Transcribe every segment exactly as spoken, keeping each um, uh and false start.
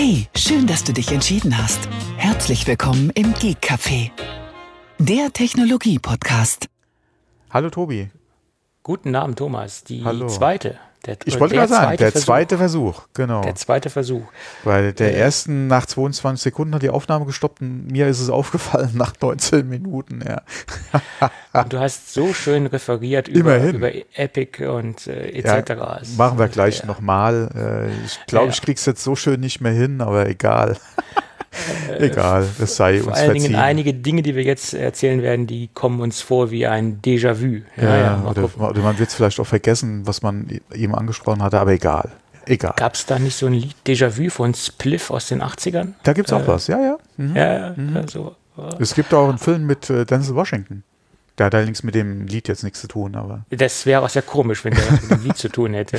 Hey, schön, dass du dich entschieden hast. Herzlich willkommen im Geek Café, der Technologie-Podcast. Hallo Tobi. Guten Abend, Thomas. Die Hallo. zweite. Der, Ich wollte gerade sagen, der Versuch. zweite Versuch, genau. Der zweite Versuch. Weil der Äh, ersten nach zweiundzwanzig Sekunden hat die Aufnahme gestoppt und mir ist es aufgefallen nach neunzehn Minuten, ja. Und du hast so schön referiert über, über Epic und äh, et cetera. Ja, machen wir gleich ja. nochmal. Äh, ich glaube, Ja. ich krieg's jetzt so schön nicht mehr hin, aber egal. Egal, es sei Vor uns allen Dingen verziehen. einige Dinge, die wir jetzt erzählen werden, die kommen uns vor wie ein Déjà-vu. Ja, ja, mal oder, gucken. oder man wird es vielleicht auch vergessen, was man eben angesprochen hatte, aber egal. Egal. Gab es da nicht so ein Lied Déjà-vu von Spliff aus den achtzigern? Da gibt es auch Äh, was, ja, ja. Mhm. Ja, also, Es gibt auch einen Film mit äh, Denzel Washington. Der hat allerdings mit dem Lied jetzt nichts zu tun, aber. das wäre auch sehr komisch, wenn der was mit dem Lied zu tun hätte.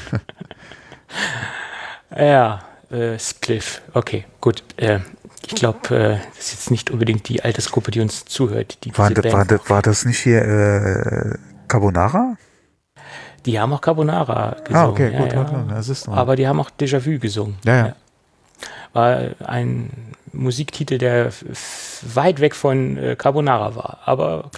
Ja, äh, Spliff. Okay, gut. Äh, ich glaube, äh, das ist jetzt nicht unbedingt die Altersgruppe, die uns zuhört. Die War, diese das, Band war, das, noch- war das nicht hier äh, Carbonara? Die haben auch Carbonara gesungen. Ah, okay, ja, gut. ja. Ja. Das ist mal. Aber die haben auch Déjà-vu gesungen. Ja, ja. War ein Musiktitel, der f- f- weit weg von äh, Carbonara war. Aber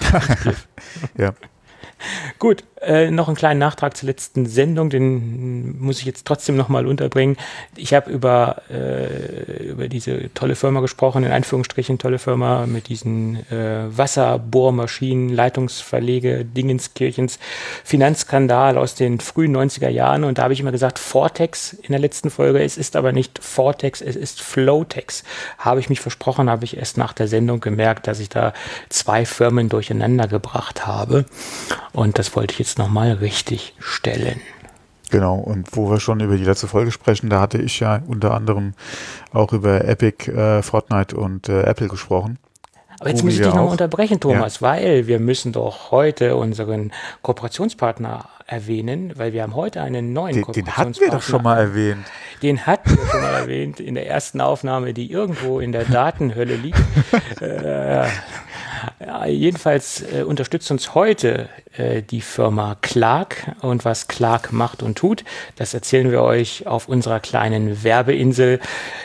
Ja. gut, äh, noch einen kleinen Nachtrag zur letzten Sendung, den muss ich jetzt trotzdem nochmal unterbringen. Ich habe über, äh, über diese tolle Firma gesprochen, in Anführungsstrichen tolle Firma mit diesen äh, Wasserbohrmaschinen, Leitungsverlege, Dingenskirchens, Finanzskandal aus den frühen neunziger Jahren. Und da habe ich immer gesagt, Vortex in der letzten Folge. Es ist aber nicht Vortex, es ist Flowtex. Habe ich mich versprochen, habe ich erst nach der Sendung gemerkt, dass ich da zwei Firmen durcheinander gebracht habe. Und das wollte ich jetzt nochmal richtig stellen. Genau, und wo wir schon über die letzte Folge sprechen, da hatte ich ja unter anderem auch über Epic, äh, Fortnite und äh, Apple gesprochen. Aber jetzt Google muss ich ja dich nochmal auch. unterbrechen, Thomas, weil wir müssen doch heute unseren Kooperationspartner erwähnen, weil wir haben heute einen neuen Den, den Kooperationspartner. hatten wir doch schon mal erwähnt. Den hatten wir schon mal erwähnt in der ersten Aufnahme, die irgendwo in der Datenhölle liegt. äh, ja, jedenfalls äh, unterstützt uns heute äh, die Firma Clark, und was Clark macht und tut, das erzählen wir euch auf unserer kleinen Werbeinsel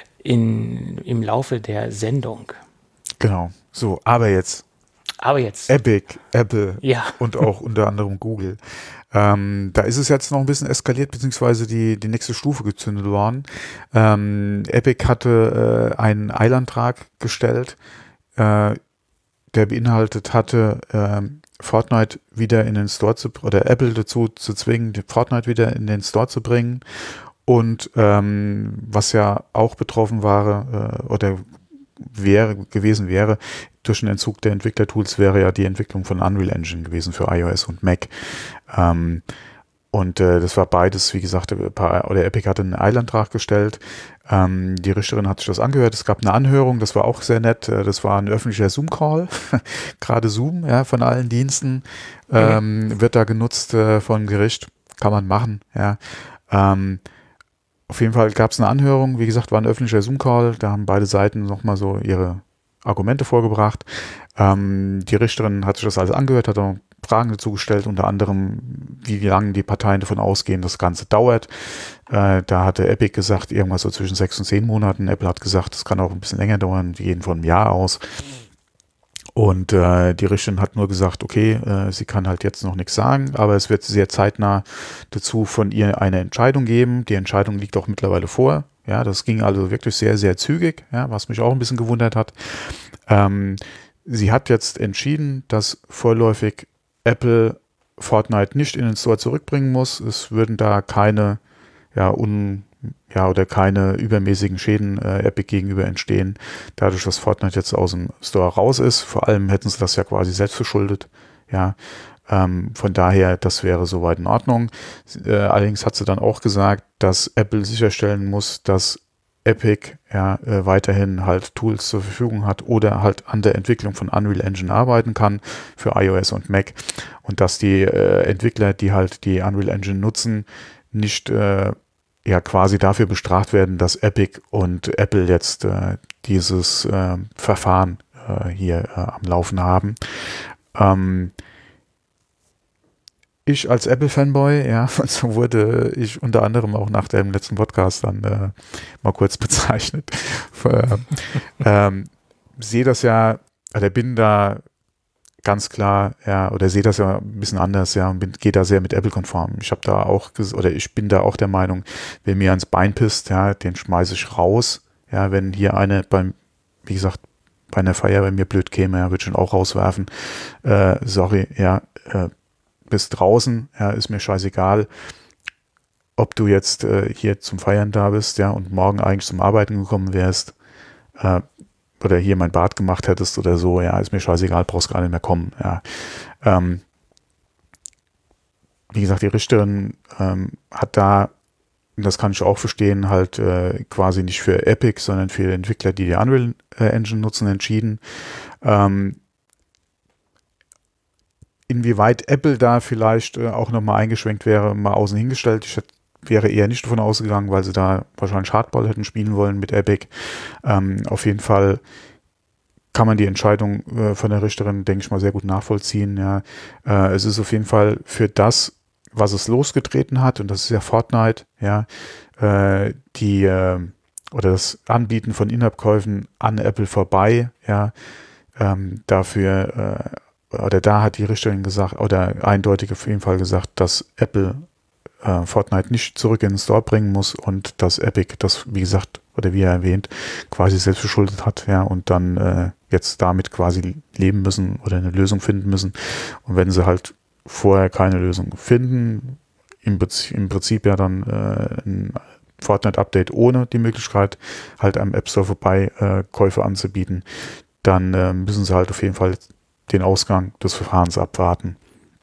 in, im Laufe der Sendung. Genau. So, aber jetzt Aber jetzt, Epic, Apple ja, und auch unter anderem Google. Ähm, da ist es jetzt noch ein bisschen eskaliert, beziehungsweise die, die nächste Stufe gezündet worden. Ähm, Epic hatte äh, einen Eilantrag gestellt, äh, der beinhaltet hatte, ähm, Fortnite wieder in den Store zu, oder Apple dazu zu zwingen, die Fortnite wieder in den Store zu bringen. Und ähm, was ja auch betroffen war, äh, oder wäre gewesen wäre, durch den Entzug der Entwicklertools wäre ja die Entwicklung von Unreal Engine gewesen für iOS und Mac. Ähm, und äh, das war beides, wie gesagt, oder Epic hatte einen Eilantrag gestellt. Ähm, die Richterin hat sich das angehört. Es gab eine Anhörung, das war auch sehr nett. Äh, Das war ein öffentlicher Zoom-Call. Gerade Zoom, ja, von allen Diensten ähm, mhm. wird da genutzt äh, vom Gericht. Kann man machen, ja. Ähm, Auf jeden Fall gab es eine Anhörung, wie gesagt, war ein öffentlicher Zoom-Call, da haben beide Seiten nochmal so ihre Argumente vorgebracht. Ähm, die Richterin hat sich das alles angehört, hat auch Fragen dazu gestellt, unter anderem, wie lange die Parteien davon ausgehen, das Ganze dauert. Äh, da hatte Epic gesagt, irgendwas so zwischen sechs und zehn Monaten. Apple hat gesagt, das kann auch ein bisschen länger dauern, die gehen von einem Jahr aus. Und äh, die Richterin hat nur gesagt, okay, äh, sie kann halt jetzt noch nichts sagen, aber es wird sehr zeitnah dazu von ihr eine Entscheidung geben. Die Entscheidung liegt auch mittlerweile vor. Ja, das ging also wirklich sehr, sehr zügig, ja, was mich auch ein bisschen gewundert hat. Ähm, sie hat jetzt entschieden, dass vorläufig Apple Fortnite nicht in den Store zurückbringen muss. Es würden da keine, ja, un ja, oder keine übermäßigen Schäden äh, Epic gegenüber entstehen, dadurch, dass Fortnite jetzt aus dem Store raus ist. Vor allem hätten sie das ja quasi selbst verschuldet. Ja, ähm, von daher, das wäre soweit in Ordnung. Äh, allerdings hat sie dann auch gesagt, dass Apple sicherstellen muss, dass Epic ja äh, weiterhin halt Tools zur Verfügung hat oder halt an der Entwicklung von Unreal Engine arbeiten kann für iOS und Mac, und dass die äh, Entwickler, die halt die Unreal Engine nutzen, nicht äh, ja quasi dafür bestraft werden, dass Epic und Apple jetzt äh, dieses äh, Verfahren äh, hier äh, am Laufen haben. Ähm, ich als Apple-Fanboy, ja, so wurde ich unter anderem auch nach dem letzten Podcast dann äh, mal kurz bezeichnet. ähm, sehe das ja, oder bin da ganz klar, ja, oder sehe das ja ein bisschen anders, ja, und bin, gehe da sehr mit Apple-konform. Ich habe da auch, oder ich bin da auch der Meinung, wer mir ans Bein pisst, ja, den schmeiße ich raus. Ja, wenn hier eine beim, wie gesagt, bei einer Feier bei mir blöd käme, ja, würde ich ihn auch rauswerfen. Äh, sorry, ja, äh, bist draußen, ja, ist mir scheißegal, ob du jetzt äh, hier zum Feiern da bist, ja, und morgen eigentlich zum Arbeiten gekommen wärst, äh, oder hier mein Bad gemacht hättest oder so, ja, ist mir scheißegal, brauchst gar nicht mehr kommen, ja. Ähm, wie gesagt, die Richterin ähm, hat da, das kann ich auch verstehen, halt äh, quasi nicht für Epic, sondern für Entwickler, die die Unreal äh, Engine nutzen, entschieden. Ähm, Inwieweit Apple da vielleicht äh, auch nochmal eingeschränkt wäre, mal außen hingestellt. Ich hätte, wäre eher nicht davon ausgegangen, weil sie da wahrscheinlich Hardball hätten spielen wollen mit Epic. Ähm, auf jeden Fall kann man die Entscheidung äh, von der Richterin, denke ich mal, sehr gut nachvollziehen. Ja. Äh, es ist auf jeden Fall für das, was es losgetreten hat, und das ist ja Fortnite, ja, äh, die äh, oder das Anbieten von In-App-Käufen an Apple vorbei, ja, ähm, dafür äh, oder da hat die Richterin gesagt, oder eindeutig auf jeden Fall gesagt, dass Apple äh, Fortnite nicht zurück in den Store bringen muss und dass Epic das, wie gesagt, oder wie er erwähnt, quasi selbst verschuldet hat, ja, und dann äh, jetzt damit quasi leben müssen oder eine Lösung finden müssen. Und wenn sie halt vorher keine Lösung finden, im Prinzip, im Prinzip ja dann äh, ein Fortnite-Update ohne die Möglichkeit, halt am App Store vorbei äh, Käufe anzubieten, dann äh, müssen sie halt auf jeden Fall den Ausgang des Verfahrens abwarten.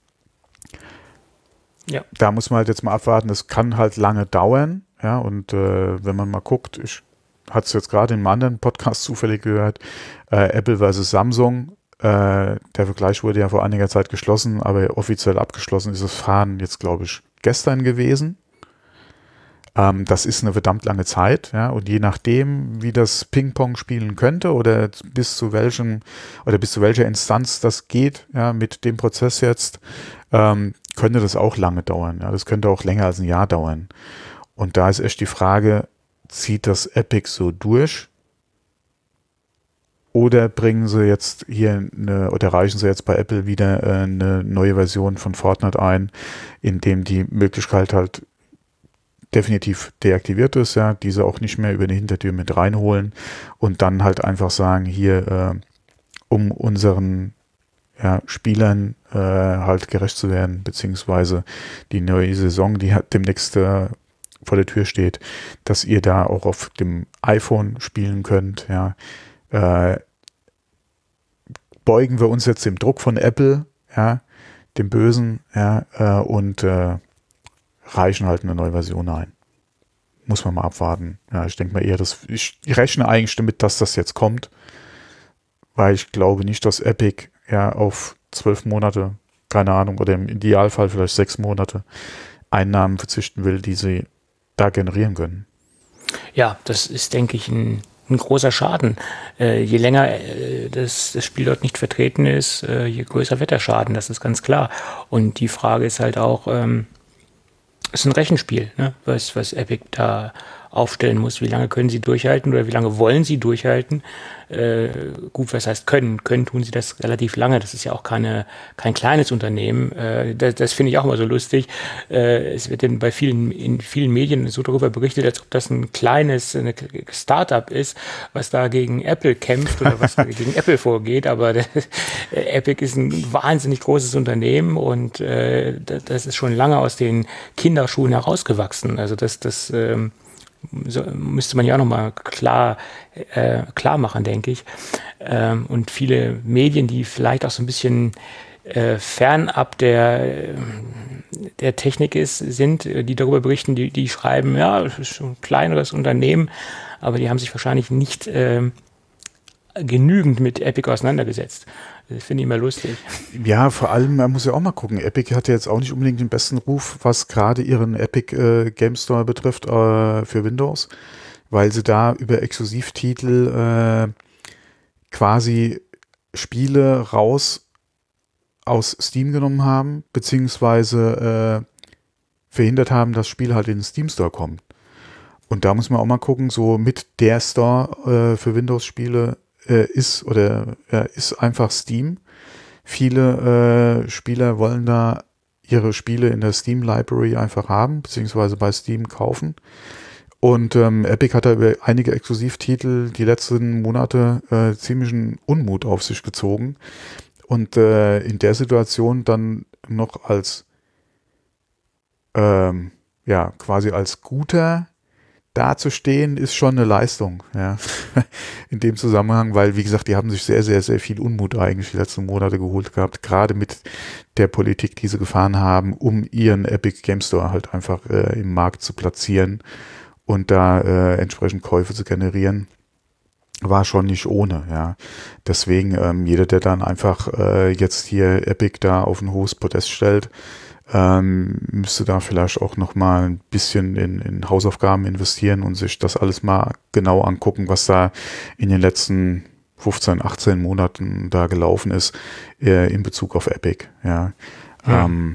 Ja. Da muss man halt jetzt mal abwarten, das kann halt lange dauern, ja, und äh, wenn man mal guckt, ich hatte es jetzt gerade in einem anderen Podcast zufällig gehört, äh, Apple versus Samsung, äh, der Vergleich wurde ja vor einiger Zeit geschlossen, aber offiziell abgeschlossen ist das Verfahren jetzt, glaube ich, gestern gewesen. Ähm, das ist eine verdammt lange Zeit, ja, und je nachdem, wie das Ping-Pong spielen könnte oder bis zu welchem oder bis zu welcher Instanz das geht, ja, mit dem Prozess jetzt, ähm, könnte das auch lange dauern. Ja, das könnte auch länger als ein Jahr dauern. Und da ist echt die Frage, zieht das Epic so durch? Oder bringen sie jetzt hier eine, oder reichen sie jetzt bei Apple wieder äh, eine neue Version von Fortnite ein, in dem die Möglichkeit halt definitiv deaktiviert ist, ja, diese auch nicht mehr über eine Hintertür mit reinholen und dann halt einfach sagen, hier, äh, um unseren ja, Spielern äh, halt gerecht zu werden, beziehungsweise die neue Saison, die halt demnächst äh, vor der Tür steht, dass ihr da auch auf dem iPhone spielen könnt, ja, äh, beugen wir uns jetzt dem Druck von Apple, ja, dem Bösen, ja, äh, und äh, reichen halt eine neue Version ein. Muss man mal abwarten. Ja, ich denke mal eher, dass ich, ich rechne eigentlich damit, dass das jetzt kommt, weil ich glaube nicht, dass Epic ja auf zwölf Monate, keine Ahnung, oder im Idealfall vielleicht sechs Monate Einnahmen verzichten will, die sie da generieren können. Ja, das ist, denke ich, ein, ein großer Schaden. Äh, je länger äh, das, das Spiel dort nicht vertreten ist, äh, je größer wird der Schaden, das ist ganz klar. Und die Frage ist halt auch, ähm, es ist ein Rechenspiel, ne, was, was Epic da aufstellen muss. Wie lange können sie durchhalten oder wie lange wollen sie durchhalten? Äh, gut, was heißt können? Können tun sie das relativ lange. Das ist ja auch keine, kein kleines Unternehmen. Äh, das das finde ich auch immer so lustig. Äh, es wird denn bei vielen, in vielen Medien so darüber berichtet, als ob das ein kleines eine Startup ist, was da gegen Apple kämpft oder was gegen Apple vorgeht. Aber das, äh, Epic ist ein wahnsinnig großes Unternehmen und äh, das ist schon lange aus den Kinderschuhen herausgewachsen. Also das, das ähm, So, müsste man ja auch nochmal klar, äh, klar machen, denke ich. Ähm, und viele Medien, die vielleicht auch so ein bisschen äh, fernab der, der Technik ist, sind, die darüber berichten, die, die schreiben, ja, das ist schon ein kleineres Unternehmen, aber die haben sich wahrscheinlich nicht äh, genügend mit Epic auseinandergesetzt. Das finde ich immer lustig. Ja, vor allem, man muss ja auch mal gucken, Epic hat ja jetzt auch nicht unbedingt den besten Ruf, was gerade ihren Epic äh, Game Store betrifft äh, für Windows, weil sie da über Exklusivtitel äh, quasi Spiele raus aus Steam genommen haben, beziehungsweise äh, verhindert haben, dass das Spiel halt in den Steam Store kommt. Und da muss man auch mal gucken, so mit der Store äh, für Windows-Spiele äh, ist oder äh, ist einfach Steam. Viele äh, Spieler wollen da ihre Spiele in der Steam Library einfach haben, beziehungsweise bei Steam kaufen. Und ähm, Epic hat da über einige Exklusivtitel die letzten Monate äh, ziemlichen Unmut auf sich gezogen. Und äh, in der Situation dann noch als ähm, ja, quasi als guter dazustehen, ist schon eine Leistung, ja, in dem Zusammenhang, weil, wie gesagt, die haben sich sehr, sehr, sehr viel Unmut eigentlich die letzten Monate geholt gehabt, gerade mit der Politik, die sie gefahren haben, um ihren Epic Game Store halt einfach äh, im Markt zu platzieren und da äh, entsprechend Käufe zu generieren, war schon nicht ohne, ja. Deswegen, ähm, jeder, der dann einfach äh, jetzt hier Epic da auf ein hohes Podest stellt, Ähm, müsste da vielleicht auch noch mal ein bisschen in, in Hausaufgaben investieren und sich das alles mal genau angucken, was da in den letzten fünfzehn, achtzehn Monaten da gelaufen ist äh, in Bezug auf Epic. Ja, ja, ähm,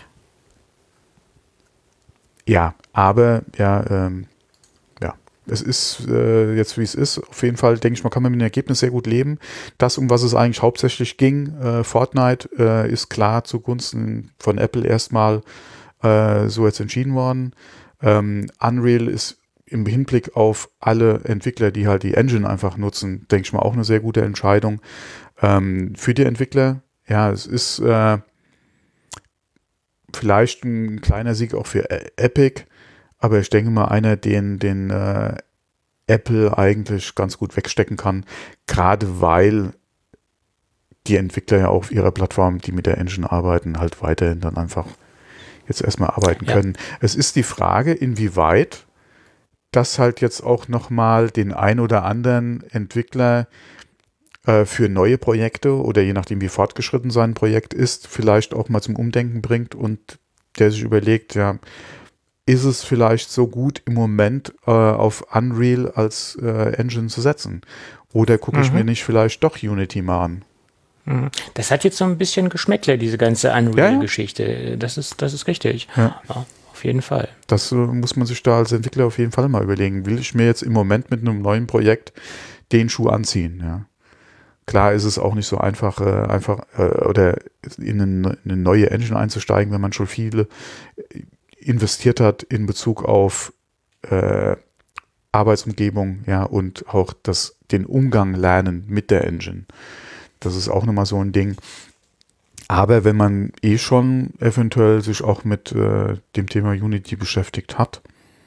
ja aber ja, ähm, ja, es ist äh, jetzt wie es ist. Auf jeden Fall denke ich, man kann mit dem Ergebnis sehr gut leben. Das, um was es eigentlich hauptsächlich ging, äh, Fortnite, äh, ist klar zugunsten von Apple erstmal äh, so jetzt entschieden worden. Ähm, Unreal ist im Hinblick auf alle Entwickler, die halt die Engine einfach nutzen, denke ich mal auch eine sehr gute Entscheidung. Ähm, für die Entwickler, ja, es ist äh, vielleicht ein kleiner Sieg auch für äh, Epic, aber ich denke mal, einer, den, den äh, Apple eigentlich ganz gut wegstecken kann, gerade weil die Entwickler ja auf ihrer Plattform, die mit der Engine arbeiten, halt weiterhin dann einfach jetzt erstmal arbeiten Ja. können. Es ist die Frage, inwieweit das halt jetzt auch nochmal den ein oder anderen Entwickler äh, für neue Projekte oder je nachdem, wie fortgeschritten sein Projekt ist, vielleicht auch mal zum Umdenken bringt und der sich überlegt, ja, ist es vielleicht so gut im Moment äh, auf Unreal als äh, Engine zu setzen? Oder gucke ich Mhm. mir nicht vielleicht doch Unity mal an? Mhm. Das hat jetzt so ein bisschen Geschmäckle, diese ganze Ja, ja. Unreal-Geschichte. Das ist, das ist richtig. Ja. Ja, auf jeden Fall. Das äh, muss man sich da als Entwickler auf jeden Fall mal überlegen. Will ich mir jetzt im Moment mit einem neuen Projekt den Schuh anziehen? Ja. Klar ist es auch nicht so einfach, äh, einfach äh, oder in eine, in eine neue Engine einzusteigen, wenn man schon viele investiert hat in Bezug auf äh, Arbeitsumgebung, ja, und auch das, den Umgang lernen mit der Engine. Das ist auch nochmal so ein Ding. Aber wenn man eh schon eventuell sich auch mit äh, dem Thema Unity beschäftigt hat,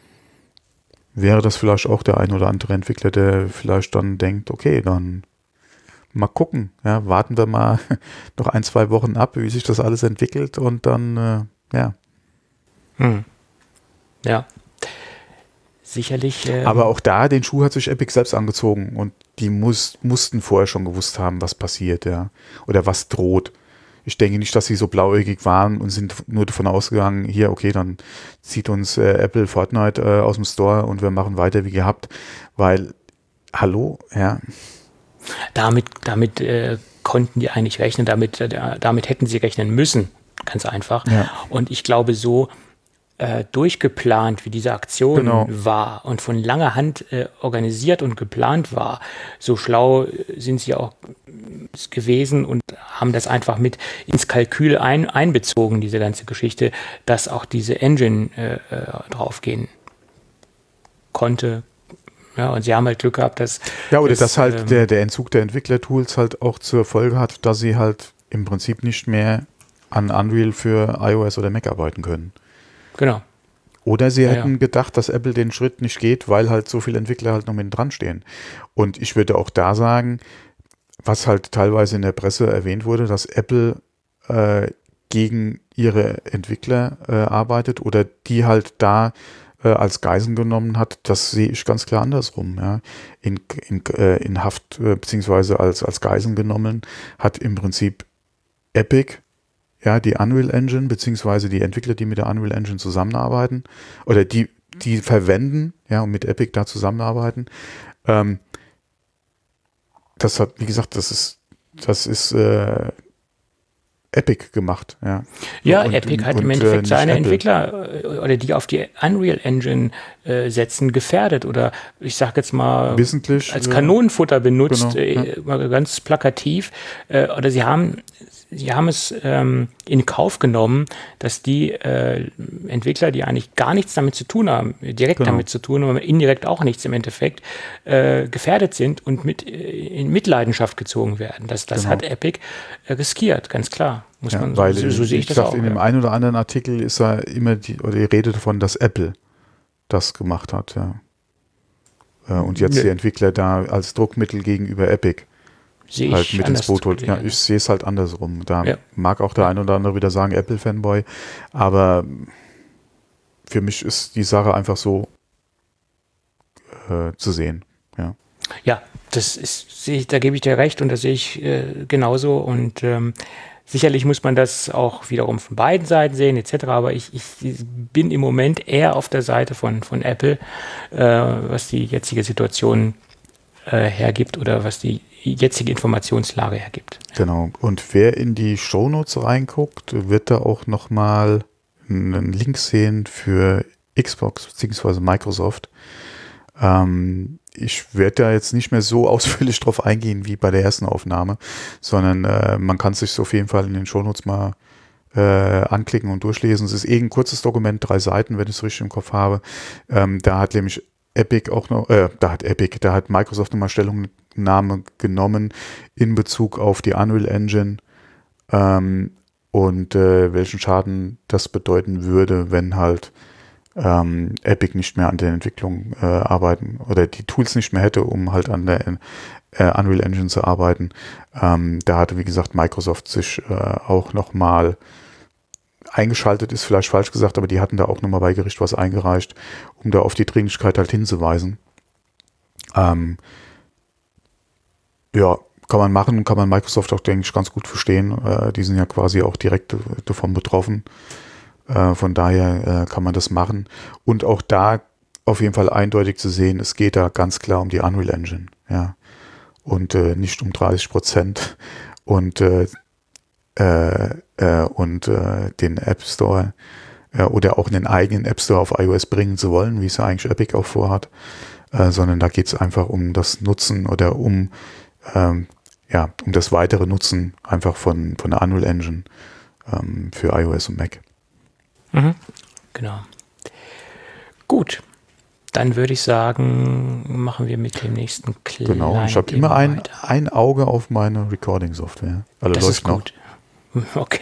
wäre das vielleicht auch der ein oder andere Entwickler, der vielleicht dann denkt, okay, dann mal gucken, ja, warten wir mal noch ein, zwei Wochen ab, wie sich das alles entwickelt und dann, äh, ja. Hm. Ja. Sicherlich. Ähm, Aber auch da, den Schuh hat sich Epic selbst angezogen und die muss, mussten vorher schon gewusst haben, was passiert, ja, oder was droht. Ich denke nicht, dass sie so blauäugig waren und sind nur davon ausgegangen, hier, okay, dann zieht uns äh, Apple Fortnite äh, aus dem Store und wir machen weiter wie gehabt, weil, hallo, ja. Damit, damit äh, konnten die eigentlich rechnen, damit, äh, damit hätten sie rechnen müssen, ganz einfach. Ja. Und ich glaube, so äh, durchgeplant, wie diese Aktion Genau. war und von langer Hand äh, organisiert und geplant war, so schlau sind sie auch gewesen und haben das einfach mit ins Kalkül ein, einbezogen, diese ganze Geschichte, dass auch diese Engine äh, äh, draufgehen konnte. Ja, und sie haben halt Glück gehabt, dass Ja, oder dass, dass halt ähm, der, der Entzug der Entwicklertools halt auch zur Folge hat, dass sie halt im Prinzip nicht mehr an Unreal für iOS oder Mac arbeiten können. Genau. Oder sie Ja, hätten ja. gedacht, dass Apple den Schritt nicht geht, weil halt so viele Entwickler halt noch mit dran stehen. Und ich würde auch da sagen, was halt teilweise in der Presse erwähnt wurde, dass Apple äh, gegen ihre Entwickler äh, arbeitet oder die halt da äh, als Geiseln genommen hat, das sehe ich ganz klar andersrum. Ja. In, in, äh, in Haft äh, beziehungsweise als, als Geiseln genommen hat im Prinzip Epic, ja, die Unreal Engine, beziehungsweise die Entwickler, die mit der Unreal Engine zusammenarbeiten oder die, die verwenden, ja, und mit Epic da zusammenarbeiten. Ähm, das hat, wie gesagt, das ist, das ist äh, Epic gemacht. Ja, ja und, Epic hat und, im Endeffekt äh, seine Apple. Entwickler oder die auf die Unreal Engine äh, setzen, gefährdet oder ich sage jetzt mal Wissentlich, als ja. Kanonenfutter benutzt, Genau, äh, ja. mal ganz plakativ. Äh, oder sie haben Sie haben es ähm, in Kauf genommen, dass die äh, Entwickler, die eigentlich gar nichts damit zu tun haben, direkt Genau. damit zu tun, aber indirekt auch nichts im Endeffekt, äh, gefährdet sind und mit äh, in Mitleidenschaft gezogen werden. Das, das Genau. hat Epic äh, riskiert, ganz klar. Muss Ja, man weil, so, so sehe ich wie das gesagt, auch. in dem Ja. einen oder anderen Artikel ist ja immer die, oder die Rede davon, dass Apple das gemacht hat, ja. Äh, Und jetzt Nö. die Entwickler da als Druckmittel gegenüber Epic Sehe halt ich mit ins anders Boot holt. Ja, gesehen. ich sehe es halt andersrum. Da Ja. mag auch der ein oder andere wieder sagen, Apple-Fanboy, aber für mich ist die Sache einfach so äh, zu sehen. Ja. Ja, das ist, sehe ich, da gebe ich dir recht und das sehe ich äh, genauso. Und ähm, sicherlich muss man das auch wiederum von beiden Seiten sehen, et cetera. Aber ich, ich bin im Moment eher auf der Seite von, von Apple, äh, was die jetzige Situation äh, hergibt oder was die jetzige Informationslage hergibt. Genau. Und wer in die Shownotes reinguckt, wird da auch nochmal einen Link sehen für Xbox bzw. Microsoft. Ähm, ich werde da jetzt nicht mehr so ausführlich drauf eingehen wie bei der ersten Aufnahme, sondern äh, man kann es sich auf jeden Fall in den Shownotes mal äh, anklicken und durchlesen. Es ist eh ein kurzes Dokument, drei Seiten, wenn ich es richtig im Kopf habe. Ähm, da hat nämlich Epic auch noch, äh, da hat Epic, da hat Microsoft nochmal Stellungnahme genommen in Bezug auf die Unreal Engine ähm, und äh, welchen Schaden das bedeuten würde, wenn halt ähm, Epic nicht mehr an der Entwicklung äh, arbeiten oder die Tools nicht mehr hätte, um halt an der äh, Unreal Engine zu arbeiten. Ähm, da hatte, wie gesagt, Microsoft sich äh, auch nochmal eingeschaltet, ist vielleicht falsch gesagt, aber die hatten da auch nochmal bei Gericht was eingereicht, um da auf die Dringlichkeit halt hinzuweisen. Ähm, ja, kann man machen und kann man Microsoft auch, denke ich, ganz gut verstehen. Äh, die sind ja quasi auch direkt davon betroffen. Äh, von daher äh, kann man das machen. Und auch da auf jeden Fall eindeutig zu sehen, es geht da ganz klar um die Unreal Engine. Ja. Und äh, nicht um dreißig Prozent. Und äh, äh, äh, und äh, den App Store äh, oder auch einen eigenen App Store auf iOS bringen zu wollen, wie es ja eigentlich Epic auch vorhat, äh, sondern da geht es einfach um das Nutzen oder um ähm, ja um das weitere Nutzen einfach von, von der Unreal Engine ähm, für iOS und Mac. Mhm. Genau. Gut. Dann würde ich sagen, machen wir mit dem nächsten kleinen Genau, ich habe Thema immer ein, weiter. ein Auge auf meine Recording-Software. Also Das läuft ist gut. Okay.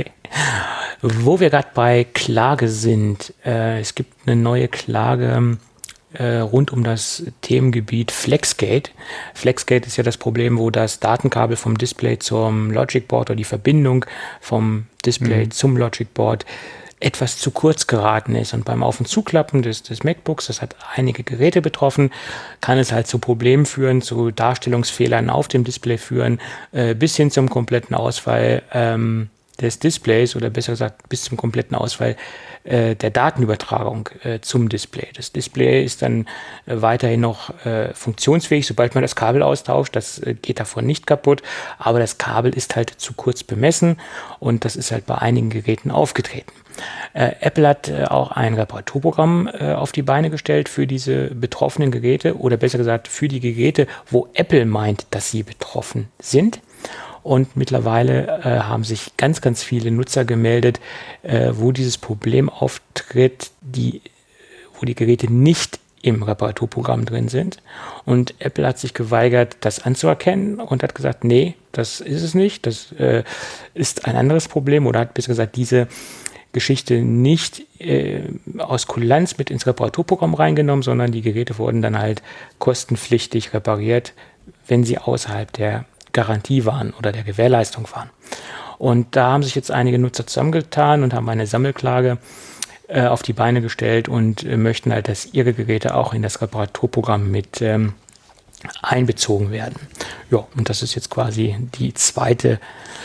Wo wir gerade bei Klage sind, äh, es gibt eine neue Klage äh, rund um das Themengebiet FlexGate. FlexGate ist ja das Problem, wo das Datenkabel vom Display zum Logic Board oder die Verbindung vom Display Mhm. zum Logic Board etwas zu kurz geraten ist. Und beim Auf- und Zuklappen des, des MacBooks, das hat einige Geräte betroffen, kann es halt zu Problemen führen, zu Darstellungsfehlern auf dem Display führen, äh, bis hin zum kompletten Ausfall ähm, des Displays oder besser gesagt bis zum kompletten Ausfall äh, der Datenübertragung äh, zum Display. Das Display ist dann äh, weiterhin noch äh, funktionsfähig, sobald man das Kabel austauscht. Das äh, geht davon nicht kaputt, aber das Kabel ist halt zu kurz bemessen und das ist halt bei einigen Geräten aufgetreten. Äh, Apple hat äh, auch ein Reparaturprogramm äh, auf die Beine gestellt für diese betroffenen Geräte oder besser gesagt für die Geräte, wo Apple meint, dass sie betroffen sind. Und mittlerweile äh, haben sich ganz, ganz viele Nutzer gemeldet, äh, wo dieses Problem auftritt, die, wo die Geräte nicht im Reparaturprogramm drin sind. Und Apple hat sich geweigert, das anzuerkennen und hat gesagt, nee, das ist es nicht. Das äh, ist ein anderes Problem oder hat besser gesagt diese Geschichte nicht äh, aus Kulanz mit ins Reparaturprogramm reingenommen, sondern die Geräte wurden dann halt kostenpflichtig repariert, wenn sie außerhalb der Garantie waren oder der Gewährleistung waren. Und da haben sich jetzt einige Nutzer zusammengetan und haben eine Sammelklage äh, auf die Beine gestellt und äh, möchten halt, dass ihre Geräte auch in das Reparaturprogramm mit ähm, einbezogen werden. Ja, und das ist jetzt quasi die zweite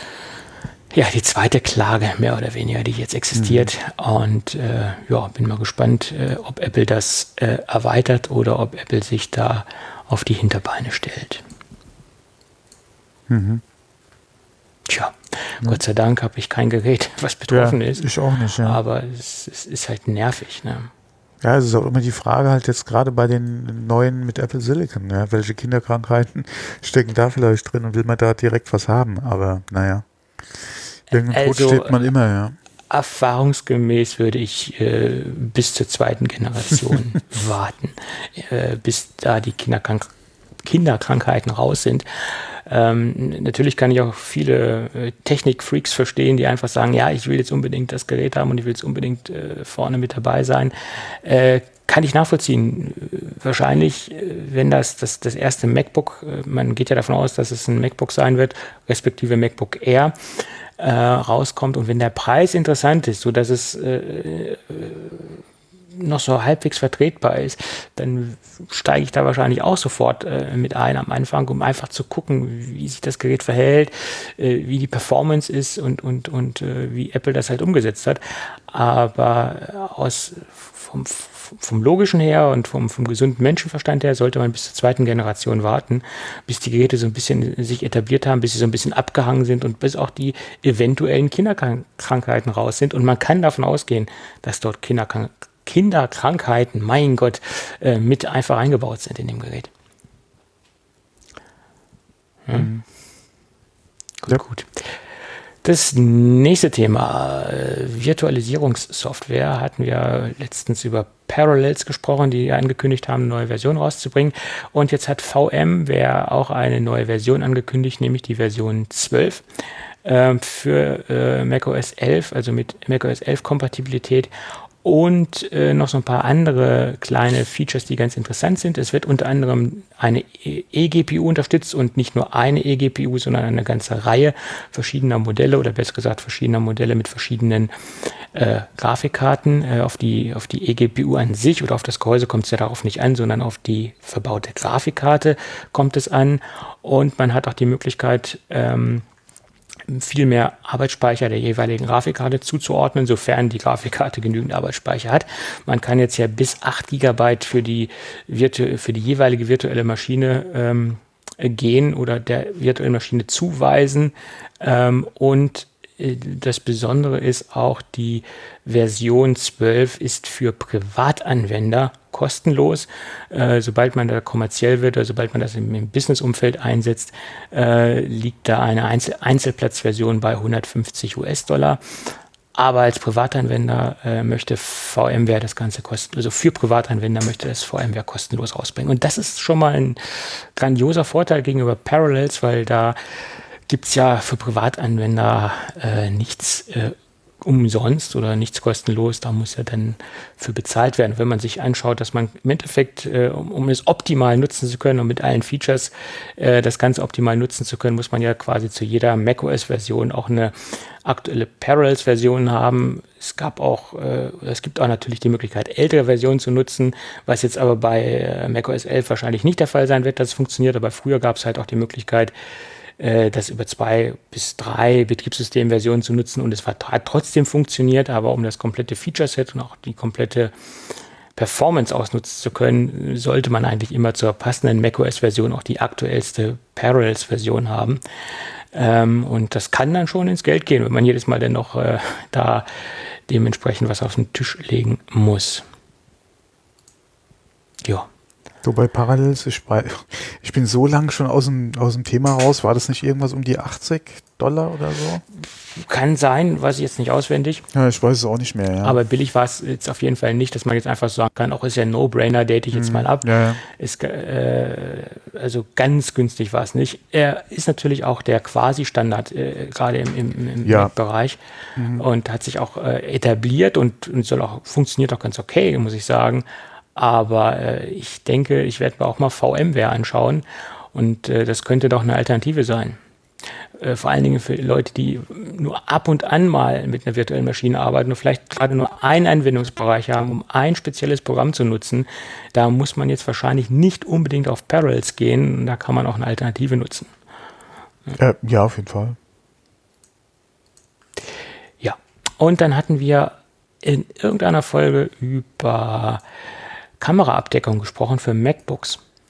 Ja, die zweite Klage, mehr oder weniger, die jetzt existiert. Mhm. Und äh, ja, bin mal gespannt, äh, ob Apple das äh, erweitert oder ob Apple sich da auf die Hinterbeine stellt. Mhm. Tja, Ja. Gott sei Dank habe ich kein Gerät, was betroffen ja, ist. Ich auch nicht, ja. Aber es, es ist halt nervig, ne? Ja, es ist auch immer die Frage halt jetzt gerade bei den neuen mit Apple Silicon, ja, welche Kinderkrankheiten stecken da vielleicht drin und will man da direkt was haben, aber naja, irgendein also, Tod steht man immer, ja. Erfahrungsgemäß würde ich äh, bis zur zweiten Generation warten, äh, bis da die Kinderkrank- Kinderkrankheiten raus sind. Ähm, natürlich kann ich auch viele äh, Technik-Freaks verstehen, die einfach sagen, ja, ich will jetzt unbedingt das Gerät haben und ich will jetzt unbedingt äh, vorne mit dabei sein. Äh, kann ich nachvollziehen. Wahrscheinlich, äh, wenn das, das das erste MacBook, äh, man geht ja davon aus, dass es ein MacBook sein wird, respektive MacBook Air, äh, rauskommt und wenn der Preis interessant ist, sodass es äh, äh, noch so halbwegs vertretbar ist, dann steige ich da wahrscheinlich auch sofort äh, mit ein am Anfang, um einfach zu gucken, wie sich das Gerät verhält, äh, wie die Performance ist und, und, und äh, wie Apple das halt umgesetzt hat. Aber aus, vom, vom Logischen her und vom, vom gesunden Menschenverstand her sollte man bis zur zweiten Generation warten, bis die Geräte so ein bisschen sich etabliert haben, bis sie so ein bisschen abgehangen sind und bis auch die eventuellen Kinderkrankheiten raus sind. Und man kann davon ausgehen, dass dort Kinderkrankheiten Kinderkrankheiten, mein Gott, äh, mit einfach eingebaut sind in dem Gerät. Hm. Mhm. Gut, ja. gut. Das nächste Thema, äh, Virtualisierungssoftware, hatten wir letztens über Parallels gesprochen, die angekündigt haben, eine neue Version rauszubringen. Und jetzt hat VMware auch eine neue Version angekündigt, nämlich die Version zwölf äh, für äh, macOS elf, also mit macOS elf Kompatibilität. Und äh, noch so ein paar andere kleine Features, die ganz interessant sind. Es wird unter anderem eine eGPU unterstützt und nicht nur eine eGPU, sondern eine ganze Reihe verschiedener Modelle oder besser gesagt verschiedener Modelle mit verschiedenen äh, Grafikkarten. Äh, auf die, auf die eGPU an sich oder auf das Gehäuse kommt es ja darauf nicht an, sondern auf die verbaute Grafikkarte kommt es an. Und man hat auch die Möglichkeit, ähm, viel mehr Arbeitsspeicher der jeweiligen Grafikkarte zuzuordnen, sofern die Grafikkarte genügend Arbeitsspeicher hat. Man kann jetzt ja bis acht Gigabyte für die, virtu- für die jeweilige virtuelle Maschine ähm, gehen oder der virtuellen Maschine zuweisen. Ähm, und äh, das Besondere ist auch, die Version zwölf ist für Privatanwender kostenlos. Äh, sobald man da kommerziell wird oder sobald man das im, im Business-Umfeld einsetzt, äh, liegt da eine Einzel- Einzelplatzversion bei hundertfünfzig US-Dollar. Aber als Privatanwender äh, möchte VMware das Ganze kostenlos, also für Privatanwender möchte das VMware kostenlos rausbringen. Und das ist schon mal ein grandioser Vorteil gegenüber Parallels, weil da gibt es ja für Privatanwender äh, nichts äh, umsonst oder nichts kostenlos, da muss ja dann für bezahlt werden. Wenn man sich anschaut, dass man im Endeffekt, äh, um, um es optimal nutzen zu können und mit allen Features äh, das Ganze optimal nutzen zu können, muss man ja quasi zu jeder macOS-Version auch eine aktuelle Parallels-Version haben. Es gab auch, äh, es gibt auch natürlich die Möglichkeit, ältere Versionen zu nutzen, was jetzt aber bei äh, macOS elf wahrscheinlich nicht der Fall sein wird, dass es funktioniert, aber früher gab es halt auch die Möglichkeit, das über zwei bis drei Betriebssystemversionen zu nutzen und es war, hat trotzdem funktioniert, aber um das komplette Feature-Set und auch die komplette Performance ausnutzen zu können, sollte man eigentlich immer zur passenden macOS-Version auch die aktuellste Parallels-Version haben. Ähm, und das kann dann schon ins Geld gehen, wenn man jedes Mal dann noch äh, da dementsprechend was auf den Tisch legen muss. Ja. So bei Parallels, ich, ich bin so lange schon aus dem, aus dem Thema raus, war das nicht irgendwas um die achtzig Dollar oder so? Kann sein, weiß ich jetzt nicht auswendig. Ja, ich weiß es auch nicht mehr, ja. Aber billig war es jetzt auf jeden Fall nicht, dass man jetzt einfach so sagen kann, auch ist ja ein No-Brainer, date ich jetzt hm, mal ab. Ja, ja. Ist, äh, also ganz günstig war es nicht. Er ist natürlich auch der Quasi-Standard, äh, gerade im, im, im ja. Mac-Bereich Mhm. und hat sich auch äh, etabliert und, und soll auch, funktioniert auch ganz okay, muss ich sagen. Aber äh, ich denke, ich werde mir auch mal VMware anschauen und äh, das könnte doch eine Alternative sein. Äh, vor allen Dingen für Leute, die nur ab und an mal mit einer virtuellen Maschine arbeiten und vielleicht gerade nur einen Anwendungsbereich haben, um ein spezielles Programm zu nutzen. Da muss man jetzt wahrscheinlich nicht unbedingt auf Parallels gehen. Da kann man auch eine Alternative nutzen. Äh, ja, auf jeden Fall. Ja, und dann hatten wir in irgendeiner Folge über Kameraabdeckung gesprochen für MacBooks.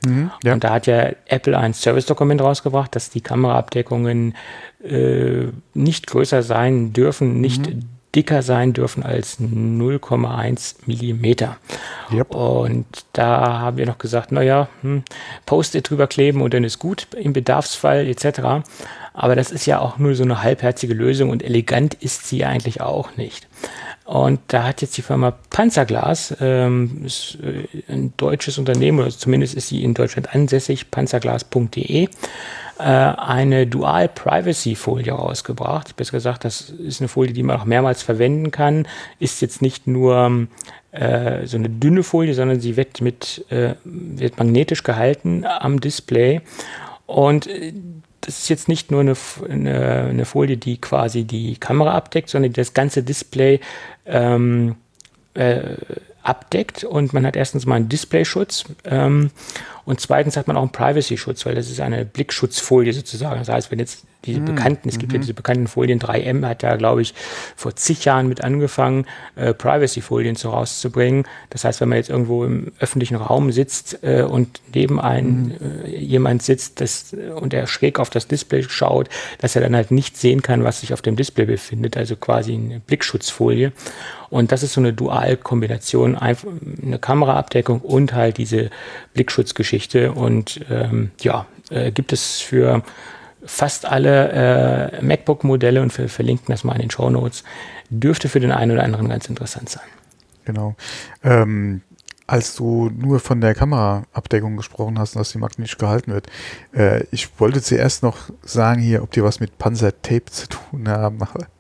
Mhm, ja. Und da hat ja Apple ein Service-Dokument rausgebracht, dass die Kameraabdeckungen äh, nicht größer sein dürfen, nicht mhm. dicker sein dürfen als null Komma eins Millimeter. Yep. Und da haben wir noch gesagt, naja, hm, Post-it drüber kleben und dann ist gut im Bedarfsfall et cetera. Aber das ist ja auch nur so eine halbherzige Lösung und elegant ist sie eigentlich auch nicht. Und da hat jetzt die Firma Panzerglas, ähm, ist ein deutsches Unternehmen, oder zumindest ist sie in Deutschland ansässig, panzerglas punkt de, äh, eine Dual-Privacy-Folie rausgebracht. Besser gesagt, das ist eine Folie, die man auch mehrmals verwenden kann. Ist jetzt nicht nur äh, so eine dünne Folie, sondern sie wird, mit, äh, wird magnetisch gehalten am Display. Und äh, das ist jetzt nicht nur eine, eine, eine Folie, die quasi die Kamera abdeckt, sondern die das ganze Display ähm, äh, abdeckt. Und man hat erstens mal einen Displayschutz ähm, und zweitens hat man auch einen Privacy-Schutz, weil das ist eine Blickschutzfolie sozusagen. Das heißt, wenn jetzt diese mhm. bekannten, es gibt mhm. ja diese bekannten Folien, drei M hat ja, glaube ich, vor zig Jahren mit angefangen, äh, Privacy-Folien so rauszubringen. Das heißt, wenn man jetzt irgendwo im öffentlichen Raum sitzt äh, und neben einem mhm. äh, jemand sitzt das, und der schräg auf das Display schaut, dass er dann halt nicht sehen kann, was sich auf dem Display befindet, also quasi eine Blickschutzfolie. Und das ist so eine Dual-Kombination, eine Kameraabdeckung und halt diese Blickschutzgeschichte. Und ähm, ja, äh, gibt es für fast alle äh, MacBook-Modelle und wir verlinken das mal in den Shownotes. Dürfte für den einen oder anderen ganz interessant sein. Genau. Ähm, als du nur von der Kameraabdeckung gesprochen hast, dass die magnetisch gehalten wird, äh, ich wollte zuerst noch sagen hier, ob die was mit Panzertape zu tun haben.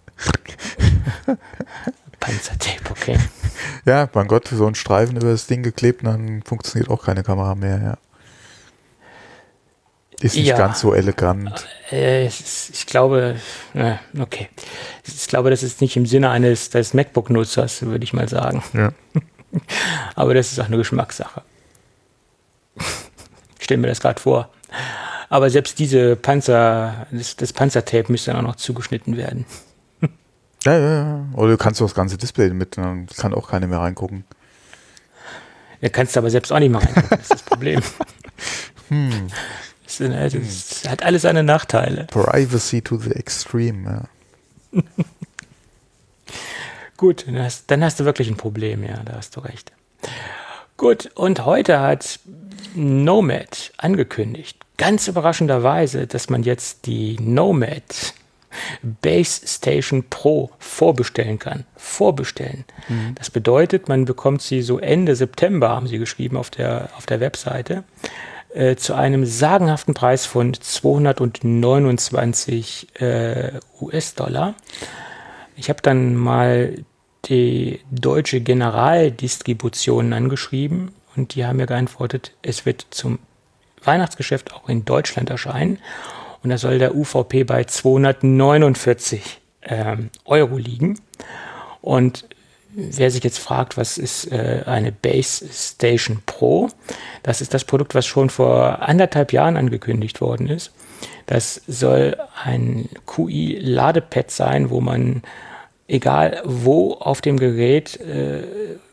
Panzertape, okay. Ja, mein Gott, so ein Streifen über das Ding geklebt, dann funktioniert auch keine Kamera mehr, ja. Ist nicht ja, ganz so elegant. Äh, ich glaube, äh, okay. Ich glaube, das ist nicht im Sinne eines des MacBook-Nutzers, würde ich mal sagen. Ja. Aber das ist auch eine Geschmackssache. Ich stelle mir das gerade vor. Aber selbst diese Panzer, das, das Panzertape müsste dann auch noch zugeschnitten werden. Ja, ja, ja. Oder du kannst doch das ganze Display mit, dann kann auch keiner mehr reingucken. Ja, kannst du aber selbst auch nicht mehr reingucken, das ist das Problem. Hm. Das, das hat alles seine Nachteile. Privacy to the extreme, ja. Gut, dann hast, dann hast du wirklich ein Problem, ja, da hast du recht. Gut, und heute hat Nomad angekündigt, ganz überraschenderweise, dass man jetzt die Nomad Base Station Pro vorbestellen kann. Vorbestellen. Mhm. Das bedeutet, man bekommt sie so Ende September, haben sie geschrieben auf der, auf der Webseite, äh, zu einem sagenhaften Preis von zweihundertneunundzwanzig äh, U S-Dollar. Ich habe dann mal die deutsche Generaldistribution angeschrieben und die haben mir geantwortet, es wird zum Weihnachtsgeschäft auch in Deutschland erscheinen. Und da soll der U V P bei zweihundertneunundvierzig ähm, Euro liegen. Und wer sich jetzt fragt, was ist äh, eine Base Station Pro? Das ist das Produkt, was schon vor anderthalb Jahren angekündigt worden ist. Das soll ein Q I-Ladepad sein, wo man, egal wo auf dem Gerät, äh,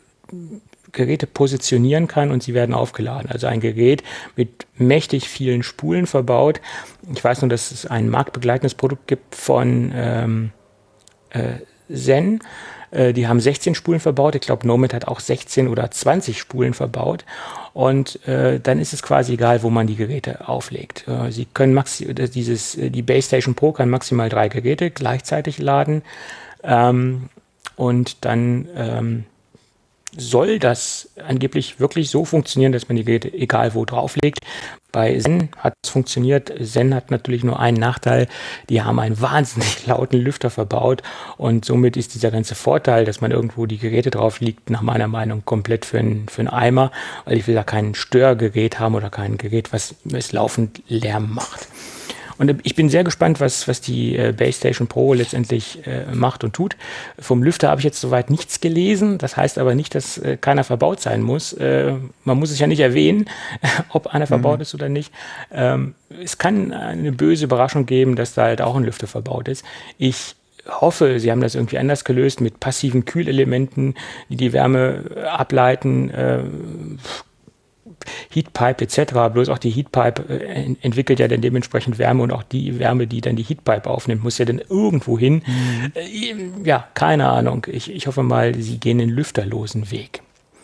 Geräte positionieren kann und sie werden aufgeladen. Also ein Gerät mit mächtig vielen Spulen verbaut. Ich weiß nur, dass es ein marktbegleitendes Produkt gibt von ähm, äh, Zen. Äh, die haben sechzehn Spulen verbaut. Ich glaube, Nomad hat auch sechzehn oder zwanzig Spulen verbaut. Und äh, dann ist es quasi egal, wo man die Geräte auflegt. Äh, sie können maxi- dieses, die Base Station Pro kann maximal drei Geräte gleichzeitig laden. Ähm, und dann ähm, soll das angeblich wirklich so funktionieren, dass man die Geräte egal wo drauflegt. Bei Zen hat es funktioniert. Zen hat natürlich nur einen Nachteil. Die haben einen wahnsinnig lauten Lüfter verbaut und somit ist dieser ganze Vorteil, dass man irgendwo die Geräte drauf liegt, nach meiner Meinung komplett für einen für einen Eimer, weil ich will da kein Störgerät haben oder kein Gerät, was, was laufend Lärm macht. Und ich bin sehr gespannt, was, was die äh, Base Station Pro letztendlich äh, macht und tut. Vom Lüfter habe ich jetzt soweit nichts gelesen. Das heißt aber nicht, dass äh, keiner verbaut sein muss. Äh, man muss es ja nicht erwähnen, ob einer verbaut mhm. ist oder nicht. Ähm, es kann eine böse Überraschung geben, dass da halt auch ein Lüfter verbaut ist. Ich hoffe, sie haben das irgendwie anders gelöst mit passiven Kühlelementen, die die Wärme ableiten. Äh, Heatpipe et cetera. Bloß auch die Heatpipe äh, entwickelt ja dann dementsprechend Wärme und auch die Wärme, die dann die Heatpipe aufnimmt, muss ja dann irgendwo hin. Mhm. Äh, ja, keine Ahnung. Ich, ich hoffe mal, sie gehen den lüfterlosen Weg.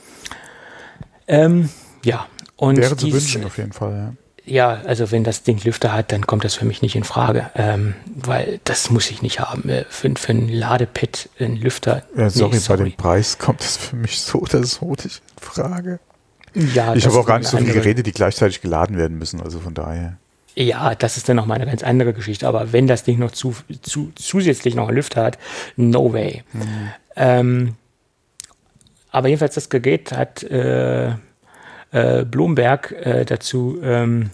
Ähm, ja. Und wäre zu dieses, wünschen auf jeden Fall, ja. Ja, also wenn das Ding Lüfter hat, dann kommt das für mich nicht in Frage, ähm, weil das muss ich nicht haben. Für, für ein Ladepad ein Lüfter. Ja, sorry, nee, sorry, bei dem Preis kommt das für mich so oder so nicht in Frage. Ja, ich habe auch gar nicht so viele andere, Geräte, die gleichzeitig geladen werden müssen, also von daher. Ja, das ist dann nochmal eine ganz andere Geschichte, aber wenn das Ding noch zu, zu, zusätzlich noch einen Lüfter hat, no way. Mhm. Ähm, aber jedenfalls das Gerät hat äh, äh, Blomberg äh, dazu ähm,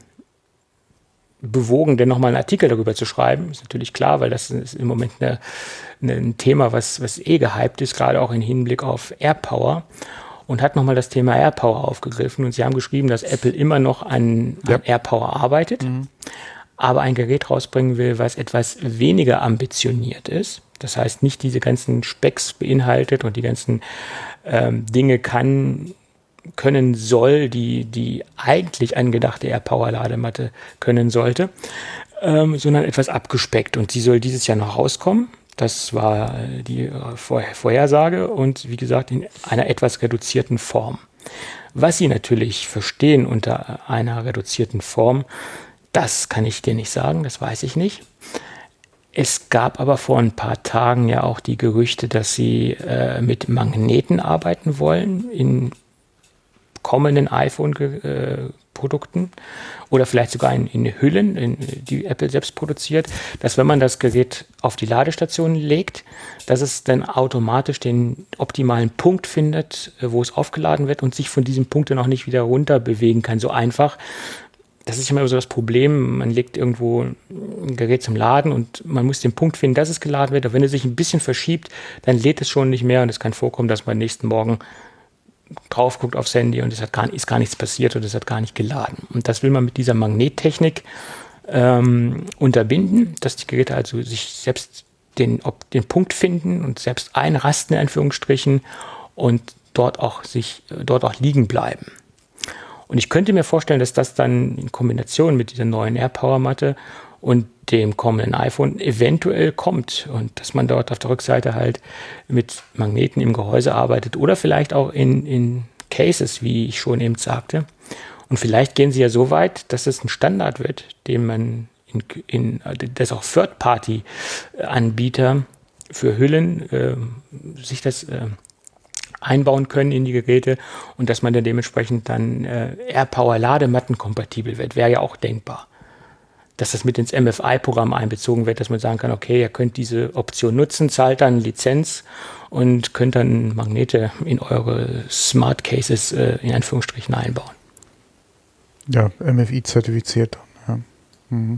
bewogen, denn nochmal einen Artikel darüber zu schreiben. Ist natürlich klar, weil das ist im Moment eine, eine, ein Thema, was, was eh gehypt ist, gerade auch im Hinblick auf AirPower. Und hat nochmal das Thema AirPower aufgegriffen. Und sie haben geschrieben, dass Apple immer noch an, ja. an AirPower arbeitet, mhm. aber ein Gerät rausbringen will, was etwas weniger ambitioniert ist. Das heißt, nicht diese ganzen Specks beinhaltet und die ganzen ähm, Dinge kann, können soll, die die eigentlich angedachte AirPower-Ladematte können sollte, ähm, sondern etwas abgespeckt. Und sie soll dieses Jahr noch rauskommen. Das war die Vorhersage und wie gesagt in einer etwas reduzierten Form. Was Sie natürlich verstehen unter einer reduzierten Form, das kann ich dir nicht sagen, das weiß ich nicht. Es gab aber vor ein paar Tagen ja auch die Gerüchte, dass Sie äh, mit Magneten arbeiten wollen in kommenden iPhone-Produkten oder vielleicht sogar in, in Hüllen, in, die Apple selbst produziert, dass wenn man das Gerät auf die Ladestation legt, dass es dann automatisch den optimalen Punkt findet, wo es aufgeladen wird und sich von diesem Punkt dann auch nicht wieder runter bewegen kann, so einfach. Das ist immer so das Problem, man legt irgendwo ein Gerät zum Laden und man muss den Punkt finden, dass es geladen wird, aber wenn es sich ein bisschen verschiebt, dann lädt es schon nicht mehr und es kann vorkommen, dass man nächsten Morgen drauf guckt aufs Handy und es hat gar, ist gar nichts passiert und es hat gar nicht geladen. Und das will man mit dieser Magnettechnik ähm, unterbinden, dass die Geräte also sich selbst den, ob, den Punkt finden und selbst einrasten, in Anführungsstrichen, und dort auch, sich, dort auch liegen bleiben. Und ich könnte mir vorstellen, dass das dann in Kombination mit dieser neuen AirPower-Matte und dem kommenden iPhone eventuell kommt und dass man dort auf der Rückseite halt mit Magneten im Gehäuse arbeitet oder vielleicht auch in, in Cases, wie ich schon eben sagte. Und vielleicht gehen sie ja so weit, dass es ein Standard wird, den man in, in dass auch Third-Party-Anbieter für Hüllen äh, sich das äh, einbauen können in die Geräte und dass man dann dementsprechend dann äh, AirPower-Ladematten kompatibel wird, wäre ja auch denkbar. Dass das mit ins M F I-Programm einbezogen wird, dass man sagen kann, okay, ihr könnt diese Option nutzen, zahlt dann Lizenz und könnt dann Magnete in eure Smart Cases äh, in Anführungsstrichen einbauen. Ja, M F I-zertifiziert dann, ja. Mhm.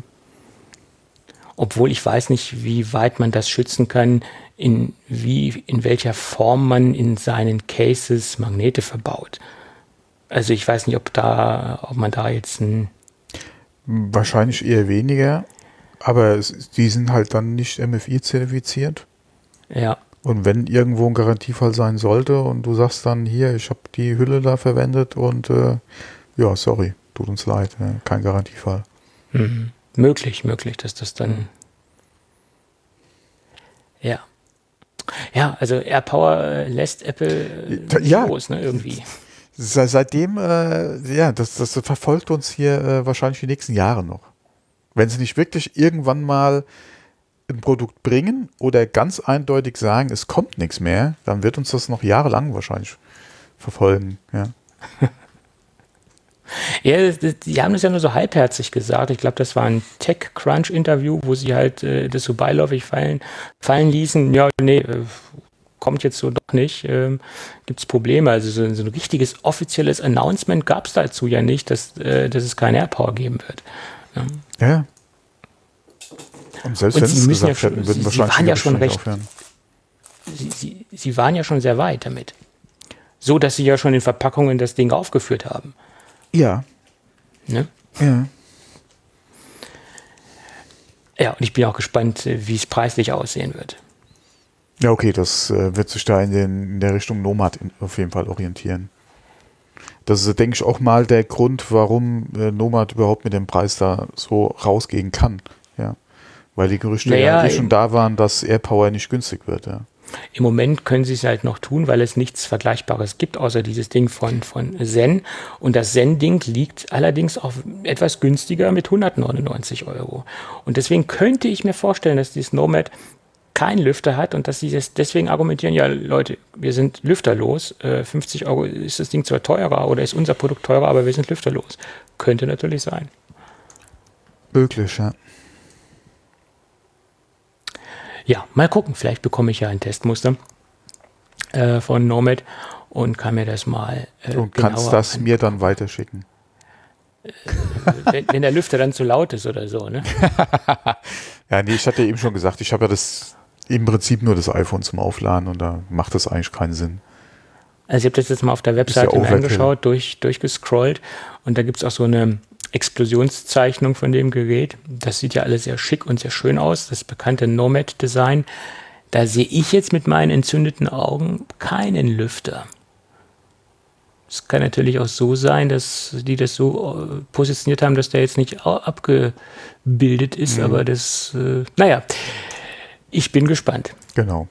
Obwohl ich weiß nicht, wie weit man das schützen kann, in, wie, in welcher Form man in seinen Cases Magnete verbaut. Also ich weiß nicht, ob da, ob man da jetzt ein wahrscheinlich eher weniger, aber es, die sind halt dann nicht M F I-zertifiziert. Ja. Und wenn irgendwo ein Garantiefall sein sollte und du sagst dann, hier, ich habe die Hülle da verwendet und äh, ja, sorry, tut uns leid, äh, kein Garantiefall. Mhm. Möglich, möglich, dass das dann mhm. ja. Ja, also AirPower lässt Apple ja. los, ne, irgendwie. Seitdem, äh, ja, das, das verfolgt uns hier äh, wahrscheinlich die nächsten Jahre noch. Wenn sie nicht wirklich irgendwann mal ein Produkt bringen oder ganz eindeutig sagen, es kommt nichts mehr, dann wird uns das noch jahrelang wahrscheinlich verfolgen. Ja, ja, die haben das ja nur so halbherzig gesagt. Ich glaube, das war ein TechCrunch-Interview, wo sie halt äh, das so beiläufig fallen, fallen ließen. Ja, nee, äh, kommt jetzt so doch nicht, ähm, gibt es Probleme. Also so, so ein richtiges offizielles Announcement gab es dazu ja nicht, dass, äh, dass es keine AirPower geben wird. Ja. ja. Und selbst Und wenn sie es müssen gesagt ja schon, hätten, würden sie, wahrscheinlich sie waren ja schon recht, aufhören. Sie, sie, sie waren ja schon sehr weit damit. So, dass sie ja schon in Verpackungen das Ding aufgeführt haben. Ja. Ne? Ja. Ja, und ich bin auch gespannt, wie es preislich aussehen wird. Ja, okay, das äh, wird sich da in, den, in der Richtung Nomad in, auf jeden Fall orientieren. Das ist, denke ich, auch mal der Grund, warum äh, Nomad überhaupt mit dem Preis da so rausgehen kann. Ja. Weil die Gerüchte naja, ja eh schon da waren, dass AirPower nicht günstig wird. Ja. Im Moment können sie es halt noch tun, weil es nichts Vergleichbares gibt, außer dieses Ding von, von Zen. Und das Zen-Ding liegt allerdings auch etwas günstiger mit hundertneunundneunzig Euro. Und deswegen könnte ich mir vorstellen, dass dieses Nomad keinen Lüfter hat und dass sie das deswegen argumentieren, ja Leute, wir sind lüfterlos, äh, fünfzig Euro ist das Ding zwar teurer oder ist unser Produkt teurer, aber wir sind lüfterlos. Könnte natürlich sein. Möglich, ja. Ja, mal gucken, vielleicht bekomme ich ja ein Testmuster äh, von Nomad und kann mir das mal äh, und kannst das angucken. Mir dann weiterschicken. Äh, wenn, wenn der Lüfter dann zu laut ist oder so, ne? Ja, nee, ich hatte eben schon gesagt, ich habe ja das im Prinzip nur das iPhone zum Aufladen und da macht das eigentlich keinen Sinn. Also ich habe das jetzt mal auf der Webseite ja angeschaut, durch, durchgescrollt und da gibt es auch so eine Explosionszeichnung von dem Gerät. Das sieht ja alles sehr schick und sehr schön aus, das bekannte Nomad-Design. Da sehe ich jetzt mit meinen entzündeten Augen keinen Lüfter. Es kann natürlich auch so sein, dass die das so positioniert haben, dass der jetzt nicht abgebildet ist, mhm. aber das, äh, naja, ich bin gespannt. Genau.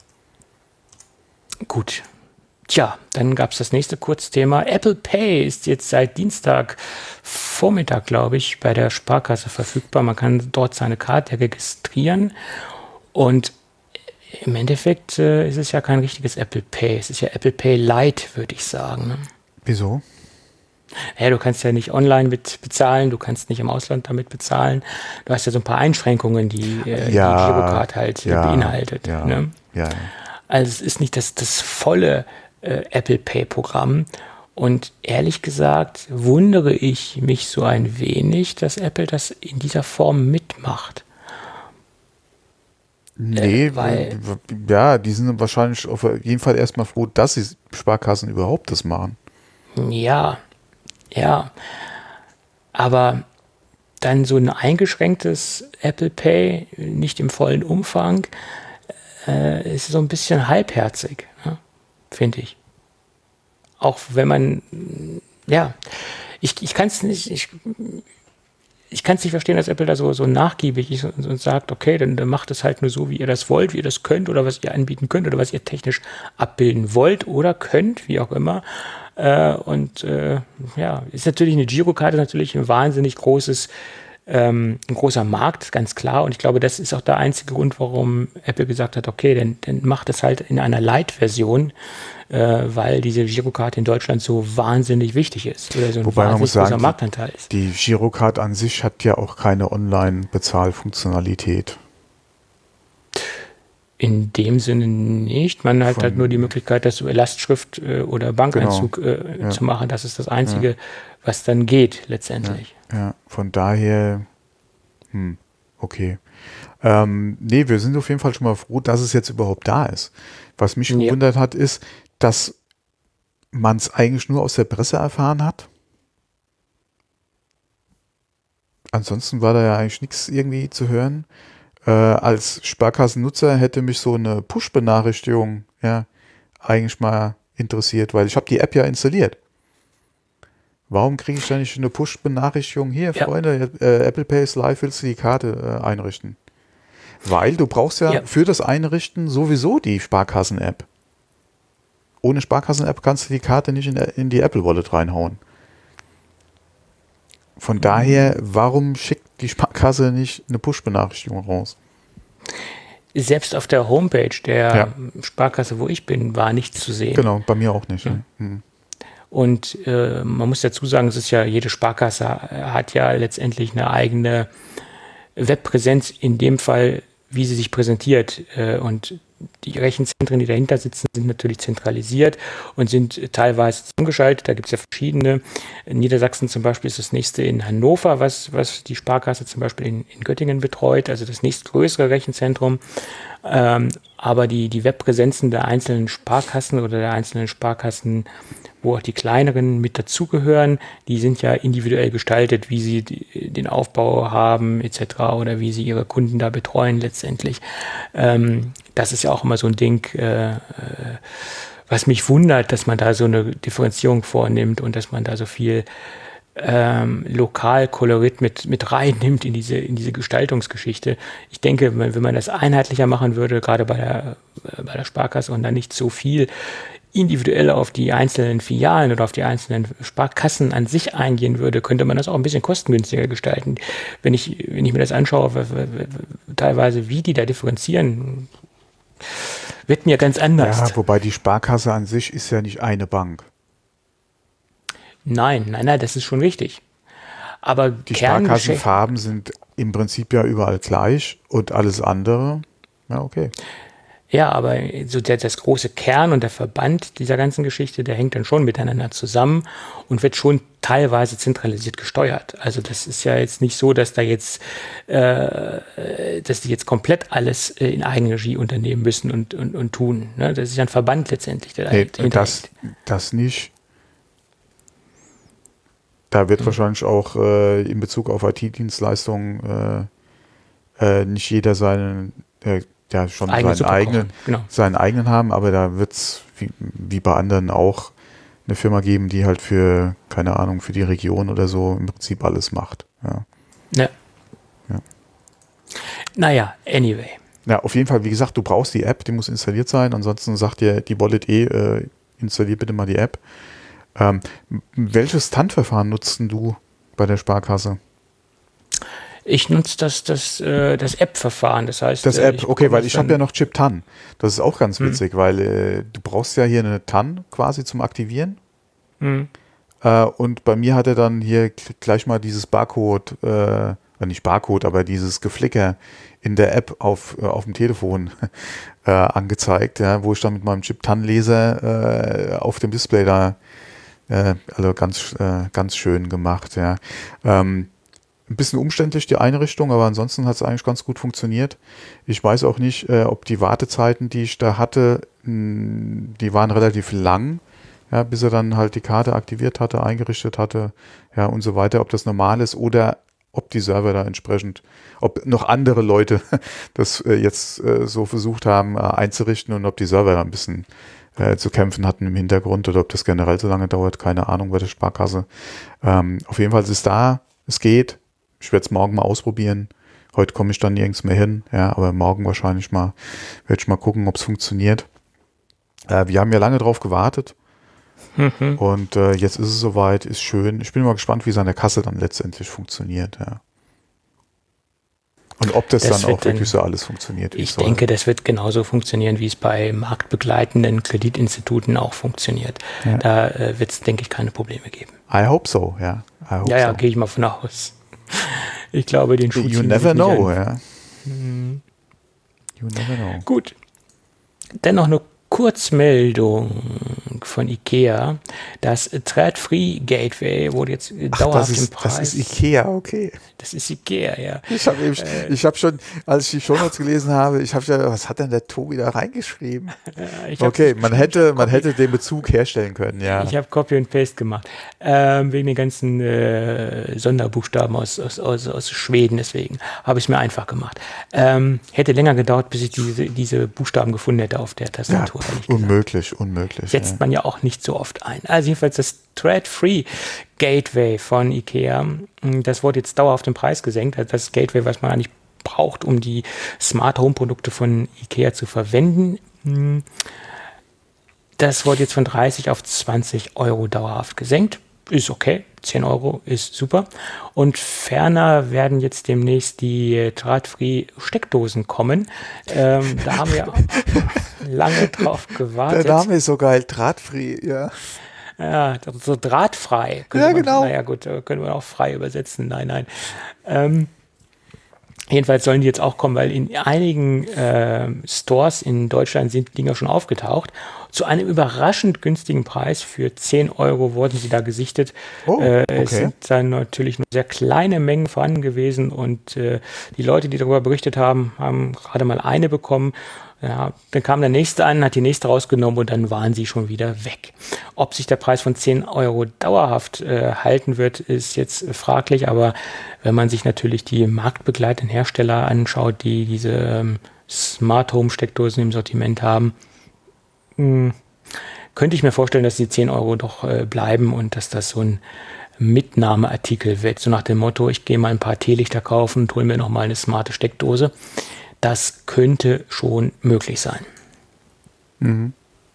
Gut. Tja, dann gab es das nächste Kurzthema. Apple Pay ist jetzt seit Dienstag Vormittag, glaube ich, bei der Sparkasse verfügbar. Man kann dort seine Karte registrieren und im Endeffekt äh, ist es ja kein richtiges Apple Pay. Es ist ja Apple Pay Lite, würde ich sagen. Ne? Wieso? Ja, du kannst ja nicht online mit bezahlen, du kannst nicht im Ausland damit bezahlen. Du hast ja so ein paar Einschränkungen, die äh, ja, die Girocard halt ja, beinhaltet. Ja, ne? ja. Also es ist nicht das, das volle äh, Apple Pay-Programm. Und ehrlich gesagt wundere ich mich so ein wenig, dass Apple das in dieser Form mitmacht. Nee, äh, weil, ja, die sind wahrscheinlich auf jeden Fall erstmal froh, dass die Sparkassen überhaupt das machen. Ja, ja. Aber dann so ein eingeschränktes Apple Pay, nicht im vollen Umfang, äh, ist so ein bisschen halbherzig, ne? Finde ich. Auch wenn man, ja, ich, ich kann es nicht, ich, ich kann es nicht verstehen, dass Apple da so, so nachgiebig ist und, und sagt, okay, dann, dann macht es halt nur so, wie ihr das wollt, wie ihr das könnt oder was ihr anbieten könnt oder was ihr technisch abbilden wollt oder könnt, wie auch immer. Äh, und äh, ja, ist natürlich eine Girokarte natürlich ein wahnsinnig großes, ähm, ein großer Markt, ganz klar. Und ich glaube, das ist auch der einzige Grund, warum Apple gesagt hat, okay, dann, dann macht es halt in einer Lite-Version, äh, weil diese Girokarte in Deutschland so wahnsinnig wichtig ist oder so ein Wobei man muss großer sagen, Marktanteil ist. Die Girocard an sich hat ja auch keine Online-Bezahlfunktionalität. In dem Sinne nicht. Man hat Von, halt nur die Möglichkeit, das über Lastschrift äh, oder Bankeinzug genau, äh, ja. zu machen. Das ist das Einzige, ja. was dann geht letztendlich. Ja, ja. Von daher, hm, okay. Ähm, nee, wir sind auf jeden Fall schon mal froh, dass es jetzt überhaupt da ist. Was mich ja. gewundert hat, ist, dass man es eigentlich nur aus der Presse erfahren hat. Ansonsten war da ja eigentlich nichts irgendwie zu hören. Äh, als Sparkassennutzer hätte mich so eine Push-Benachrichtigung ja eigentlich mal interessiert, weil ich habe die App ja installiert. Warum kriege ich da nicht eine Push-Benachrichtigung? Hier, ja. Freunde, äh, Apple Pay ist live, willst du die Karte äh, einrichten? Weil du brauchst ja, ja für das Einrichten sowieso die Sparkassen-App. Ohne Sparkassen-App kannst du die Karte nicht in, in die Apple Wallet reinhauen. Von mhm. daher, warum schickt die Sparkasse nicht eine Push-Benachrichtigung raus? Selbst auf der Homepage der ja. Sparkasse, wo ich bin, war nichts zu sehen. Genau, bei mir auch nicht. Ja. Mhm. Und äh, man muss dazu sagen, es ist ja, jede Sparkasse hat ja letztendlich eine eigene Webpräsenz, in dem Fall, wie sie sich präsentiert. Äh, und die Rechenzentren, die dahinter sitzen, sind natürlich zentralisiert und sind teilweise zusammengeschaltet. Da gibt es ja verschiedene. In Niedersachsen zum Beispiel ist das nächste in Hannover, was, was die Sparkasse zum Beispiel in, in Göttingen betreut, also das nächstgrößere Rechenzentrum. Ähm, aber die, die Webpräsenzen der einzelnen Sparkassen oder der einzelnen Sparkassen, wo auch die kleineren mit dazugehören, die sind ja individuell gestaltet, wie sie die, den Aufbau haben et cetera oder wie sie ihre Kunden da betreuen letztendlich. Ähm, das ist ja auch immer so ein Ding, äh, was mich wundert, dass man da so eine Differenzierung vornimmt und dass man da so viel ähm, Lokalkolorit mit, mit reinnimmt in diese, in diese Gestaltungsgeschichte. Ich denke, wenn, wenn man das einheitlicher machen würde, gerade bei der, äh, bei der Sparkasse und dann nicht so viel individuell auf die einzelnen Filialen oder auf die einzelnen Sparkassen an sich eingehen würde, könnte man das auch ein bisschen kostengünstiger gestalten. Wenn ich, wenn ich mir das anschaue, w- w- w- teilweise wie die da differenzieren, wird mir ganz anders. Ja, wobei die Sparkasse an sich ist ja nicht eine Bank. Nein, nein, nein, das ist schon richtig. Aber Die Kerngeschäft- Sparkassenfarben sind im Prinzip ja überall gleich und alles andere, ja, okay. Ja, aber so der, das große Kern und der Verband dieser ganzen Geschichte, der hängt dann schon miteinander zusammen und wird schon teilweise zentralisiert gesteuert. Also das ist ja jetzt nicht so, dass da jetzt, äh, dass die jetzt komplett alles äh, in Eigenregie unternehmen müssen und, und, und tun. Ne? Das ist ja ein Verband letztendlich, der Nee, dahinter das, hängt. das nicht. Da wird Mhm. wahrscheinlich auch äh, in Bezug auf I T-Dienstleistungen äh, äh, nicht jeder seinen, äh, ja, schon Eigene seinen Suppe eigenen, kochen, genau. seinen eigenen haben, aber da wird es wie, wie bei anderen auch eine Firma geben, die halt für, keine Ahnung, für die Region oder so im Prinzip alles macht. Ja. Ja. Ja. Naja, anyway. Ja, auf jeden Fall, wie gesagt, du brauchst die App, die muss installiert sein, ansonsten sagt dir die Wallet eh, äh, installier bitte mal die App. Ähm, welches T A N-Verfahren nutzten du bei der Sparkasse? Ich nutze das, das, äh, das App-Verfahren, das heißt... Das äh, App, ich okay, bekomme weil das ich habe dann- ja noch Chip T A N. Das ist auch ganz Hm. witzig, weil äh, du brauchst ja hier eine T A N quasi zum Aktivieren. Hm. Äh, und bei mir hat er dann hier k- gleich mal dieses Barcode, äh, äh, nicht Barcode, aber dieses Geflicker in der App auf, äh, auf dem Telefon äh, angezeigt, ja, wo ich dann mit meinem Chip T A N-Leser äh, auf dem Display da, äh, also ganz, äh, ganz schön gemacht, ja. Ähm, ein bisschen umständlich die Einrichtung, aber ansonsten hat es eigentlich ganz gut funktioniert. Ich weiß auch nicht, äh, ob die Wartezeiten, die ich da hatte, mh, die waren relativ lang, ja, bis er dann halt die Karte aktiviert hatte, eingerichtet hatte, ja, und so weiter, ob das normal ist oder ob die Server da entsprechend, ob noch andere Leute das äh, jetzt äh, so versucht haben äh, einzurichten und ob die Server da ein bisschen äh, zu kämpfen hatten im Hintergrund oder ob das generell so lange dauert, keine Ahnung, bei der Sparkasse. Ähm, auf jeden Fall ist es da, es geht. Ich werde es morgen mal ausprobieren. Heute komme ich dann nirgends mehr hin, ja, aber morgen wahrscheinlich mal, werde ich mal gucken, ob es funktioniert. Äh, wir haben ja lange drauf gewartet Mhm. und äh, jetzt ist es soweit, ist schön. Ich bin mal gespannt, wie es an der Kasse dann letztendlich funktioniert, ja. Und ob das, Das dann wird auch wirklich dann- so alles funktioniert, wie Ich es soll. denke, das wird genauso funktionieren, wie es bei marktbegleitenden Kreditinstituten auch funktioniert. Ja. Da äh, wird es, denke ich, keine Probleme geben. I hope so, ja. I hope Ja, ja, so. gehe ich mal von aus. Ich glaube, den Schuh You ziehen sie never sich nicht know, an. ja. You never know. Gut. Dann noch eine Kurzmeldung von IKEA. Das Thread-Free Gateway wurde jetzt Ach, dauerhaft das im ist, Preis. das ist Ikea, okay. Das ist IKEA, ja. Ich habe Äh. ich hab schon, als ich die Shownotes gelesen habe, ich habe ja, was hat denn der Tobi da reingeschrieben? Ja, ich hab- Okay, man hätte, man Copy- hätte den Bezug herstellen können, ja. Ich habe Copy und Paste gemacht. Ähm, wegen den ganzen äh, Sonderbuchstaben aus, aus, aus, aus Schweden, deswegen habe ich es mir einfach gemacht. Ähm, hätte länger gedauert, bis ich diese, diese Buchstaben gefunden hätte auf der Ja, Tastatur. ehrlich gesagt. unmöglich, unmöglich. Setzt ja. man ja auch nicht so oft ein. Also jedenfalls das Thread-Free Gateway von IKEA, das wurde jetzt dauerhaft im Preis gesenkt. Also das Gateway, was man eigentlich braucht, um die Smart Home Produkte von IKEA zu verwenden. Das wurde jetzt von dreißig auf zwanzig Euro dauerhaft gesenkt. Ist okay, zehn Euro ist super. Und ferner werden jetzt demnächst die Draht-Free Steckdosen kommen. Ähm, da haben wir lange drauf Der gewartet. Name ist so geil, Drahtfree, ja. Ja, so drahtfrei. Könnte Ja, man- genau. Naja, gut, äh, können wir auch frei übersetzen. Nein, nein. Ähm, jedenfalls sollen die jetzt auch kommen, weil in einigen äh, Stores in Deutschland sind die Dinger schon aufgetaucht. Zu einem überraschend günstigen Preis für zehn Euro wurden sie da gesichtet. Oh, äh, okay. Es sind dann natürlich nur sehr kleine Mengen vorhanden gewesen und äh, die Leute, die darüber berichtet haben, haben gerade mal eine bekommen. Ja, dann kam der nächste an, hat die nächste rausgenommen und dann waren sie schon wieder weg. Ob sich der Preis von zehn Euro dauerhaft äh, halten wird, ist jetzt äh, fraglich, aber wenn man sich natürlich die marktbegleitenden Hersteller anschaut, die diese ähm, Smart Home Steckdosen im Sortiment haben, mh, könnte ich mir vorstellen, dass die zehn Euro doch äh, bleiben und dass das so ein Mitnahmeartikel wird. So nach dem Motto, ich gehe mal ein paar Teelichter kaufen und hole mir noch mal eine smarte Steckdose. Das könnte schon möglich sein. Mhm.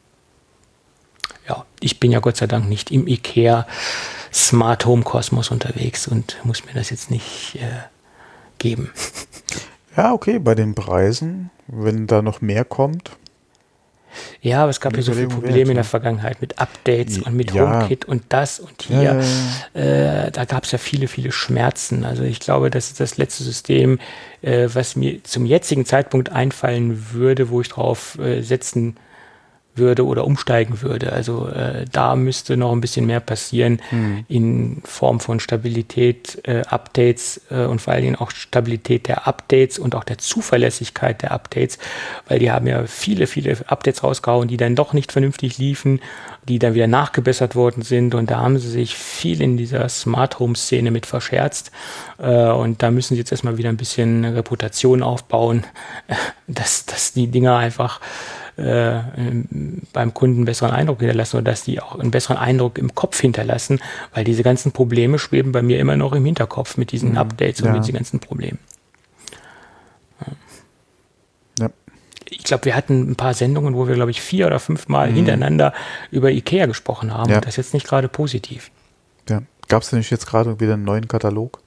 Ja, ich bin ja Gott sei Dank nicht im IKEA Smart Home Kosmos unterwegs und muss mir das jetzt nicht äh, geben. Ja, okay, bei den Preisen, wenn da noch mehr kommt. Ja, aber es gab ja so viele Probleme wert, in der Vergangenheit mit Updates und mit ja. HomeKit und das und hier. Ja, ja, ja. Äh, da gab es ja viele, viele Schmerzen. Also ich glaube, das ist das letzte System, äh, was mir zum jetzigen Zeitpunkt einfallen würde, wo ich drauf äh, setzen würde oder umsteigen würde. Also äh, da müsste noch ein bisschen mehr passieren hm. in Form von Stabilität, äh, Updates äh, und vor allen Dingen auch Stabilität der Updates und auch der Zuverlässigkeit der Updates, weil die haben ja viele, viele Updates rausgehauen, die dann doch nicht vernünftig liefen, die dann wieder nachgebessert worden sind und da haben sie sich viel in dieser Smart Home Szene mit verscherzt äh, und da müssen sie jetzt erstmal wieder ein bisschen Reputation aufbauen, äh, dass, dass die Dinger einfach Äh, beim Kunden einen besseren Eindruck hinterlassen oder dass die auch einen besseren Eindruck im Kopf hinterlassen, weil diese ganzen Probleme schweben bei mir immer noch im Hinterkopf mit diesen Updates ja. und mit diesen ganzen Problemen. Ja. Ja. Ich glaube, wir hatten ein paar Sendungen, wo wir, glaube ich, vier oder fünf Mal mhm. hintereinander über IKEA gesprochen haben ja. und das ist jetzt nicht gerade positiv. Ja. Gab es denn nicht jetzt gerade wieder einen neuen Katalog?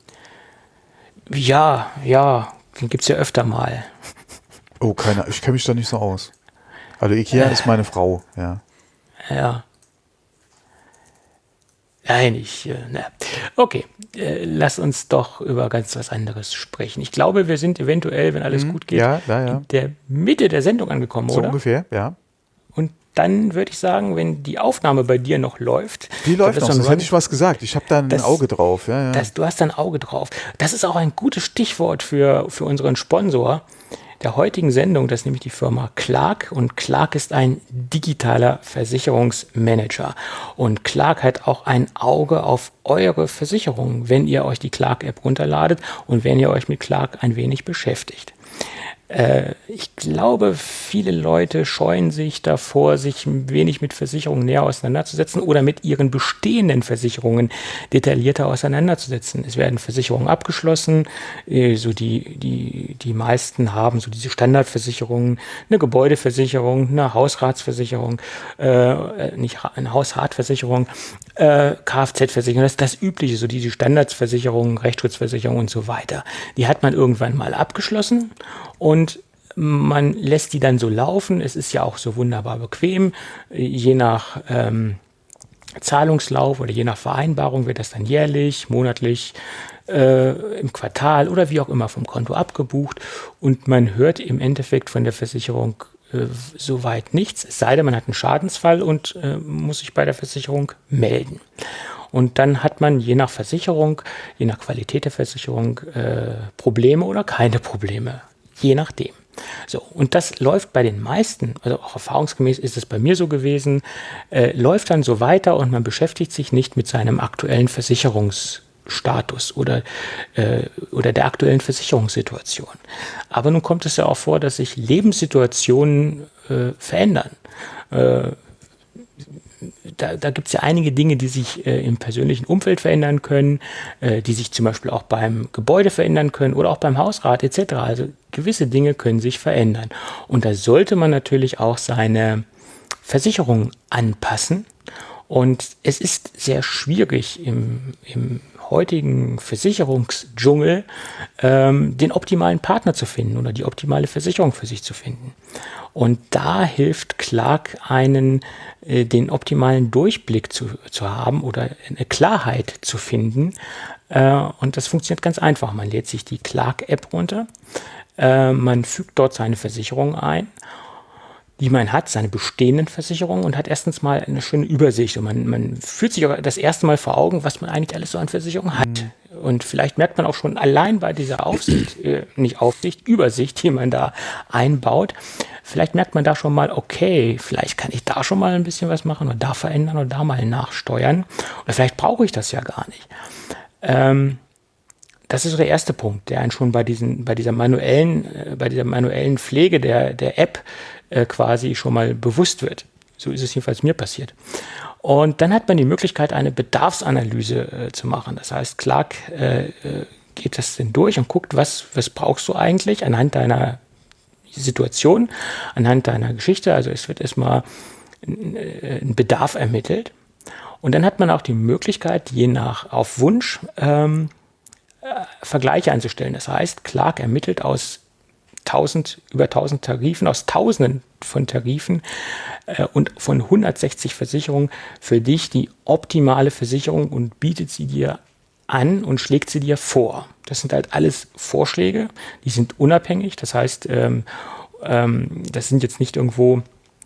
Ja, ja, den gibt es ja öfter mal. Oh, keine, ich kenne mich da nicht so aus. Also IKEA äh, ist meine Frau, ja. Ja. Nein, ich, äh, na. Okay, äh, lass uns doch über ganz was anderes sprechen. Ich glaube, wir sind eventuell, wenn alles mhm, gut geht, ja, ja, ja. in der Mitte der Sendung angekommen, so oder? So ungefähr, ja. Und dann würde ich sagen, wenn die Aufnahme bei dir noch läuft. Die läuft noch, sonst hätte ich was gesagt. Ich habe da ein das, Auge drauf. Ja, ja. Das, du hast da ein Auge drauf. Das ist auch ein gutes Stichwort für, für unseren Sponsor der heutigen Sendung, das ist nämlich die Firma Clark und Clark ist ein digitaler Versicherungsmanager und Clark hat auch ein Auge auf eure Versicherungen, wenn ihr euch die Clark-App runterladet und wenn ihr euch mit Clark ein wenig beschäftigt. Äh, ich glaube, viele Leute scheuen sich davor, sich ein wenig mit Versicherungen näher auseinanderzusetzen oder mit ihren bestehenden Versicherungen detaillierter auseinanderzusetzen. Es werden Versicherungen abgeschlossen, äh, so die, die, die meisten haben so diese Standardversicherungen, eine Gebäudeversicherung, eine Hausratsversicherung, äh, nicht eine Hausratversicherung, äh, Kfz-Versicherung, das ist das Übliche, so diese Standardsversicherungen, Rechtsschutzversicherungen und so weiter. Die hat man irgendwann mal abgeschlossen und man lässt die dann so laufen. Es ist ja auch so wunderbar bequem. Je nach ähm, Zahlungslauf oder je nach Vereinbarung wird das dann jährlich, monatlich, äh, im Quartal oder wie auch immer vom Konto abgebucht. Und man hört im Endeffekt von der Versicherung äh, soweit nichts. Es sei denn, man hat einen Schadensfall und äh, muss sich bei der Versicherung melden. Und dann hat man je nach Versicherung, je nach Qualität der Versicherung äh, Probleme oder keine Probleme. Je nachdem. So, und das läuft bei den meisten, also auch erfahrungsgemäß ist es bei mir so gewesen, äh, läuft dann so weiter und man beschäftigt sich nicht mit seinem aktuellen Versicherungsstatus oder, äh, oder der aktuellen Versicherungssituation. Aber nun kommt es ja auch vor, dass sich Lebenssituationen äh, verändern. Äh, Da, da gibt es ja einige Dinge, die sich äh, im persönlichen Umfeld verändern können, äh, die sich zum Beispiel auch beim Gebäude verändern können oder auch beim Hausrat et cetera. Also gewisse Dinge können sich verändern. Und da sollte man natürlich auch seine Versicherung anpassen. Und es ist sehr schwierig im, im heutigen Versicherungsdschungel ähm, den optimalen Partner zu finden oder die optimale Versicherung für sich zu finden. Und da hilft Clark einen, äh, den optimalen Durchblick zu, zu haben oder eine Klarheit zu finden. Äh, und das funktioniert ganz einfach. Man lädt sich die Clark-App runter, äh, man fügt dort seine Versicherung ein, die man hat, seine bestehenden Versicherungen und hat erstens mal eine schöne Übersicht. Und man, man fühlt sich auch das erste Mal vor Augen, was man eigentlich alles so an Versicherungen hat. Mhm. Und vielleicht merkt man auch schon allein bei dieser Aufsicht, äh, nicht Aufsicht, Übersicht, die man da einbaut, vielleicht merkt man da schon mal, okay, vielleicht kann ich da schon mal ein bisschen was machen oder da verändern oder da mal nachsteuern. Oder vielleicht brauche ich das ja gar nicht. Ähm, Das ist so der erste Punkt, der einen schon bei diesen, bei dieser manuellen, äh, bei dieser manuellen Pflege der, der App äh, quasi schon mal bewusst wird. so ist es jedenfalls mir passiert. Und dann hat man die Möglichkeit, eine Bedarfsanalyse äh, zu machen. Das heißt, Clark äh, geht das denn durch und guckt, was, was brauchst du eigentlich anhand deiner Situation, anhand deiner Geschichte. Also es wird erstmal ein, ein Bedarf ermittelt. Und dann hat man auch die Möglichkeit, je nach auf Wunsch ähm, äh, Vergleiche anzustellen. Das heißt, Clark ermittelt aus tausend, über tausend Tarifen, aus Tausenden von Tarifen äh, und von hundertsechzig Versicherungen für dich die optimale Versicherung und bietet sie dir an und schlägt sie dir vor. Das sind halt alles Vorschläge, die sind unabhängig. Das heißt, ähm, ähm, das sind jetzt nicht irgendwo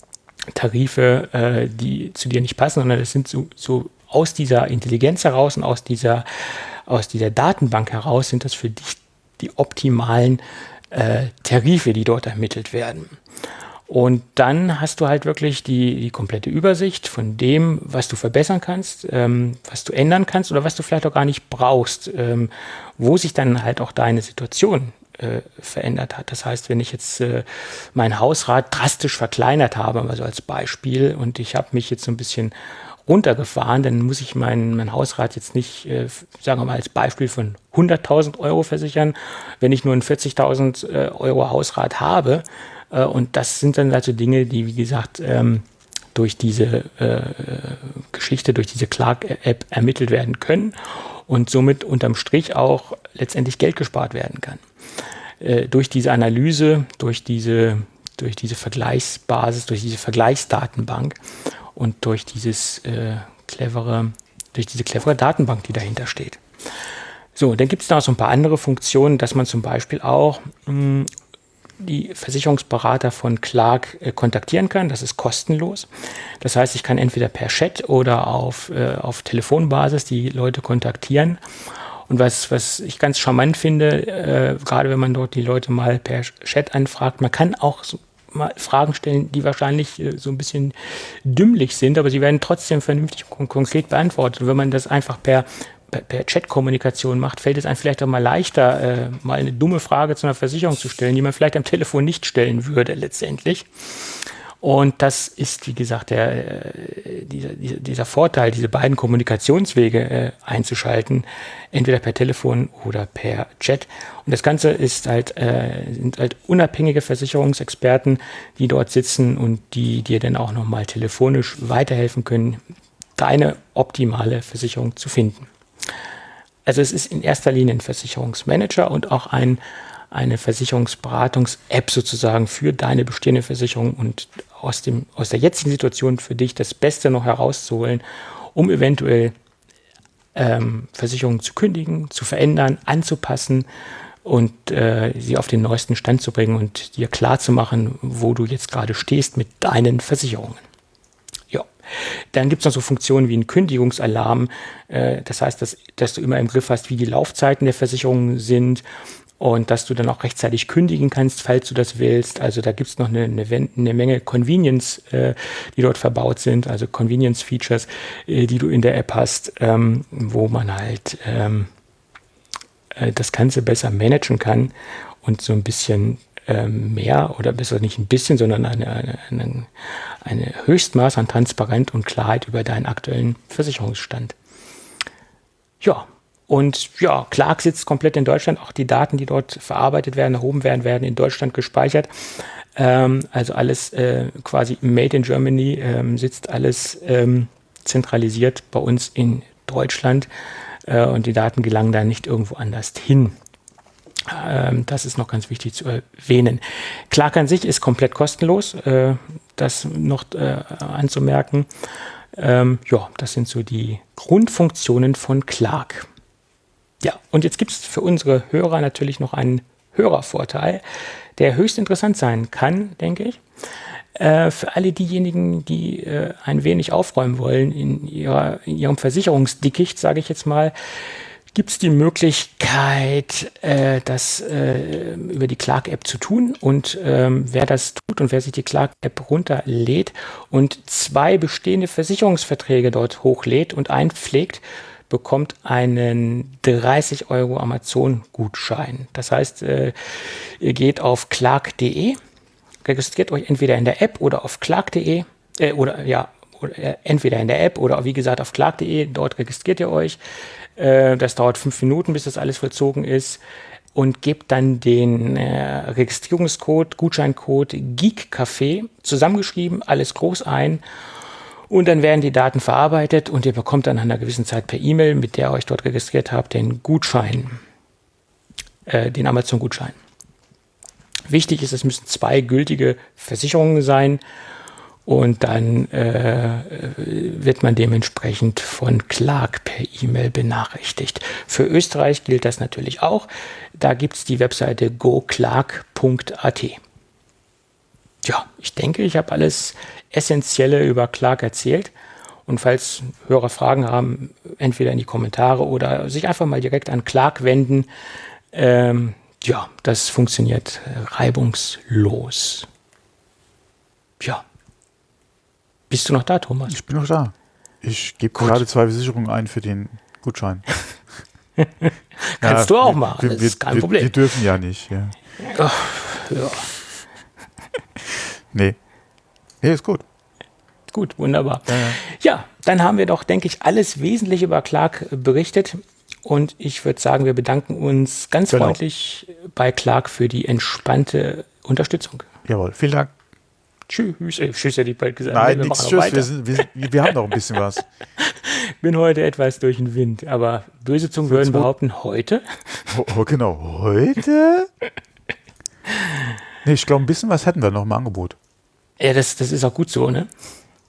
Tarife, äh, die zu dir nicht passen, sondern das sind so, so aus dieser Intelligenz heraus und aus dieser, aus dieser Datenbank heraus sind das für dich die optimalen äh, Tarife, die dort ermittelt werden. Und dann hast du halt wirklich die, die komplette Übersicht von dem, was du verbessern kannst, ähm, was du ändern kannst oder was du vielleicht auch gar nicht brauchst, ähm, wo sich dann halt auch deine Situation äh, verändert hat. Das heißt, wenn ich jetzt äh, mein Hausrat drastisch verkleinert habe, also als Beispiel, und ich habe mich jetzt so ein bisschen runtergefahren, dann muss ich mein, mein Hausrat jetzt nicht, äh, sagen wir mal als Beispiel von hunderttausend Euro versichern, wenn ich nur ein vierzigtausend äh, Euro Hausrat habe. Äh, und das sind dann also Dinge, die, wie gesagt, ähm, durch diese äh, Geschichte, durch diese Clark-App ermittelt werden können und somit unterm Strich auch letztendlich Geld gespart werden kann. Äh, durch diese Analyse, durch diese, durch diese Vergleichsbasis, durch diese Vergleichsdatenbank und durch dieses äh, clevere, durch diese clevere Datenbank, die dahinter steht. So, dann gibt es noch so ein paar andere Funktionen, dass man zum Beispiel auch mh, die Versicherungsberater von Clark äh, kontaktieren kann. Das ist kostenlos. Das heißt, ich kann entweder per Chat oder auf, äh, auf Telefonbasis die Leute kontaktieren. Und was, was ich ganz charmant finde, äh, gerade wenn man dort die Leute mal per Chat anfragt, man kann auch so mal Fragen stellen, die wahrscheinlich äh, so ein bisschen dümmlich sind, aber sie werden trotzdem vernünftig und konkret beantwortet. Und wenn man das einfach per, per, per Chat-Kommunikation macht, fällt es einem vielleicht auch mal leichter, äh, mal eine dumme Frage zu einer Versicherung zu stellen, die man vielleicht am Telefon nicht stellen würde letztendlich. Und das ist, wie gesagt, der, äh, dieser, dieser Vorteil, diese beiden Kommunikationswege äh, einzuschalten, entweder per Telefon oder per Chat. Und das Ganze ist halt, äh, sind halt unabhängige Versicherungsexperten, die dort sitzen und die dir dann auch nochmal telefonisch weiterhelfen können, deine optimale Versicherung zu finden. Also es ist in erster Linie ein Versicherungsmanager und auch ein eine Versicherungsberatungs-App sozusagen für deine bestehende Versicherung und aus, dem, aus der jetzigen Situation für dich das Beste noch herauszuholen, um eventuell ähm, Versicherungen zu kündigen, zu verändern, anzupassen und äh, sie auf den neuesten Stand zu bringen und dir klar zu machen, wo du jetzt gerade stehst mit deinen Versicherungen. Ja. Dann gibt es noch so Funktionen wie ein Kündigungsalarm. Äh, das heißt, dass, dass du immer im Griff hast, wie die Laufzeiten der Versicherungen sind. Und dass du dann auch rechtzeitig kündigen kannst, falls du das willst. Also da gibt es noch eine, eine, eine Menge Convenience, äh, die dort verbaut sind, also Convenience-Features, äh, die du in der App hast, ähm, wo man halt ähm, äh, das Ganze besser managen kann und so ein bisschen ähm, mehr, oder besser nicht ein bisschen, sondern eine, eine, eine, eine Höchstmaß an Transparenz und Klarheit über deinen aktuellen Versicherungsstand. Ja. Und ja, Clark sitzt komplett in Deutschland. Auch die Daten, die dort verarbeitet werden, erhoben werden, werden in Deutschland gespeichert. Ähm, also alles äh, quasi made in Germany, ähm, sitzt alles ähm, zentralisiert bei uns in Deutschland. Äh, und die Daten gelangen da nicht irgendwo anders hin. Ähm, das ist noch ganz wichtig zu erwähnen. Clark an sich ist komplett kostenlos. Äh, das noch äh, anzumerken. Ähm, ja, das sind so die Grundfunktionen von Clark. Ja, und jetzt gibt es für unsere Hörer natürlich noch einen Hörervorteil, der höchst interessant sein kann, denke ich. Äh, für alle diejenigen, die äh, ein wenig aufräumen wollen in, ihrer, in ihrem Versicherungsdickicht, sage ich jetzt mal, gibt es die Möglichkeit, äh, das äh, über die Clark-App zu tun. Und ähm, wer das tut und wer sich die Clark-App runterlädt und zwei bestehende Versicherungsverträge dort hochlädt und einpflegt, bekommt einen dreißig Euro Amazon-Gutschein. Das heißt, äh, ihr geht auf clark punkt de, registriert euch entweder in der App oder auf clark punkt de, Äh, oder ja, oder, äh, entweder in der App oder wie gesagt auf clark punkt de, dort registriert ihr euch. Äh, das dauert fünf Minuten, bis das alles vollzogen ist. Und gebt dann den äh, Registrierungscode, Gutscheincode GeekCafé, zusammengeschrieben, alles groß ein. Und dann werden die Daten verarbeitet und ihr bekommt dann nach einer gewissen Zeit per E-Mail, mit der ihr euch dort registriert habt, den Gutschein, äh, den Amazon-Gutschein. Wichtig ist, es müssen zwei gültige Versicherungen sein. Und dann äh, wird man dementsprechend von Clark per E-Mail benachrichtigt. Für Österreich gilt das natürlich auch. Da gibt es die Webseite go clark punkt a t. Ja, ich denke, ich habe alles Essentielle über Clark erzählt. Und falls Hörer Fragen haben, entweder in die Kommentare oder sich einfach mal direkt an Clark wenden. Ähm, ja, das funktioniert reibungslos. Ja. Bist du noch da, Thomas? Ich bin noch da. Ich gebe gerade zwei Versicherungen ein für den Gutschein. Kannst ja, du auch wir, machen, das wir, ist kein wir, Problem. Wir dürfen ja nicht. Ja. Ach, ja. Nee. Nee, ist gut. Gut, wunderbar. Ja, ja. Ja, dann haben wir doch, denke ich, alles Wesentliche über Clark berichtet. Und ich würde sagen, wir bedanken uns ganz genau. freundlich bei Clark für die entspannte Unterstützung. Jawohl, vielen Dank. Tschüss. Äh, tschüss, hätte ich bald gesagt. Nein, Nee, wir nichts machen noch tschüss. Wir, sind, wir, sind, wir haben noch ein bisschen was. Bin heute etwas durch den Wind, aber böse Zungen würden behaupten, heute? Oh, oh, genau, heute? Nee, ich glaube, ein bisschen was hätten wir noch im Angebot. Ja, das, das ist auch gut so, ne?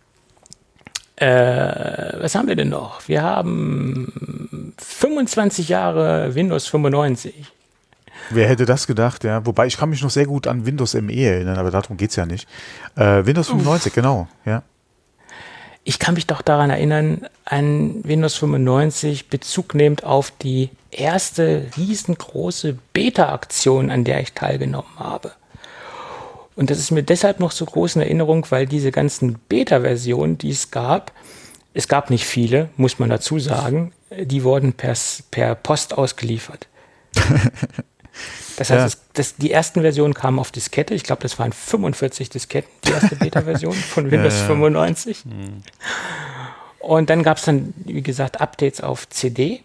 Äh, was haben wir denn noch? Wir haben fünfundzwanzig Jahre Windows fünfundneunzig. Wer hätte das gedacht, ja? Wobei, ich kann mich noch sehr gut an Windows M E erinnern, aber darum geht es ja nicht. Äh, Windows fünfundneunzig, Uff. Genau, ja. Ich kann mich doch daran erinnern, an Windows fünfundneunzig Bezug nehmend auf die erste riesengroße Beta-Aktion, an der ich teilgenommen habe. Und das ist mir deshalb noch so groß in Erinnerung, weil diese ganzen Beta-Versionen, die es gab, es gab nicht viele, muss man dazu sagen, die wurden per, per Post ausgeliefert. Das heißt, ja. das, das, die ersten Versionen kamen auf Diskette. Ich glaube, das waren fünfundvierzig Disketten, die erste Beta-Version von Windows ja, ja. fünfundneunzig. Mhm. Und dann gab es dann, wie gesagt, Updates auf C D.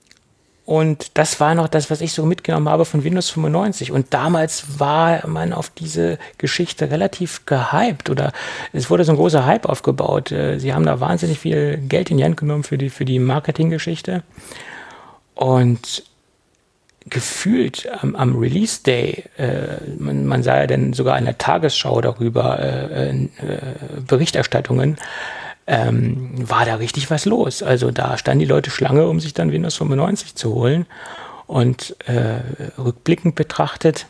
Und das war noch das, was ich so mitgenommen habe von Windows fünfundneunzig. Und damals war man auf diese Geschichte relativ gehypt. Oder es wurde so ein großer Hype aufgebaut. Sie haben da wahnsinnig viel Geld in die Hand genommen für die, für die Marketinggeschichte. Und gefühlt am, am Release Day, äh, man, man sah ja dann sogar in der Tagesschau darüber äh, äh, Berichterstattungen, ähm, war da richtig was los. Also da standen die Leute Schlange, um sich dann Windows fünfundneunzig zu holen. Und äh, rückblickend betrachtet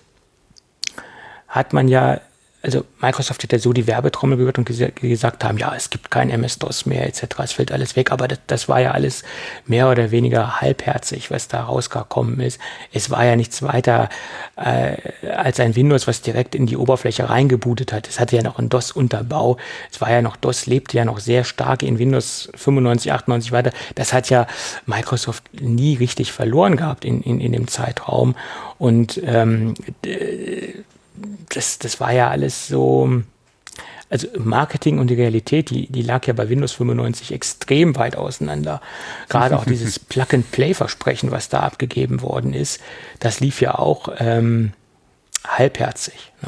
hat man ja, also Microsoft hat ja so die Werbetrommel gehört und ges- gesagt haben, ja, es gibt kein M S-DOS mehr et cetera, es fällt alles weg, aber das, das war ja alles mehr oder weniger halbherzig, was da rausgekommen ist. Es war ja nichts weiter äh, als ein Windows, was direkt in die Oberfläche reingebootet hat. Es hatte ja noch einen DOS-Unterbau. Es war ja noch, DOS lebte ja noch sehr stark in Windows fünfundneunzig, achtundneunzig weiter. Das hat ja Microsoft nie richtig verloren gehabt in, in, in dem Zeitraum. Und ähm, d- Das, das war ja alles so, also Marketing und die Realität, die, die lag ja bei Windows fünfundneunzig extrem weit auseinander. Gerade auch dieses Plug-and-Play-Versprechen, was da abgegeben worden ist, das lief ja auch ähm, halbherzig. Ne?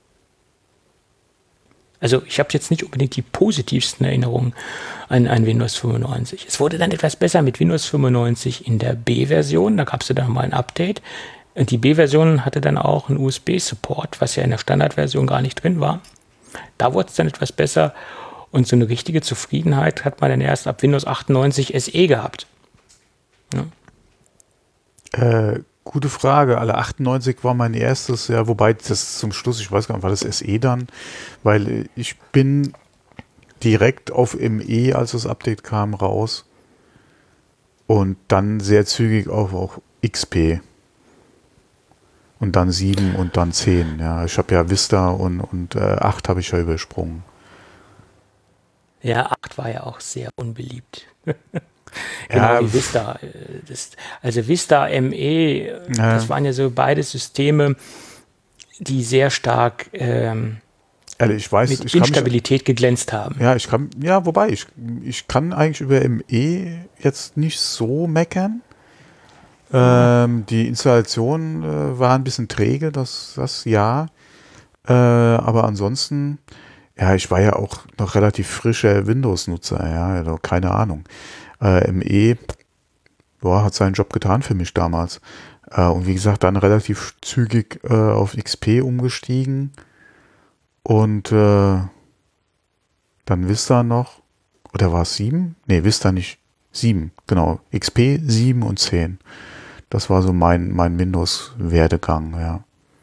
Also ich habe jetzt nicht unbedingt die positivsten Erinnerungen an, an Windows fünfundneunzig. Es wurde dann etwas besser mit Windows fünfundneunzig in der B-Version, da gab es ja dann mal ein Update. Die B-Version hatte dann auch einen U S B-Support, was ja in der Standardversion gar nicht drin war. Da wurde es dann etwas besser und so eine richtige Zufriedenheit hat man dann erst ab Windows achtundneunzig S E gehabt. Ja. Äh, gute Frage. Alle achtundneunzig war mein erstes, ja, wobei das zum Schluss, ich weiß gar nicht, war das S E dann? Weil ich bin direkt auf M E, als das Update kam, raus und dann sehr zügig auf auch X P. Und dann sieben und dann zehn. Ja, ich habe ja Vista und, und äh, acht habe ich ja übersprungen. Ja, acht war ja auch sehr unbeliebt. Genau ja, wie Vista. Das, also Vista, M E, ja. Das waren ja so beide Systeme, die sehr stark ähm, Ehrlich, ich weiß, mit ich kann Instabilität mich, geglänzt haben. Ja, ich kann, ja, wobei, ich, ich kann eigentlich über M E jetzt nicht so meckern. Ähm, die Installation äh, war ein bisschen träge, das, das ja. Äh, aber ansonsten, ja, ich war ja auch noch relativ frischer Windows-Nutzer, ja, also keine Ahnung. Äh, M E, boah, hat seinen Job getan für mich damals. Äh, und wie gesagt, dann relativ zügig äh, auf X P umgestiegen. Und äh, dann Vista noch, oder war es sieben? Nee, Vista nicht. sieben, genau. X P, sieben und zehn. Das war so mein, mein Windows-Werdegang, ja.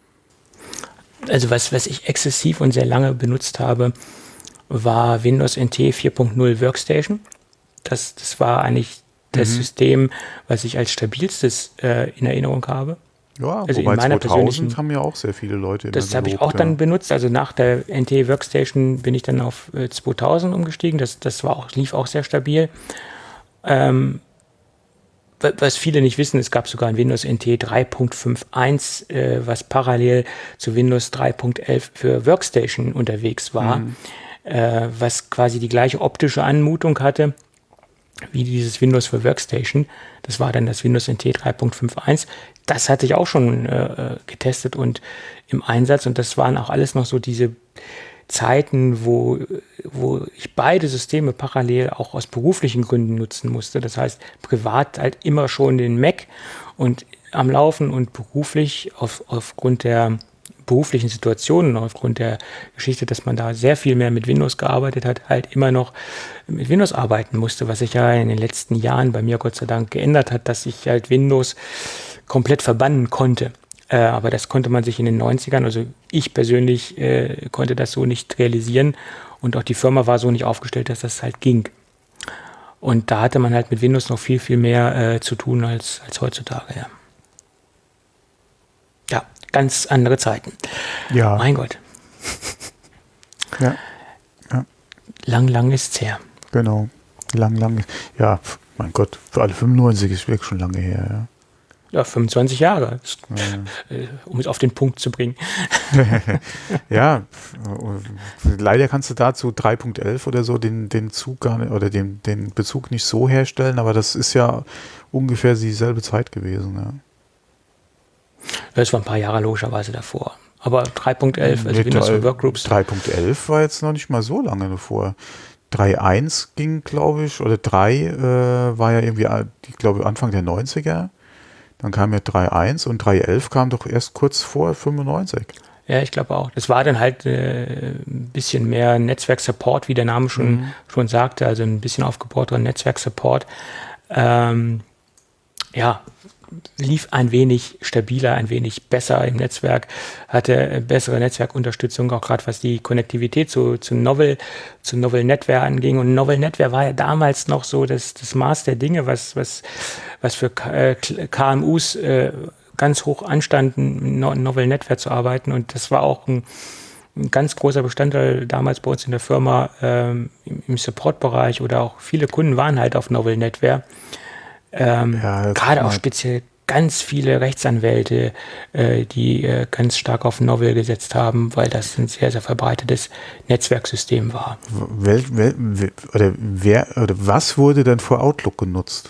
Also was, was ich exzessiv und sehr lange benutzt habe, war Windows N T vier Punkt null Workstation. Das, das war eigentlich das mhm. System, was ich als stabilstes äh, in Erinnerung habe. Ja, also wobei in meiner zweitausend haben ja auch sehr viele Leute immer Das habe ich gelobt, auch ja. dann benutzt. Also nach der N T Workstation bin ich dann auf äh, zweitausend umgestiegen. Das, das war auch, lief auch sehr stabil. Ähm, was viele nicht wissen, es gab sogar ein Windows N T drei Punkt fünf Punkt eins, äh, was parallel zu Windows drei Punkt elf für Workstation unterwegs war, mhm. äh, was quasi die gleiche optische Anmutung hatte wie dieses Windows für Workstation. Das war dann das Windows N T drei Punkt fünf Punkt eins. Das hatte ich auch schon äh, getestet und im Einsatz. Und das waren auch alles noch so diese Zeiten, wo, wo ich beide Systeme parallel auch aus beruflichen Gründen nutzen musste. Das heißt, privat halt immer schon den Mac und am Laufen und beruflich auf, aufgrund der beruflichen Situationen, aufgrund der Geschichte, dass man da sehr viel mehr mit Windows gearbeitet hat, halt immer noch mit Windows arbeiten musste, was sich ja in den letzten Jahren bei mir Gott sei Dank geändert hat, dass ich halt Windows komplett verbannen konnte. Äh, aber das konnte man sich in den neunzigern, also ich persönlich äh, konnte das so nicht realisieren und auch die Firma war so nicht aufgestellt, dass das halt ging. Und da hatte man halt mit Windows noch viel, viel mehr äh, zu tun als, als heutzutage, ja. Ja, ganz andere Zeiten. Ja. Mein Gott. Ja. Ja. Lang, lang ist's her. Genau. Lang, lang. Ja, mein Gott, für alle fünfundneunzig ist wirklich schon lange her, ja. Ja, fünfundzwanzig Jahre, das, ja. äh, um es auf den Punkt zu bringen. Ja, leider kannst du dazu drei Punkt elf oder so den, den Zug gar nicht, oder den, den Bezug nicht so herstellen, aber das ist ja ungefähr dieselbe Zeit gewesen. Ja. Das war ein paar Jahre logischerweise davor. Aber drei Punkt elf, also Windows für Workgroups. drei Punkt elf war jetzt noch nicht mal so lange davor. drei Punkt eins ging, glaube ich, oder drei äh, war ja irgendwie, ich glaube, Anfang der neunziger. Dann kam ja drei Punkt eins und drei Punkt elf kam doch erst kurz vor fünfundneunzig. Ja, ich glaube auch. Das war dann halt äh, ein bisschen mehr Netzwerk-Support, wie der Name schon, mhm. schon sagte, also ein bisschen aufgebauter Netzwerk-Support. Ähm, ja, lief ein wenig stabiler, ein wenig besser im Netzwerk, hatte bessere Netzwerkunterstützung, auch gerade was die Konnektivität zu, zu Novel, zu Novel Netware anging. Und Novel Netware war ja damals noch so das, das Maß der Dinge, was, was, was für K M Us äh, ganz hoch anstanden, Novel Netware zu arbeiten. Und das war auch ein, ein ganz großer Bestandteil damals bei uns in der Firma ähm, im, im Support-Bereich, oder auch viele Kunden waren halt auf Novel Netware. Ähm, ja, gerade auch speziell ganz viele Rechtsanwälte, äh, die äh, ganz stark auf Novel gesetzt haben, weil das ein sehr, sehr verbreitetes Netzwerksystem war. Wel, wel, wel, oder, wer, oder was wurde denn für Outlook genutzt?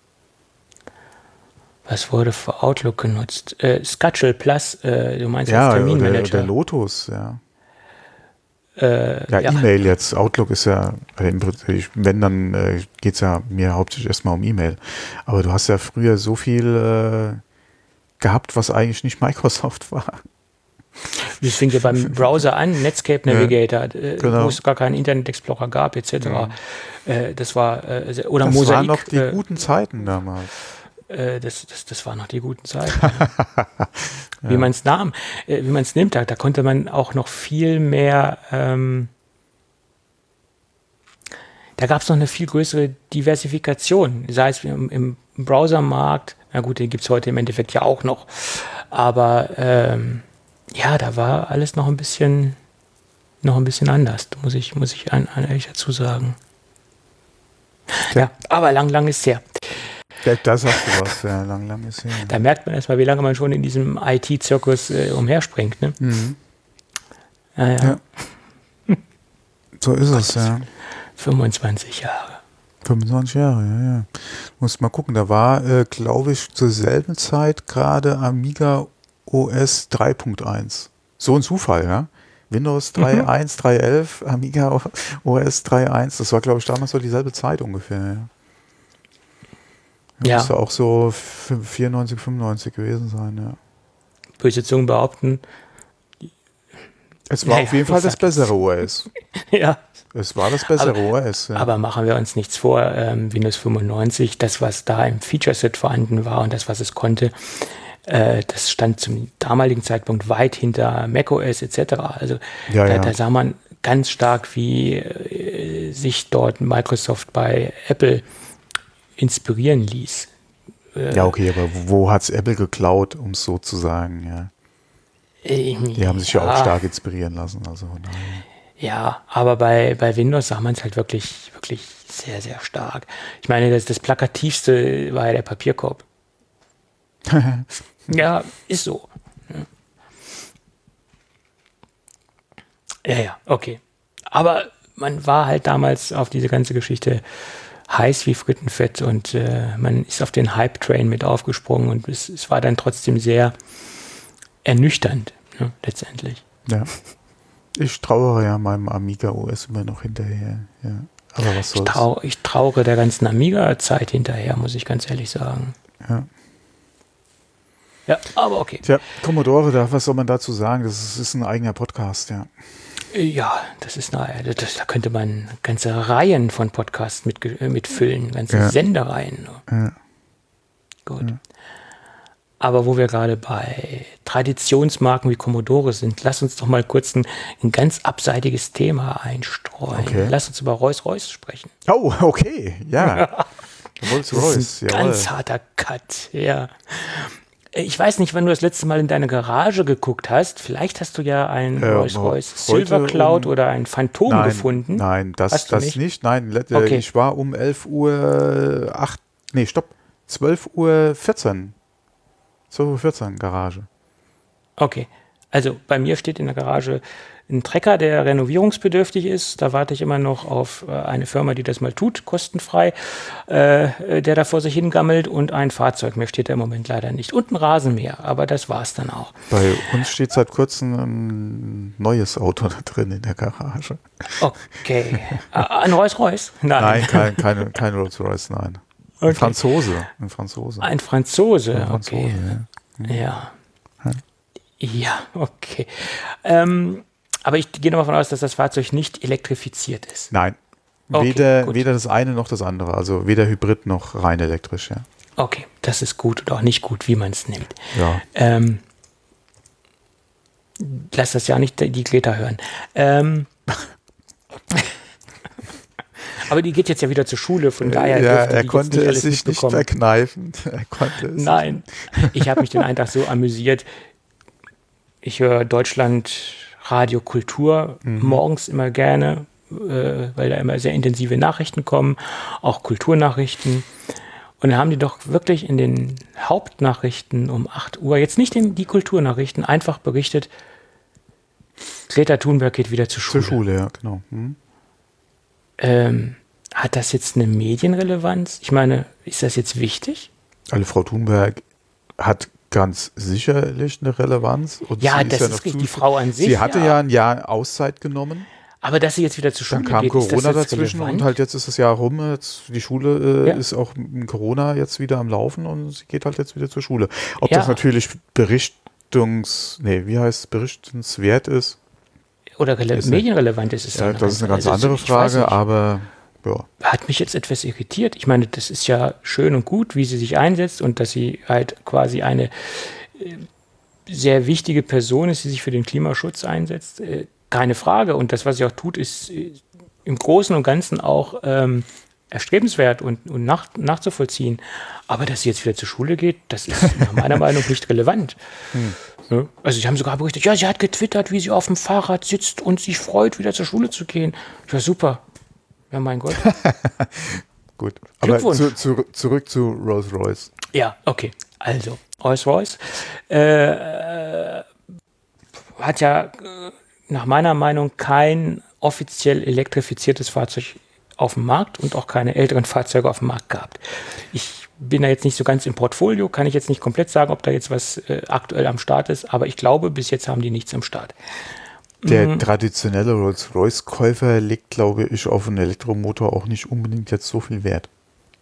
Was wurde für Outlook genutzt? Äh, Scutchel Plus, äh, du meinst ja, als Terminmanager. Oder, oder Lotus, ja. Äh, ja, ja. E-Mail jetzt. Outlook ist ja, wenn, dann äh, geht es ja mir hauptsächlich erstmal um E-Mail. Aber du hast ja früher so viel äh, gehabt, was eigentlich nicht Microsoft war. Das fing ja beim Browser an, Netscape Navigator, ja, genau. wo es gar keinen Internet Explorer gab, et cetera. Ja. Äh, das war, äh, oder das Mosaik. Das waren noch die äh, guten Zeiten damals. Das, das, das waren noch die guten Zeiten. Ja. Wie man es nahm, wie man es nimmt, da, da konnte man auch noch viel mehr, ähm, da gab es noch eine viel größere Diversifikation, sei es im, im Browsermarkt, na gut, den gibt es heute im Endeffekt ja auch noch, aber ähm, ja, da war alles noch ein bisschen, noch ein bisschen anders, muss ich, muss ich an, an ehrlich dazu sagen. Ja, ja, aber lang, lang ist her. Ja, das hast du was, ja, lang, lang ist her. Da merkt man erstmal, wie lange man schon in diesem I T-Zirkus äh, umherspringt. Ne? Mhm. Ja, ja. Ja. So ist es, ja. fünfundzwanzig Jahre. fünfundzwanzig Jahre, ja, ja. Muss mal gucken, da war, äh, glaube ich, zur selben Zeit gerade Amiga O S drei Punkt eins. So ein Zufall, ja. Windows drei Punkt eins, drei Punkt elf, Amiga O S drei Punkt eins, das war, glaube ich, damals so dieselbe Zeit ungefähr, ja. Ja. Müsste auch so vierundneunzig, fünfundneunzig gewesen sein, ja. Böse Zungen behaupten, es war naja, auf jeden Fall das bessere O S. Ja. Es war das bessere aber, O S. Ja. Aber machen wir uns nichts vor, ähm, Windows fünfundneunzig, das, was da im Feature-Set vorhanden war und das, was es konnte, äh, das stand zum damaligen Zeitpunkt weit hinter macOS et cetera. Also ja, da, ja. da sah man ganz stark, wie äh, sich dort Microsoft bei Apple inspirieren ließ. Äh, ja, okay, aber wo hat es Apple geklaut, um es so zu sagen, ja. äh, Die haben sich ja, ja auch stark inspirieren lassen, also nein. Ja, aber bei, bei Windows sah man es halt wirklich, wirklich sehr, sehr stark. Ich meine, das, das Plakativste war ja der Papierkorb. Ja, ist so. Ja, ja, okay. Aber man war halt damals auf diese ganze Geschichte heiß wie Frittenfett und äh, man ist auf den Hype-Train mit aufgesprungen und es, es war dann trotzdem sehr ernüchternd, ne, letztendlich. Ja. Ich trauere ja meinem Amiga O S immer noch hinterher. Ja. Aber was soll's? Ich, trau, ich trauere der ganzen Amiga-Zeit hinterher, muss ich ganz ehrlich sagen. Ja. Ja, aber okay. Tja, Commodore, da, was soll man dazu sagen? Das ist, ist ein eigener Podcast, ja. Ja, das ist naja, das, da könnte man ganze Reihen von Podcasts mit, mitfüllen, ganze ja. Sendereien. Ja. Gut. Ja. Aber wo wir gerade bei Traditionsmarken wie Commodore sind, lass uns doch mal kurz ein, ein ganz abseitiges Thema einstreuen. Okay. Lass uns über Rolls-Royce sprechen. Oh, okay, ja. Rolls-Royce, das ist ein jawohl. Ganz harter Cut, ja. Ich weiß nicht, wann du das letzte Mal in deine Garage geguckt hast. Vielleicht hast du ja ein äh, Rolls-Royce Silver Cloud um, oder ein Phantom nein, gefunden. Nein, das, das nicht? nicht. Nein, okay. Ich war um elf Uhr acht, nee, stopp, zwölf Uhr vierzehn. zwölf Uhr vierzehn Garage. Okay, also bei mir steht in der Garage ein Trecker, der renovierungsbedürftig ist. Da warte ich immer noch auf äh, eine Firma, die das mal tut, kostenfrei, äh, der da vor sich hingammelt und ein Fahrzeug. Mehr steht da im Moment leider nicht. Und ein Rasenmäher, aber das war's dann auch. Bei uns steht seit kurzem ein neues Auto da drin in der Garage. Okay. Ein Rolls-Royce? Nein, nein kein, keine, kein Rolls-Royce, nein. Ein okay. Franzose. Ein Franzose. Ein Franzose, ein Franzose okay. Ja. Ja. Hm. Ja, okay. Ähm, aber ich gehe nochmal davon aus, dass das Fahrzeug nicht elektrifiziert ist. Nein. Okay, weder, weder das eine noch das andere. Also weder Hybrid noch rein elektrisch, ja. Okay, das ist gut und auch nicht gut, wie man es nimmt. Ja. Ähm, lass das ja nicht die Greta hören. Ähm, aber die geht jetzt ja wieder zur Schule, von daher ja, er konnte es sich nicht verkneifen. Er konnte es Nein, ich habe mich den einen Tag so amüsiert. Ich höre Deutschland Radio Kultur mhm. morgens immer gerne, äh, weil da immer sehr intensive Nachrichten kommen, auch Kulturnachrichten. Und da haben die doch wirklich in den Hauptnachrichten um acht Uhr, jetzt nicht in die Kulturnachrichten, einfach berichtet, Greta Thunberg geht wieder zur Schule. Zur Schule, ja, genau. Mhm. Ähm, hat das jetzt eine Medienrelevanz? Ich meine, ist das jetzt wichtig? Also Frau Thunberg hat ganz sicherlich eine Relevanz. Und ja, sie das ist, ja ist noch richtig, die Frau an sich. Sie hatte ja. ja ein Jahr Auszeit genommen. Aber dass sie jetzt wieder zur Schule geht, Dann kam geht, Corona ist das dazwischen relevant? Und halt jetzt ist das Jahr rum. Jetzt die Schule äh, ja. ist auch mit Corona jetzt wieder am Laufen und sie geht halt jetzt wieder zur Schule. Ob ja. das natürlich Berichtungs... Nee, wie heißt es? Berichtenswert ist? Oder medienrelevant ist es ja, dann. Das ist eine ganz also, andere Frage, aber... Ja. Hat mich jetzt etwas irritiert. Ich meine, das ist ja schön und gut, wie sie sich einsetzt und dass sie halt quasi eine äh, sehr wichtige Person ist, die sich für den Klimaschutz einsetzt. Äh, keine Frage. Und das, was sie auch tut, ist äh, im Großen und Ganzen auch ähm, erstrebenswert und, und nach, nachzuvollziehen. Aber dass sie jetzt wieder zur Schule geht, das ist nach meiner Meinung nicht relevant. Hm. Ja. Also sie haben sogar berichtet, ja, sie hat getwittert, wie sie auf dem Fahrrad sitzt und sich freut, wieder zur Schule zu gehen. Ja, super. Ja, mein Gott. Gut. Aber zu, zu, zurück zu Rolls-Royce. Ja, okay. Also, Rolls-Royce äh, hat ja äh, nach meiner Meinung kein offiziell elektrifiziertes Fahrzeug auf dem Markt und auch keine älteren Fahrzeuge auf dem Markt gehabt. Ich bin da jetzt nicht so ganz im Portfolio, kann ich jetzt nicht komplett sagen, ob da jetzt was äh, aktuell am Start ist, aber ich glaube, bis jetzt haben die nichts am Start. Der mhm. traditionelle Rolls-Royce-Käufer legt, glaube ich, auf einen Elektromotor auch nicht unbedingt jetzt so viel Wert.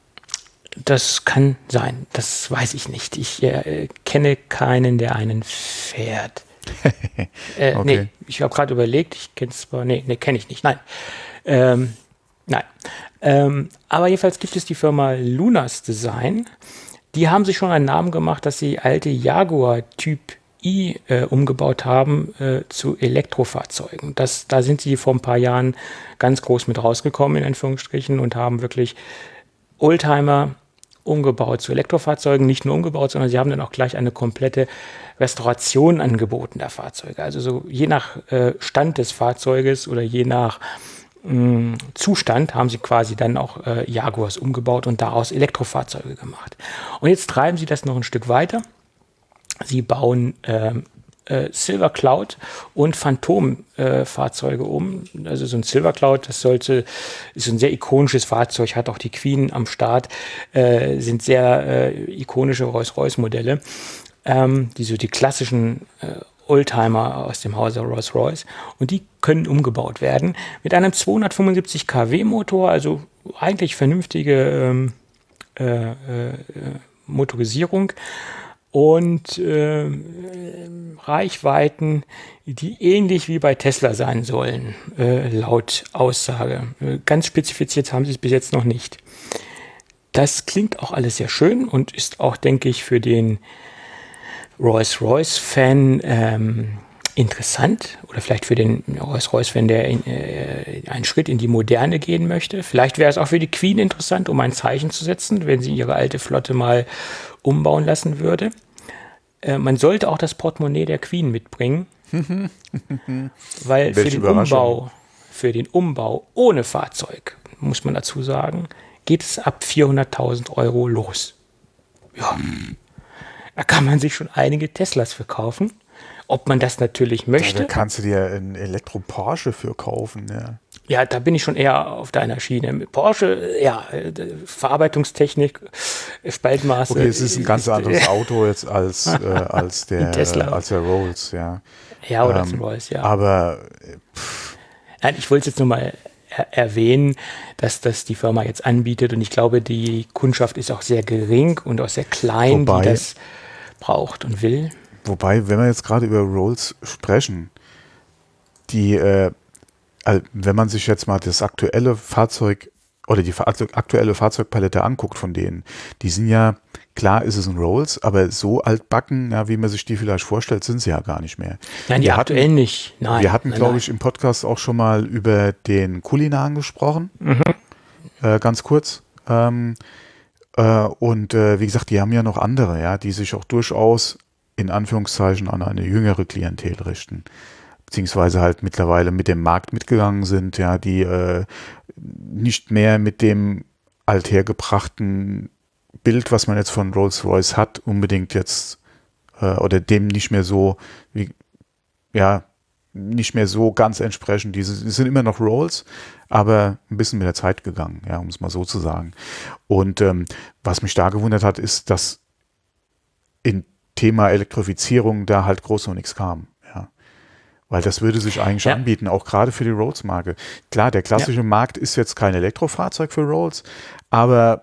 Das kann sein, das weiß ich nicht. Ich äh, kenne keinen, der einen fährt. äh, okay. Nee, ich habe gerade überlegt, ich kenne es zwar, nee, nee kenne ich nicht, nein. Ähm, nein. Ähm, aber jedenfalls gibt es die Firma Lunas Design. Die haben sich schon einen Namen gemacht, dass sie alte Jaguar Typ I äh, umgebaut haben äh, zu Elektrofahrzeugen. Das, da sind sie vor ein paar Jahren ganz groß mit rausgekommen, in Anführungsstrichen, und haben wirklich Oldtimer umgebaut zu Elektrofahrzeugen, nicht nur umgebaut, sondern sie haben dann auch gleich eine komplette Restauration angeboten der Fahrzeuge. Also so je nach äh, Stand des Fahrzeuges oder je nach mh, Zustand haben sie quasi dann auch äh, Jaguars umgebaut und daraus Elektrofahrzeuge gemacht. Und jetzt treiben sie das noch ein Stück weiter. Sie bauen ähm, äh, Silver Cloud und Phantom-Fahrzeuge äh, um. Also so ein Silver Cloud, das sollte, ist ein sehr ikonisches Fahrzeug, hat auch die Queen am Start, äh, sind sehr äh, ikonische Rolls-Royce-Modelle, ähm, die so die klassischen äh, Oldtimer aus dem Hause Rolls-Royce, und die können umgebaut werden mit einem zweihundertfünfundsiebzig Kilowatt Motor, also eigentlich vernünftige ähm, äh, äh, Motorisierung. Und äh, Reichweiten, die ähnlich wie bei Tesla sein sollen, äh, laut Aussage. Äh, ganz spezifiziert haben sie es bis jetzt noch nicht. Das klingt auch alles sehr schön und ist auch, denke ich, für den Rolls-Royce-Fan ähm, interessant, oder vielleicht für den Rolls-Royce-Fan, der in, äh, einen Schritt in die Moderne gehen möchte. Vielleicht wäre es auch für die Queen interessant, um ein Zeichen zu setzen, wenn sie ihre alte Flotte mal umbauen lassen würde. Äh, man sollte auch das Portemonnaie der Queen mitbringen, weil für den Umbau, für den Umbau ohne Fahrzeug, muss man dazu sagen, geht es ab vierhunderttausend Euro los. Ja, da kann man sich schon einige Teslas verkaufen. Ob man das natürlich möchte. Da kannst du dir einen Elektro-Porsche für kaufen, ja. Ja, da bin ich schon eher auf deiner Schiene. Mit Porsche, ja, Verarbeitungstechnik, Spaltmaße. Okay, es ist ein ganz ist, anderes Auto jetzt als, äh, als, der, Tesla. als der Rolls, ja. Ja, oder ähm, das Rolls, ja. Aber, pff. Nein, ich wollte es jetzt nur mal er- erwähnen, dass das die Firma jetzt anbietet, und ich glaube, die Kundschaft ist auch sehr gering und auch sehr klein, Wobei, die das braucht und will. Wobei, wenn wir jetzt gerade über Rolls sprechen, die, äh, also wenn man sich jetzt mal das aktuelle Fahrzeug oder die aktuelle Fahrzeugpalette anguckt von denen, die sind ja, klar ist es ein Rolls, aber so altbacken, ja, wie man sich die vielleicht vorstellt, sind sie ja gar nicht mehr. Nein, die wir aktuell hatten, nicht. Nein, wir hatten, glaube nein. ich, im Podcast auch schon mal über den Kulinan gesprochen, mhm. äh, ganz kurz. Ähm, äh, und äh, wie gesagt, die haben ja noch andere, ja, die sich auch durchaus in Anführungszeichen an eine jüngere Klientel richten, beziehungsweise halt mittlerweile mit dem Markt mitgegangen sind, ja, die äh, nicht mehr mit dem althergebrachten Bild, was man jetzt von Rolls-Royce hat, unbedingt jetzt äh, oder dem nicht mehr so, wie, ja, nicht mehr so ganz entsprechen. Die sind immer noch Rolls, aber ein bisschen mit der Zeit gegangen, ja, um es mal so zu sagen. Und ähm, was mich da gewundert hat, ist, dass in Thema Elektrifizierung da halt groß noch nichts kam. Ja. Weil das würde sich eigentlich ja. anbieten, auch gerade für die Rolls-Marke. Klar, der klassische ja. Markt ist jetzt kein Elektrofahrzeug für Rolls, aber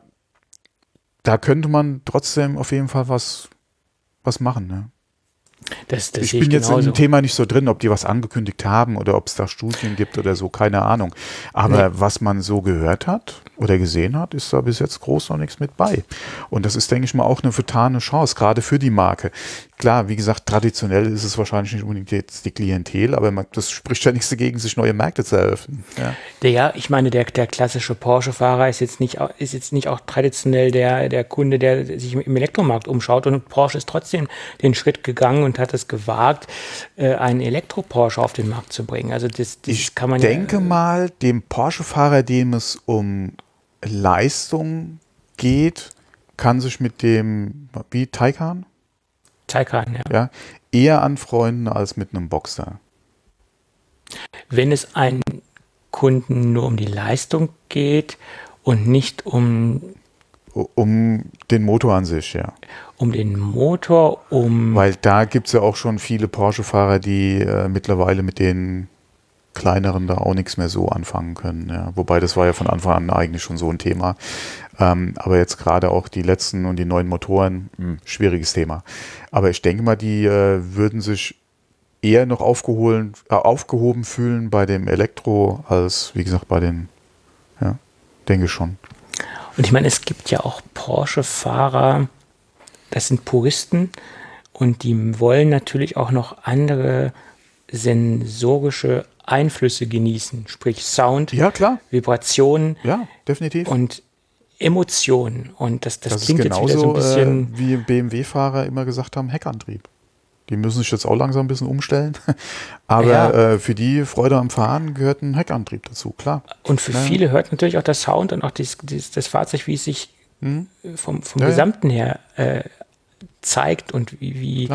da könnte man trotzdem auf jeden Fall was, was machen. Ne? Das, das ich bin ich jetzt genauso. in dem Thema nicht so drin, ob die was angekündigt haben oder ob es da Studien gibt oder so, keine Ahnung. Aber nee. was man so gehört hat oder gesehen hat, ist da bis jetzt groß noch nichts mit bei. Und das ist, denke ich mal, auch eine vertane Chance, gerade für die Marke. Klar, wie gesagt, traditionell ist es wahrscheinlich nicht unbedingt jetzt die Klientel, aber man, das spricht ja nichts dagegen, sich neue Märkte zu eröffnen. Ja, der, ja ich meine, der, der klassische Porsche-Fahrer ist jetzt nicht, ist jetzt nicht auch traditionell der, der Kunde, der sich im Elektromarkt umschaut, und Porsche ist trotzdem den Schritt gegangen und hat es gewagt, einen Elektro-Porsche auf den Markt zu bringen. Also das, das ich kann man denke ja, mal, dem Porsche-Fahrer, dem es um Leistung geht, kann sich mit dem, wie, Taycan? Taycan, ja. ja. Eher anfreunden als mit einem Boxer. Wenn es ein Kunden nur um die Leistung geht und nicht um Um den Motor an sich, ja. Um den Motor, um... Weil da gibt es ja auch schon viele Porsche-Fahrer, die äh, mittlerweile mit den kleineren da auch nichts mehr so anfangen können. Ja. Wobei das war ja von Anfang an eigentlich schon so ein Thema. Ähm, aber jetzt gerade auch die letzten und die neuen Motoren, mh, schwieriges Thema. Aber ich denke mal, die äh, würden sich eher noch aufgeholen, äh, aufgehoben fühlen bei dem Elektro als, wie gesagt, bei den, ja, denke ich schon. Und ich meine, es gibt ja auch Porsche-Fahrer, das sind Puristen und die wollen natürlich auch noch andere sensorische Einflüsse genießen, sprich Sound, ja, klar. Vibrationen, ja, definitiv. Und Emotionen. Und das, das, das klingt ist genauso, jetzt wieder so ein bisschen... Äh, wie B M W-Fahrer immer gesagt haben, Heckantrieb. Die müssen sich jetzt auch langsam ein bisschen umstellen. Aber ja. äh, für die Freude am Fahren gehört ein Heckantrieb dazu, klar. Und für ja. viele hört natürlich auch der Sound und auch dies, dies, das Fahrzeug, wie es sich hm. vom, vom ja, Gesamten her äh, zeigt und wie, wie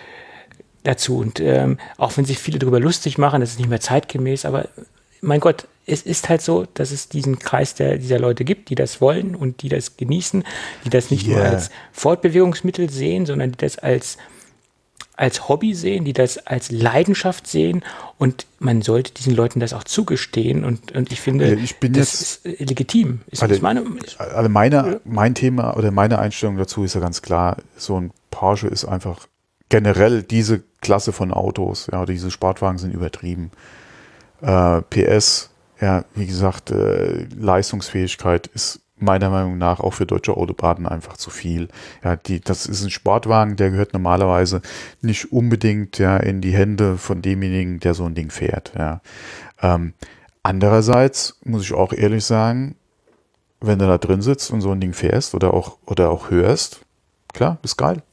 dazu. Und ähm, auch wenn sich viele darüber lustig machen, das ist nicht mehr zeitgemäß, aber mein Gott, es ist halt so, dass es diesen Kreis der, dieser Leute gibt, die das wollen und die das genießen, die das nicht yeah. nur als Fortbewegungsmittel sehen, sondern die das als als Hobby sehen, die das als Leidenschaft sehen und man sollte diesen Leuten das auch zugestehen und, und ich finde, also ich bin das jetzt, ist legitim. Ist also, das meine, also meine, mein Thema oder meine Einstellung dazu ist ja ganz klar, so ein Porsche ist einfach generell diese Klasse von Autos, ja, diese Sportwagen sind übertrieben. Äh, P S, ja, wie gesagt, äh, Leistungsfähigkeit ist meiner Meinung nach auch für deutsche Autobahnen einfach zu viel. Ja, die, das ist ein Sportwagen, der gehört normalerweise nicht unbedingt ja in die Hände von demjenigen, der so ein Ding fährt. Ja. Ähm, andererseits muss ich auch ehrlich sagen, wenn du da drin sitzt und so ein Ding fährst oder auch, oder auch hörst, klar, ist geil.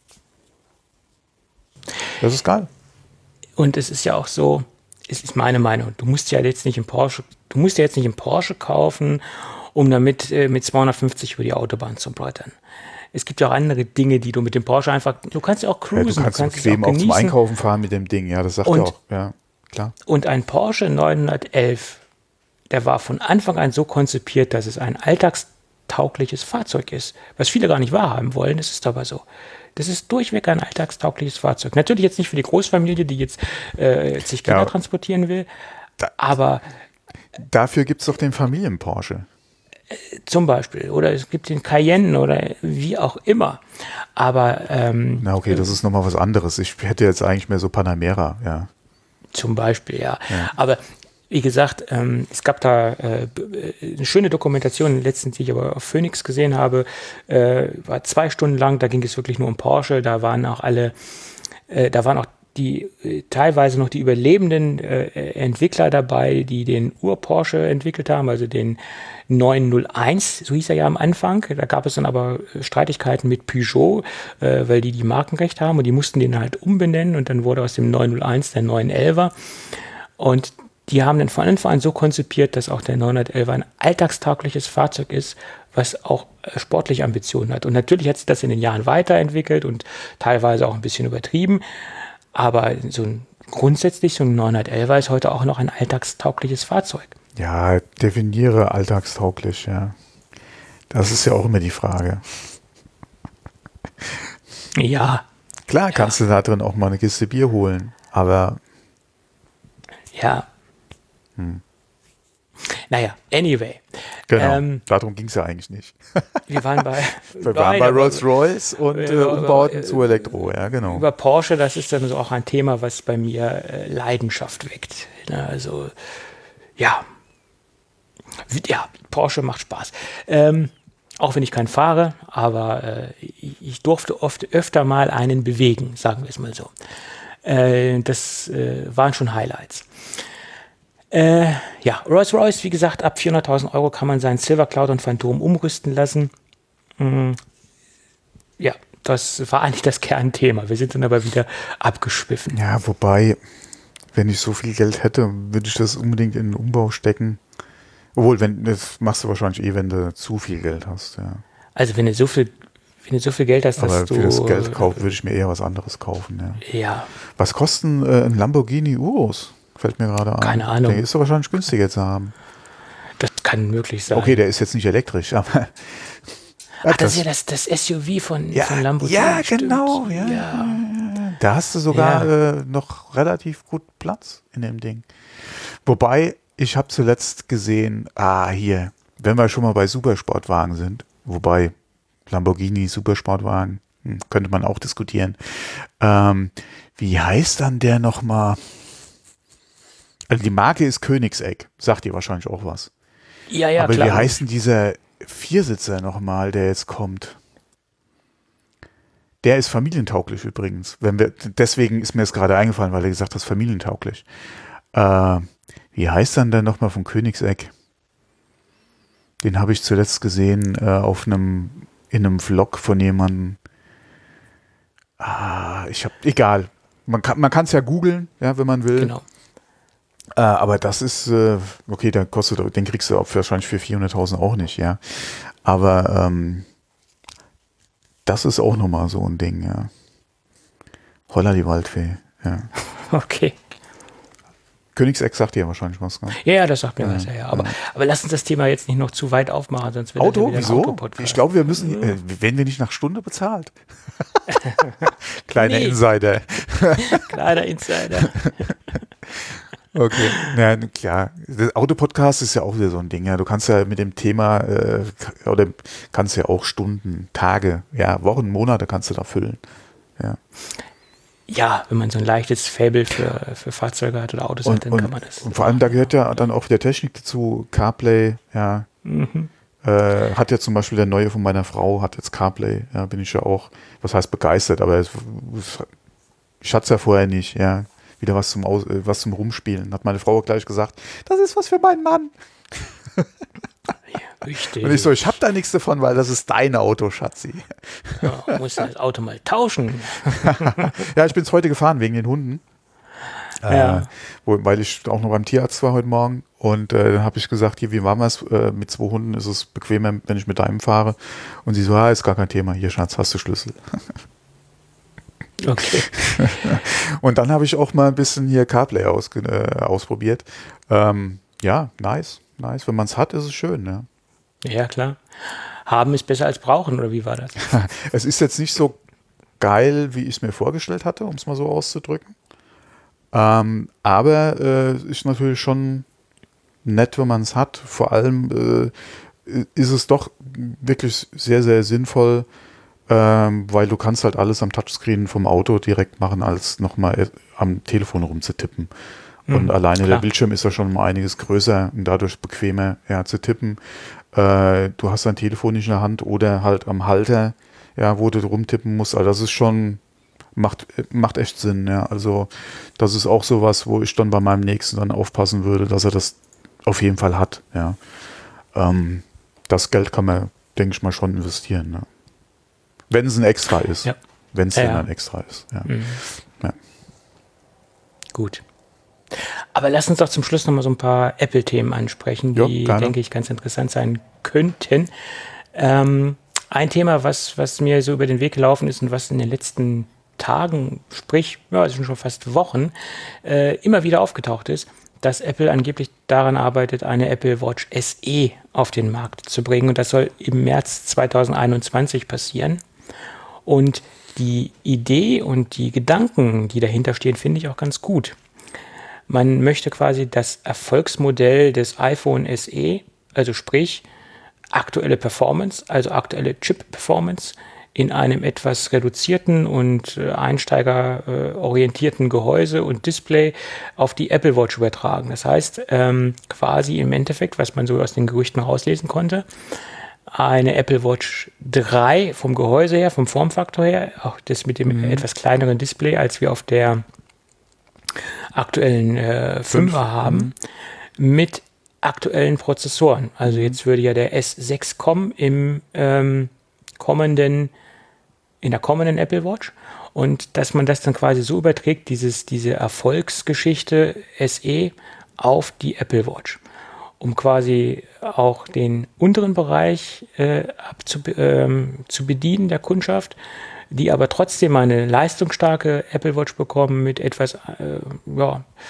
Das ist geil. Und es ist ja auch so, es ist meine Meinung, du musst ja jetzt nicht im Porsche, du musst ja jetzt nicht einen Porsche kaufen, um damit äh, mit zweihundertfünfzig über die Autobahn zu brettern. Es gibt ja auch andere Dinge, die du mit dem Porsche einfach, du kannst ja auch cruisen. Ja, du kannst, du kannst bequem auch, auch zum Einkaufen fahren mit dem Ding, ja, das sagt und, er auch, ja, klar. Und ein Porsche neunhundertelf, der war von Anfang an so konzipiert, dass es ein alltagstaugliches Fahrzeug ist, was viele gar nicht wahrhaben wollen, das ist aber so. Das ist durchweg ein alltagstaugliches Fahrzeug. Natürlich jetzt nicht für die Großfamilie, die jetzt äh, sich Kinder ja, transportieren will, da, aber... Dafür gibt es doch den Familien-Porsche. Zum Beispiel. Oder es gibt den Cayenne oder wie auch immer. Aber ähm, na okay, das ist nochmal was anderes. Ich hätte jetzt eigentlich mehr so Panamera, ja. Zum Beispiel, ja. ja. Aber wie gesagt, ähm, es gab da äh, eine schöne Dokumentation, letztens, die ich aber auf Phoenix gesehen habe, äh, war zwei Stunden lang, da ging es wirklich nur um Porsche, da waren auch alle, äh, da waren auch die äh, teilweise noch die überlebenden äh, Entwickler dabei, die den Ur-Porsche entwickelt haben, also den neun null eins, so hieß er ja am Anfang. Da gab es dann aber Streitigkeiten mit Peugeot, äh, weil die die Markenrecht haben und die mussten den halt umbenennen und dann wurde aus dem neun null eins der neun elfer. Und die haben dann von Anfang an so konzipiert, dass auch der neunhundertelf ein alltagstaugliches Fahrzeug ist, was auch äh, sportliche Ambitionen hat. Und natürlich hat sich das in den Jahren weiterentwickelt und teilweise auch ein bisschen übertrieben. Aber so ein, grundsätzlich so ein neunhundertelfer ist heute auch noch ein alltagstaugliches Fahrzeug. Ja, definiere alltagstauglich, ja. Das ist ja auch immer die Frage. Ja. Klar kannst ja. du da drin auch mal eine Kiste Bier holen, aber ja. Hm. Naja, anyway. Genau, ähm, darum ging es ja eigentlich nicht. Wir waren bei, wir waren bei Rolls-Royce und äh, Umbauten zu Elektro, ja genau. Über Porsche, das ist dann so auch ein Thema, was bei mir äh, Leidenschaft weckt. Ne? Also, ja. Ja, Porsche macht Spaß. Ähm, auch wenn ich keinen fahre, aber äh, ich, ich durfte oft öfter mal einen bewegen, sagen wir es mal so. Äh, das äh, waren schon Highlights. Äh, ja, Rolls-Royce, wie gesagt, ab vierhunderttausend Euro kann man seinen Silver Cloud und Phantom umrüsten lassen. Mhm. Ja, das war eigentlich das Kernthema. Wir sind dann aber wieder abgeschwiffen. Ja, wobei, wenn ich so viel Geld hätte, würde ich das unbedingt in den Umbau stecken. Obwohl, wenn, das machst du wahrscheinlich eh, wenn du zu viel Geld hast. Ja. Also wenn du so viel, wenn du so viel Geld hast, dass aber du... für das Geld kaufen, würde ich mir eher was anderes kaufen. Ja. ja. Was kosten äh, ein Lamborghini Urus? Fällt mir gerade an. Keine Ahnung. Der ist doch wahrscheinlich günstiger zu haben. kann möglich sein. Okay, der ist jetzt nicht elektrisch, aber... Ach, das ist ja das, das S U V von, ja, von Lamborghini. Ja, genau. Ja, ja. Ja. Da hast du sogar ja. äh, noch relativ gut Platz in dem Ding. Wobei, ich habe zuletzt gesehen, ah, hier, wenn wir schon mal bei Supersportwagen sind, wobei Lamborghini, Supersportwagen, hm, könnte man auch diskutieren. Ähm, wie heißt dann der nochmal? Also die Marke ist Koenigsegg, sagt ihr wahrscheinlich auch was. Ja, ja, Aber klar. wie heißt denn dieser Viersitzer nochmal, der jetzt kommt? Der ist familientauglich übrigens. Wenn wir, deswegen ist mir das gerade eingefallen, weil er gesagt hat, familientauglich. Äh, wie heißt dann der nochmal von Koenigsegg? Den habe ich zuletzt gesehen äh, auf einem, in einem Vlog von jemandem. Ah, ich habe, egal. Man kann man kann es ja googeln, ja, wenn man will. Genau. Äh, aber das ist, äh, okay, der kostet, den kriegst du wahrscheinlich für vierhunderttausend auch nicht, ja. Aber ähm, das ist auch nochmal so ein Ding, ja. Holla die Waldfee, ja. Okay. Koenigsegg sagt dir wahrscheinlich was, ne? Ja, ja, das sagt mir ja, was, ja, ja. Aber, ja. aber lass uns das Thema jetzt nicht noch zu weit aufmachen, sonst wird Auto? das ja wieder ein Wieso? Autopodcast. Ich glaube, wir müssen, äh, werden wir nicht nach Stunde bezahlt? Kleiner Nee. Insider. Kleiner Insider. Okay, ja, klar. Der Autopodcast ist ja auch wieder so ein Ding. Ja, du kannst ja mit dem Thema äh, oder kannst ja auch Stunden, Tage, ja, Wochen, Monate kannst du da füllen. Ja, Ja, wenn man so ein leichtes Faible für, für Fahrzeuge hat oder Autos und, hat, dann und, kann man das. und vor allem da gehört ja dann auch wieder Technik dazu, CarPlay. Ja, Mhm. äh, hat ja zum Beispiel der neue von meiner Frau hat jetzt CarPlay. Ja, bin ich ja auch, was heißt begeistert, aber es, ich hatte es ja vorher nicht. Ja. Wieder was zum, Aus, äh, was zum Rumspielen. Hat meine Frau gleich gesagt, das ist was für meinen Mann. Ja, richtig. Und ich so, ich hab da nichts davon, weil das ist dein Auto, Schatzi. Ja, muss das Auto mal tauschen. Ja, ich bin es heute gefahren wegen den Hunden. Ja. Äh, wo, weil ich auch noch beim Tierarzt war heute Morgen. Und äh, dann habe ich gesagt, hier, wie machen wir es? Äh, mit zwei Hunden ist es bequemer, wenn ich mit deinem fahre. Und sie so, ah, ist gar kein Thema. Hier, Schatz, hast du Schlüssel. Okay. Und dann habe ich auch mal ein bisschen hier CarPlay aus, äh, ausprobiert. Ähm, ja, nice, nice. Wenn man es hat, ist es schön. Ja. Ja, klar. Haben ist besser als brauchen, oder wie war das? Es ist jetzt nicht so geil, wie ich es mir vorgestellt hatte, um es mal so auszudrücken. Ähm, aber äh, ist natürlich schon nett, wenn man es hat. Vor allem äh, ist es doch wirklich sehr, sehr sinnvoll, ähm, weil du kannst halt alles am Touchscreen vom Auto direkt machen, als nochmal am Telefon rumzutippen. Und Mhm, alleine klar. der Bildschirm ist ja schon mal einiges größer und dadurch bequemer ja, zu tippen. Äh, du hast dein Telefon nicht in der Hand oder halt am Halter, ja, wo du rumtippen musst. Also das ist schon, macht, macht echt Sinn. Ja. Also das ist auch sowas, wo ich dann bei meinem Nächsten dann aufpassen würde, dass er das auf jeden Fall hat. Ja. Ähm, das Geld kann man, denke ich mal, schon investieren. Ne? Wenn es ein Extra ist. Ja. Wenn es Ja, denn ja. ein Extra ist. Ja. Mhm. Ja. Gut. Aber lass uns doch zum Schluss noch mal so ein paar Apple-Themen ansprechen, Jo, die, gerne. denke ich, ganz interessant sein könnten. Ähm, ein Thema, was, was mir so über den Weg gelaufen ist und was in den letzten Tagen, sprich, ja, es sind schon fast Wochen, äh, immer wieder aufgetaucht ist, dass Apple angeblich daran arbeitet, eine Apple Watch S E auf den Markt zu bringen. Und das soll im März zweitausendeinundzwanzig passieren. Und die Idee und die Gedanken, die dahinter stehen, finde ich auch ganz gut. Man möchte quasi das Erfolgsmodell des iPhone S E, also sprich aktuelle Performance, also aktuelle Chip-Performance, in einem etwas reduzierten und äh, einsteigerorientierten Gehäuse und Display auf die Apple Watch übertragen. Das heißt, ähm, quasi im Endeffekt, was man so aus den Gerüchten rauslesen konnte, eine Apple Watch drei vom Gehäuse her, vom Formfaktor her, auch das mit dem Mhm. etwas kleineren Display, als wir auf der aktuellen äh, Fünfer haben, mit aktuellen Prozessoren. Also jetzt würde ja der S sechs kommen im ähm, kommenden, in der kommenden Apple Watch, und dass man das dann quasi so überträgt, dieses, diese Erfolgsgeschichte S E auf die Apple Watch, um quasi auch den unteren Bereich äh, abzu, ähm, zu bedienen der Kundschaft, die aber trotzdem eine leistungsstarke Apple Watch bekommen mit etwas äh, ja,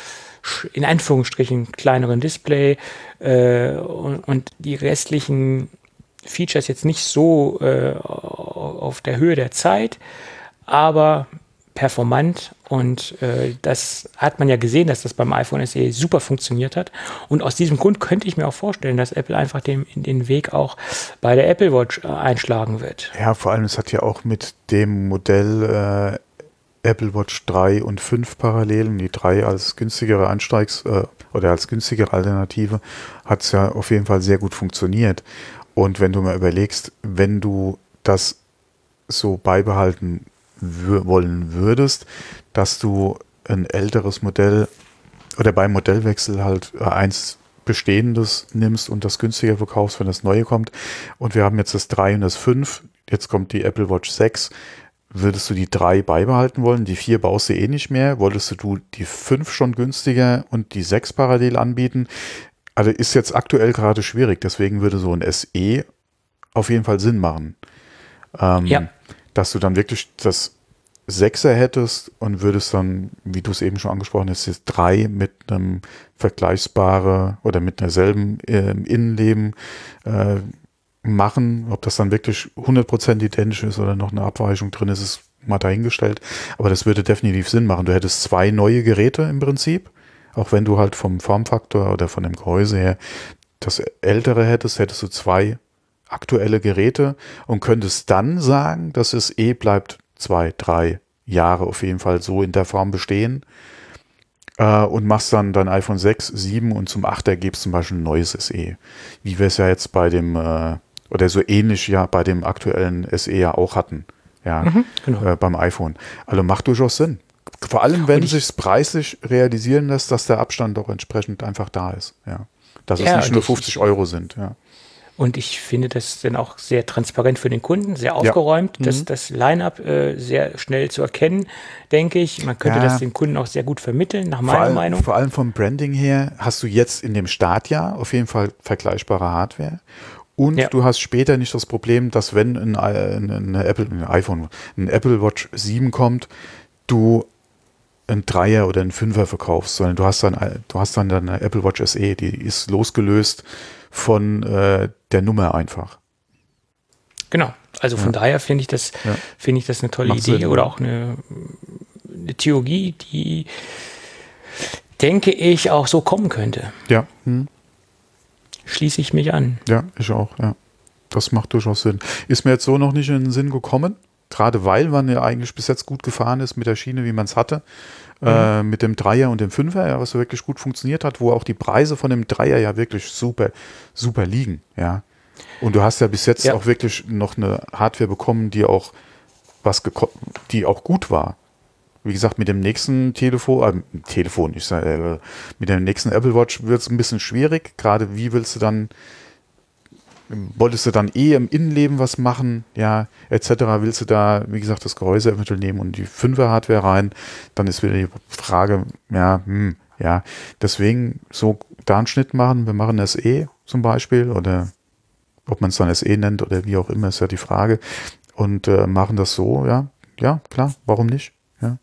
in Anführungsstrichen kleineren Display äh, und, und die restlichen Features jetzt nicht so äh, auf der Höhe der Zeit, aber performant, und äh, das hat man ja gesehen, dass das beim iPhone S E super funktioniert hat, und aus diesem Grund könnte ich mir auch vorstellen, dass Apple einfach den, den Weg auch bei der Apple Watch äh, einschlagen wird. Ja, vor allem, es hat ja auch mit dem Modell äh, Apple Watch drei und fünf Parallelen, die drei als günstigere Einsteigs- äh, oder als günstigere Alternative, hat es ja auf jeden Fall sehr gut funktioniert. Und wenn du mal überlegst, wenn du das so beibehalten w- wollen würdest, dass du ein älteres Modell oder beim Modellwechsel halt äh, eins bestehendes nimmst und das günstiger verkaufst, wenn das neue kommt. Und wir haben jetzt das drei und das fünf, jetzt kommt die Apple Watch sechs. Würdest du die drei beibehalten wollen? Die vier baust du eh nicht mehr. Wolltest du die fünf schon günstiger und die sechs parallel anbieten? Also ist jetzt aktuell gerade schwierig. Deswegen würde so ein S E auf jeden Fall Sinn machen. Ähm, Ja. Dass du dann wirklich das Sechser hättest und würdest dann, wie du es eben schon angesprochen hast, jetzt drei mit einem vergleichbare oder mit derselben äh, Innenleben äh, machen. Ob das dann wirklich hundert Prozent identisch ist oder noch eine Abweichung drin ist, ist mal dahingestellt. Aber das würde definitiv Sinn machen. Du hättest zwei neue Geräte im Prinzip, auch wenn du halt vom Formfaktor oder von dem Gehäuse her das ältere hättest, hättest du zwei aktuelle Geräte und könntest dann sagen, dass es eh bleibt zwei, drei Jahre auf jeden Fall so in der Form bestehen äh, und machst dann dein iPhone sechs, sieben und zum achter gibst zum Beispiel ein neues S E. Wie wir es ja jetzt bei dem, äh, oder so ähnlich ja bei dem aktuellen S E ja auch hatten, ja, Mhm, genau. äh, beim iPhone. Also macht durchaus Sinn. Vor allem, wenn Und ich- sich preislich realisieren lässt, dass der Abstand auch entsprechend einfach da ist, ja. Dass es Ja, nicht und nur ich- fünfzig Euro sind, ja. Und ich finde das dann auch sehr transparent für den Kunden, sehr aufgeräumt, Mhm. das, das Line-up äh, sehr schnell zu erkennen, denke ich. Man könnte Ja. das den Kunden auch sehr gut vermitteln, nach Vor meiner allem, Meinung. vor allem vom Branding her hast du jetzt in dem Startjahr auf jeden Fall vergleichbare Hardware. Und Ja. du hast später nicht das Problem, dass wenn ein, ein, eine Apple, ein iPhone, ein Apple Watch sieben kommt, du ein Dreier oder ein Fünfer verkaufst, sondern du hast dann, du hast dann eine Apple Watch S E, die ist losgelöst von äh, der Nummer einfach. Genau. Also von Ja. daher finde ich das, Ja. finde ich das eine tolle Macht Idee Sinn, oder ja. auch eine, eine Theorie, die, denke ich, auch so kommen könnte. Ja, hm. Schließe ich mich an. Ja, ich auch, ja. Das macht durchaus Sinn. Ist mir jetzt so noch nicht in den Sinn gekommen, gerade weil man ja eigentlich bis jetzt gut gefahren ist mit der Schiene, wie man es hatte, mhm. äh, mit dem Dreier und dem Fünfer, ja, was so wirklich gut funktioniert hat, wo auch die Preise von dem Dreier ja wirklich super, super liegen, ja. Und du hast ja bis jetzt Ja. auch wirklich noch eine Hardware bekommen, die auch was geko- die auch gut war. Wie gesagt, mit dem nächsten Telefon, äh, Telefon, ich sage, äh, mit dem nächsten Apple Watch wird es ein bisschen schwierig. Gerade wie willst du dann, wolltest du dann eh im Innenleben was machen, ja, et cetera. Willst du da, wie gesagt, das Gehäuse eventuell nehmen und die Fünfer-Hardware rein, dann ist wieder die Frage, ja, hm, ja. Deswegen so da einen Schnitt machen, wir machen S E zum Beispiel oder ob man es dann S E nennt oder wie auch immer, ist ja die Frage. Und äh, machen das so, ja, ja, klar, warum nicht? Ja.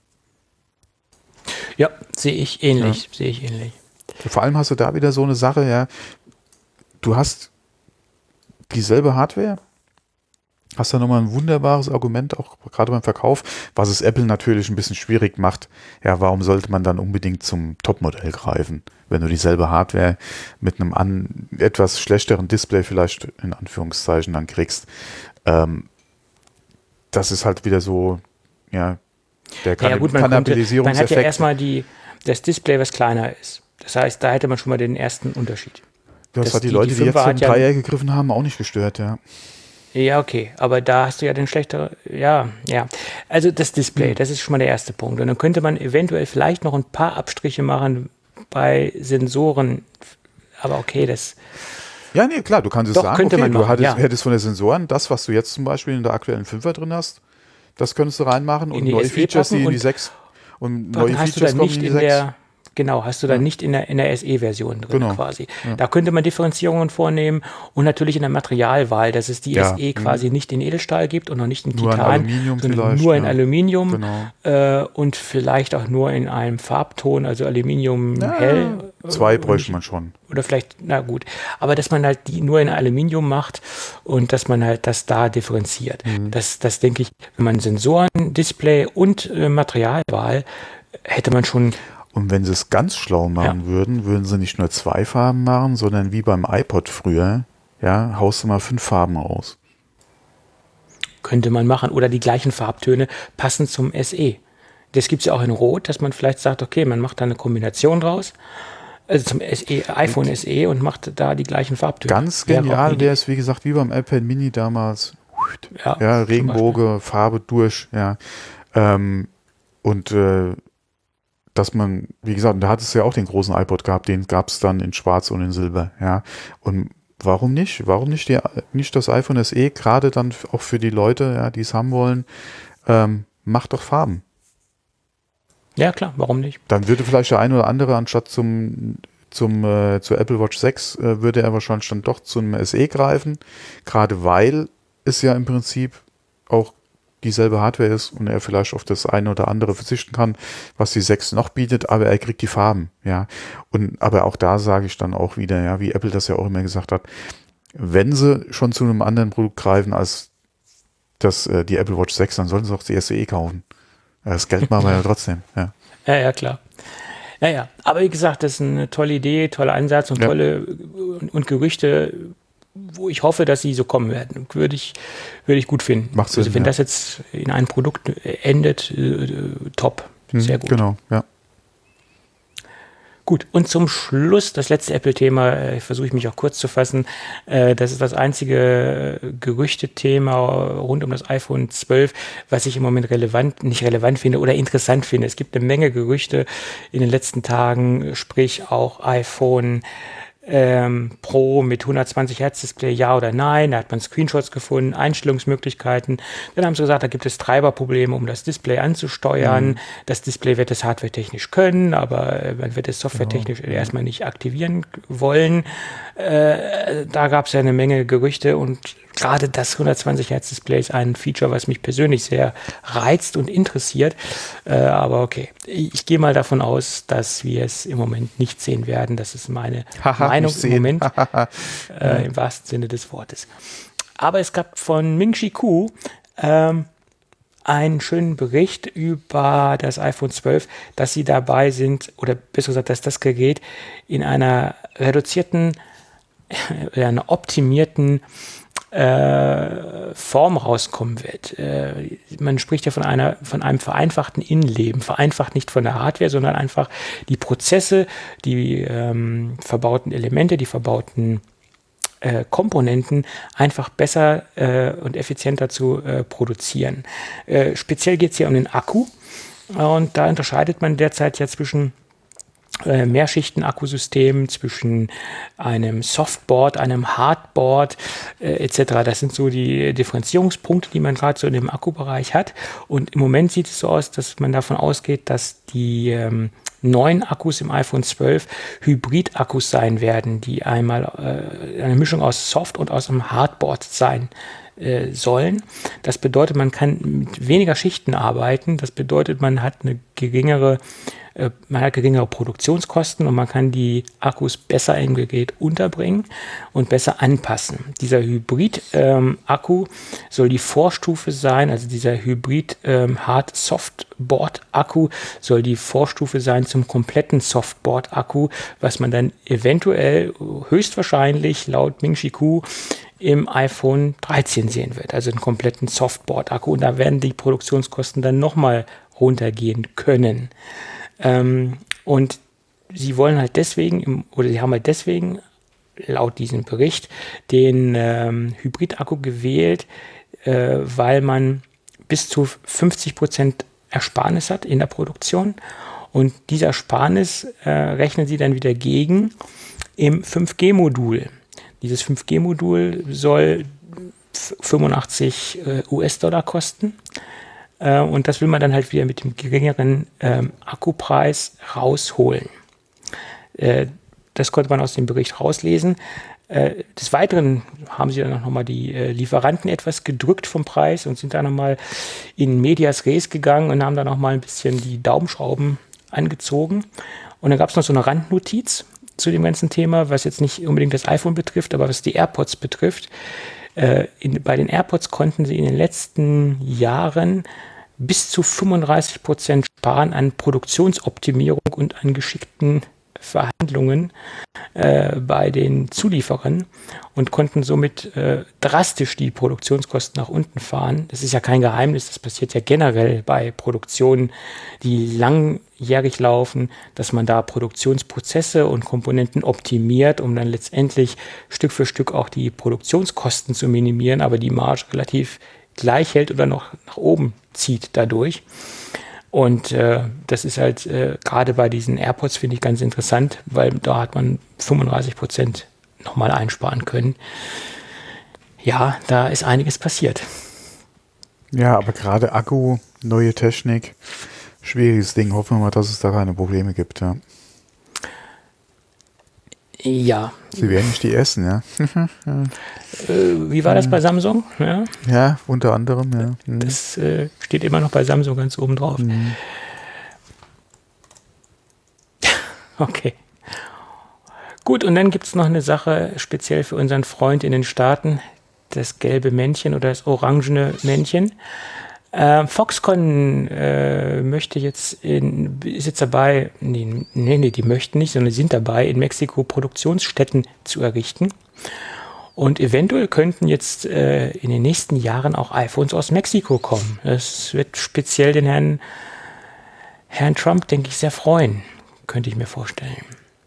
Ja, sehe ich ähnlich, sehe ich ähnlich. Vor allem hast du da wieder so eine Sache, ja, du hast dieselbe Hardware, hast da nochmal ein wunderbares Argument, auch gerade beim Verkauf, was es Apple natürlich ein bisschen schwierig macht. Ja, warum sollte man dann unbedingt zum Topmodell greifen, wenn du dieselbe Hardware mit einem an, etwas schlechteren Display vielleicht in Anführungszeichen dann kriegst. Ähm, das ist halt wieder so, ja, der Ja, gut, man, konnte, man hat ja Kannibalisierungseffekt. erstmal die, das Display, was kleiner ist. Das heißt, da hätte man schon mal den ersten Unterschied. Das, das- hat die, die- Leute, die die, jetzt Fünfer zum hat ja- Dreier gegriffen haben, auch nicht gestört, ja. Ja, okay, aber da hast du ja den schlechteren, ja, ja. Also das Display, das ist schon mal der erste Punkt. Und dann könnte man eventuell vielleicht noch ein paar Abstriche machen bei Sensoren. Aber okay, das, Ja, nee, klar, du kannst es Doch, sagen, könnte okay, man du machen, hattest, ja. hättest von den Sensoren das, was du jetzt zum Beispiel in der aktuellen Fünfer drin hast, das könntest du reinmachen und In die neue S E Features, die packen in die und sechs und dann neue hast du Features dann kommen nicht in die in sechs. der, Genau, hast du dann Ja. nicht in der, in der S E-Version drin Genau. quasi. Ja. Da könnte man Differenzierungen vornehmen und natürlich in der Materialwahl, dass es die Ja. S E quasi nicht in Edelstahl gibt und noch nicht in Nur in Titan, Aluminium sondern vielleicht, nur in ja. Aluminium Genau. äh, und vielleicht auch nur in einem Farbton, also Aluminium hell. Zwei äh, bräuchte und- man schon. Oder vielleicht, na gut, aber dass man halt die nur in Aluminium macht und dass man halt das da differenziert. Mhm. Das, das denke ich, wenn man Sensoren, Display und äh, Materialwahl hätte man schon. Und wenn sie es ganz schlau machen würden, würden sie nicht nur zwei Farben machen, sondern wie beim iPod früher, ja, haust du mal fünf Farben aus. Könnte man machen. Oder die gleichen Farbtöne passend zum S E. Das gibt es ja auch in Rot, dass man vielleicht sagt, okay, man macht da eine Kombination draus. Also zum S E, iPhone S E und macht da die gleichen Farbtöne. Ganz Wäre auch genial eine wäre es, wie gesagt, wie beim iPad Mini damals. Idee. Ja, Ja, zum Regenbogen, Farbe durch, ja. Ähm, und äh, dass man, wie gesagt, da hat es ja auch den großen iPod gehabt, den gab es dann in Schwarz und in Silber, ja. Und warum nicht? Warum nicht, die, nicht das iPhone S E, gerade dann auch für die Leute, ja, die es haben wollen, ähm, macht doch Farben. Ja, klar, warum nicht? Dann würde vielleicht der eine oder andere anstatt zum, zum äh, zur Apple Watch sechs, äh, würde er wahrscheinlich dann doch zum S E greifen, gerade weil es ja im Prinzip auch dieselbe Hardware ist und er vielleicht auf das eine oder andere verzichten kann, was die sechs noch bietet, aber er kriegt die Farben, ja. Und aber auch da sage ich dann auch wieder, ja, wie Apple das ja auch immer gesagt hat, wenn sie schon zu einem anderen Produkt greifen als das, äh, die Apple Watch sechs, dann sollten sie auch die S E kaufen. Das Geld machen wir ja trotzdem, ja. Ja, ja, klar. Ja, ja. Aber wie gesagt, das ist eine tolle Idee, toller Ansatz und Ja. tolle und, und Gerüchte, wo ich hoffe, dass sie so kommen werden. Würde ich, würde ich gut finden. Macht Sinn, also wenn ja. das jetzt in einem Produkt endet, äh, top. Sehr gut. Genau, ja. Gut, und zum Schluss das letzte Apple-Thema, äh, versuche ich mich auch kurz zu fassen. Äh, das ist das einzige äh, Gerüchtethema rund um das iPhone zwölf, was ich im Moment relevant, nicht relevant finde oder interessant finde. Es gibt eine Menge Gerüchte in den letzten Tagen, sprich auch iPhone ähm, Pro mit hundertzwanzig Hertz Display, ja oder nein. Da hat man Screenshots gefunden, Einstellungsmöglichkeiten. Dann haben sie gesagt, da gibt es Treiberprobleme, um das Display anzusteuern. Mhm. Das Display wird es hardwaretechnisch können, aber äh, man wird es softwaretechnisch Genau. erstmal nicht aktivieren wollen. Äh, da gab es ja eine Menge Gerüchte und gerade das hundertzwanzig Hertz Display ist ein Feature, was mich persönlich sehr reizt und interessiert. Äh, aber okay, ich, ich gehe mal davon aus, dass wir es im Moment nicht sehen werden. Das ist meine Haha, Meinung nicht im sehen. Moment, äh, im wahrsten Sinne des Wortes. Aber es gab von Ming-Chi Kuo ähm, einen schönen Bericht über das iPhone zwölf, dass sie dabei sind, oder besser gesagt, dass das Gerät in einer reduzierten, äh, einer optimierten äh, Form rauskommen wird. Äh, man spricht ja von einer, von einem vereinfachten Innenleben, vereinfacht nicht von der Hardware, sondern einfach die Prozesse, die ähm, verbauten Elemente, die verbauten äh, Komponenten einfach besser äh, und effizienter zu äh, produzieren. Äh, speziell geht es hier um den Akku und da unterscheidet man derzeit ja zwischen äh, Mehrschichten-Akkusystem, zwischen einem Softboard, einem Hardboard äh, et cetera. Das sind so die Differenzierungspunkte, die man gerade so in dem Akkubereich hat. Und im Moment sieht es so aus, dass man davon ausgeht, dass die ähm, neuen Akkus im iPhone zwölf Hybrid-Akkus sein werden, die einmal äh, eine Mischung aus Soft- und aus einem Hardboard sein äh, sollen. Das bedeutet, man kann mit weniger Schichten arbeiten. Das bedeutet, man hat eine geringere äh, man hat geringere Produktionskosten und man kann die Akkus besser im Gerät unterbringen und besser anpassen. Dieser Hybrid-Akku ähm, soll die Vorstufe sein, also dieser Hybrid-Hard-Softboard-Akku soll die Vorstufe sein zum kompletten Softboard-Akku, was man dann eventuell, höchstwahrscheinlich laut Ming-Chi Kuo im iPhone dreizehn sehen wird, also einen kompletten Softboard-Akku. Und da werden die Produktionskosten dann nochmal runtergehen können. Ähm, und sie wollen halt deswegen, im, oder sie haben halt deswegen, laut diesem Bericht, den ähm, Hybrid-Akku gewählt, äh, weil man bis zu fünfzig Prozent Ersparnis hat in der Produktion. Und dieser Ersparnis äh, rechnen sie dann wieder gegen im fünf G Modul. Dieses fünf G Modul soll fünfundachtzig äh, US-Dollar kosten. Äh, und das will man dann halt wieder mit dem geringeren ähm, Akkupreis rausholen. Äh, das konnte man aus dem Bericht rauslesen. Äh, des Weiteren haben sie dann noch mal die äh, Lieferanten etwas gedrückt vom Preis und sind dann nochmal in Medias Res gegangen und haben dann noch mal ein bisschen die Daumenschrauben angezogen. Und dann gab es noch so eine Randnotiz zu dem ganzen Thema, was jetzt nicht unbedingt das iPhone betrifft, aber was die AirPods betrifft. Äh, in, bei den AirPods konnten sie in den letzten Jahren bis zu fünfunddreißig Prozent sparen an Produktionsoptimierung und an geschickten Verhandlungen äh, bei den Zulieferern und konnten somit äh, drastisch die Produktionskosten nach unten fahren. Das ist ja kein Geheimnis, das passiert ja generell bei Produktionen, die langjährig laufen, dass man da Produktionsprozesse und Komponenten optimiert, um dann letztendlich Stück für Stück auch die Produktionskosten zu minimieren, aber die Marge relativ gleich hält oder noch nach oben zieht dadurch. Und äh, das ist halt äh, gerade bei diesen AirPods, finde ich, ganz interessant, weil da hat man fünfunddreißig Prozent nochmal einsparen können. Ja, da ist einiges passiert. Ja, aber gerade Akku, neue Technik, schwieriges Ding. Hoffen wir mal, dass es da keine Probleme gibt. Ja. Ja. Sie werden nicht die essen, ja. äh, wie war das bei Samsung? Ja, ja unter anderem, ja. Mhm. Das äh, steht immer noch bei Samsung ganz oben drauf. Mhm. Okay. Gut, und dann gibt es noch eine Sache speziell für unseren Freund in den Staaten, das gelbe Männchen oder das orangene Männchen. Äh, Foxconn äh, möchte jetzt in, ist jetzt dabei, nee, nee, nee, die möchten nicht, sondern sind dabei, in Mexiko Produktionsstätten zu errichten. Und eventuell könnten jetzt äh, in den nächsten Jahren auch iPhones aus Mexiko kommen. Das wird speziell den Herrn, Herrn Trump, denke ich, sehr freuen, könnte ich mir vorstellen.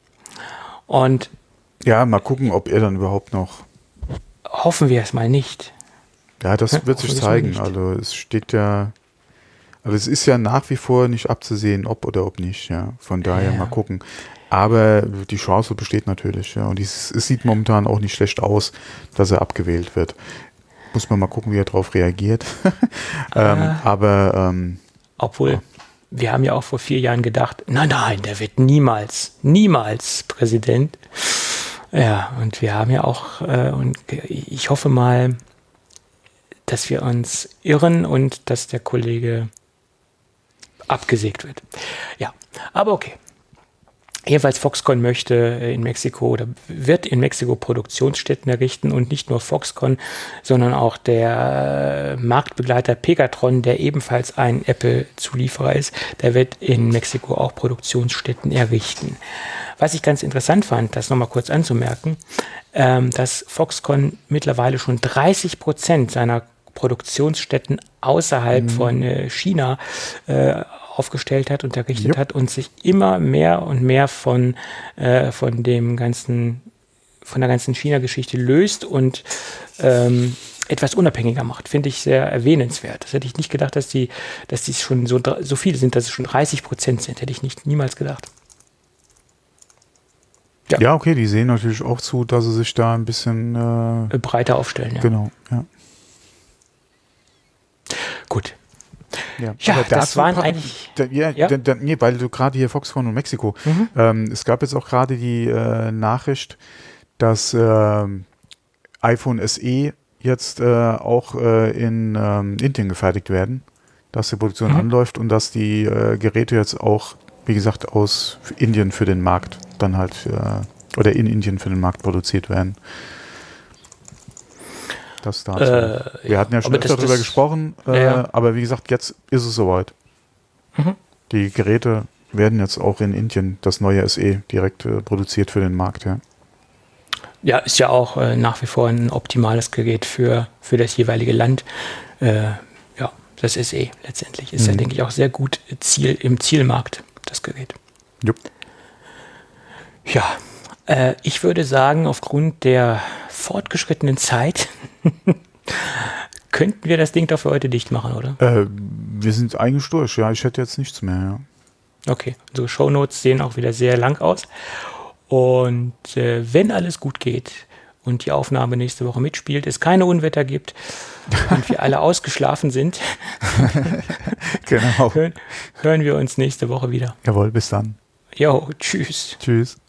Und ja, mal gucken, ob er dann überhaupt noch. Hoffen wir es mal nicht. Ja, das ja, wird sich zeigen. Also es steht ja, also es ist ja nach wie vor nicht abzusehen, ob oder ob nicht. Ja, von daher ja. Mal gucken. Aber die Chance besteht natürlich. Ja, und es, es sieht momentan auch nicht schlecht aus, dass er abgewählt wird. Muss man mal gucken, wie er darauf reagiert. ähm, äh, aber ähm, obwohl ja. Wir haben ja auch vor vier Jahren gedacht, nein, nein, der wird niemals, niemals Präsident. Ja, und wir haben ja auch, äh, und ich hoffe mal, dass wir uns irren und dass der Kollege abgesägt wird. Ja, aber okay. Jedenfalls Foxconn möchte in Mexiko oder wird in Mexiko Produktionsstätten errichten und nicht nur Foxconn, sondern auch der Marktbegleiter Pegatron, der ebenfalls ein Apple-Zulieferer ist, der wird in Mexiko auch Produktionsstätten errichten. Was ich ganz interessant fand, das nochmal kurz anzumerken, ähm, dass Foxconn mittlerweile schon dreißig Prozent seiner Produktionsstätten außerhalb mhm. von äh, China äh, aufgestellt hat und errichtet yep. hat und sich immer mehr und mehr von, äh, von dem ganzen, von der ganzen China-Geschichte löst und ähm, etwas unabhängiger macht. Finde ich sehr erwähnenswert. Das hätte ich nicht gedacht, dass die, dass die schon so, so viele sind, dass es schon dreißig Prozent sind. Hätte ich nicht niemals gedacht. Ja. ja, okay, die sehen natürlich auch zu, dass sie sich da ein bisschen äh, breiter aufstellen. Ja. Genau, ja. Gut. Ja, ja das waren eigentlich... Da, ja, ja? Da, da, nee, weil du gerade hier Foxconn und Mexiko, mhm. ähm, es gab jetzt auch gerade die äh, Nachricht, dass äh, iPhone S E jetzt äh, auch äh, in ähm, Indien gefertigt werden, dass die Produktion mhm. anläuft und dass die äh, Geräte jetzt auch, wie gesagt, aus Indien für den Markt dann halt, äh, oder in Indien für den Markt produziert werden. Das dazu. Äh, Wir hatten ja schon öfter darüber gesprochen, äh, ja, ja. aber wie gesagt, jetzt ist es soweit. Mhm. Die Geräte werden jetzt auch in Indien, das neue S E, direkt äh, produziert für den Markt. Ja, ja ist ja auch äh, nach wie vor ein optimales Gerät für, für das jeweilige Land. Äh, ja, das S E letztendlich ist mhm. ja, denke ich, auch sehr gut Ziel, im Zielmarkt, das Gerät. Jupp. Ja, äh, ich würde sagen, aufgrund der fortgeschrittenen Zeit könnten wir das Ding doch für heute dicht machen, oder? Äh, wir sind eigentlich durch, ja. Ich hätte jetzt nichts mehr, ja. Okay, unsere Shownotes sehen auch wieder sehr lang aus. Und äh, wenn alles gut geht und die Aufnahme nächste Woche mitspielt, es keine Unwetter gibt und wir alle ausgeschlafen sind, genau. hören, hören wir uns nächste Woche wieder. Jawohl, bis dann. Jo, tschüss. Tschüss.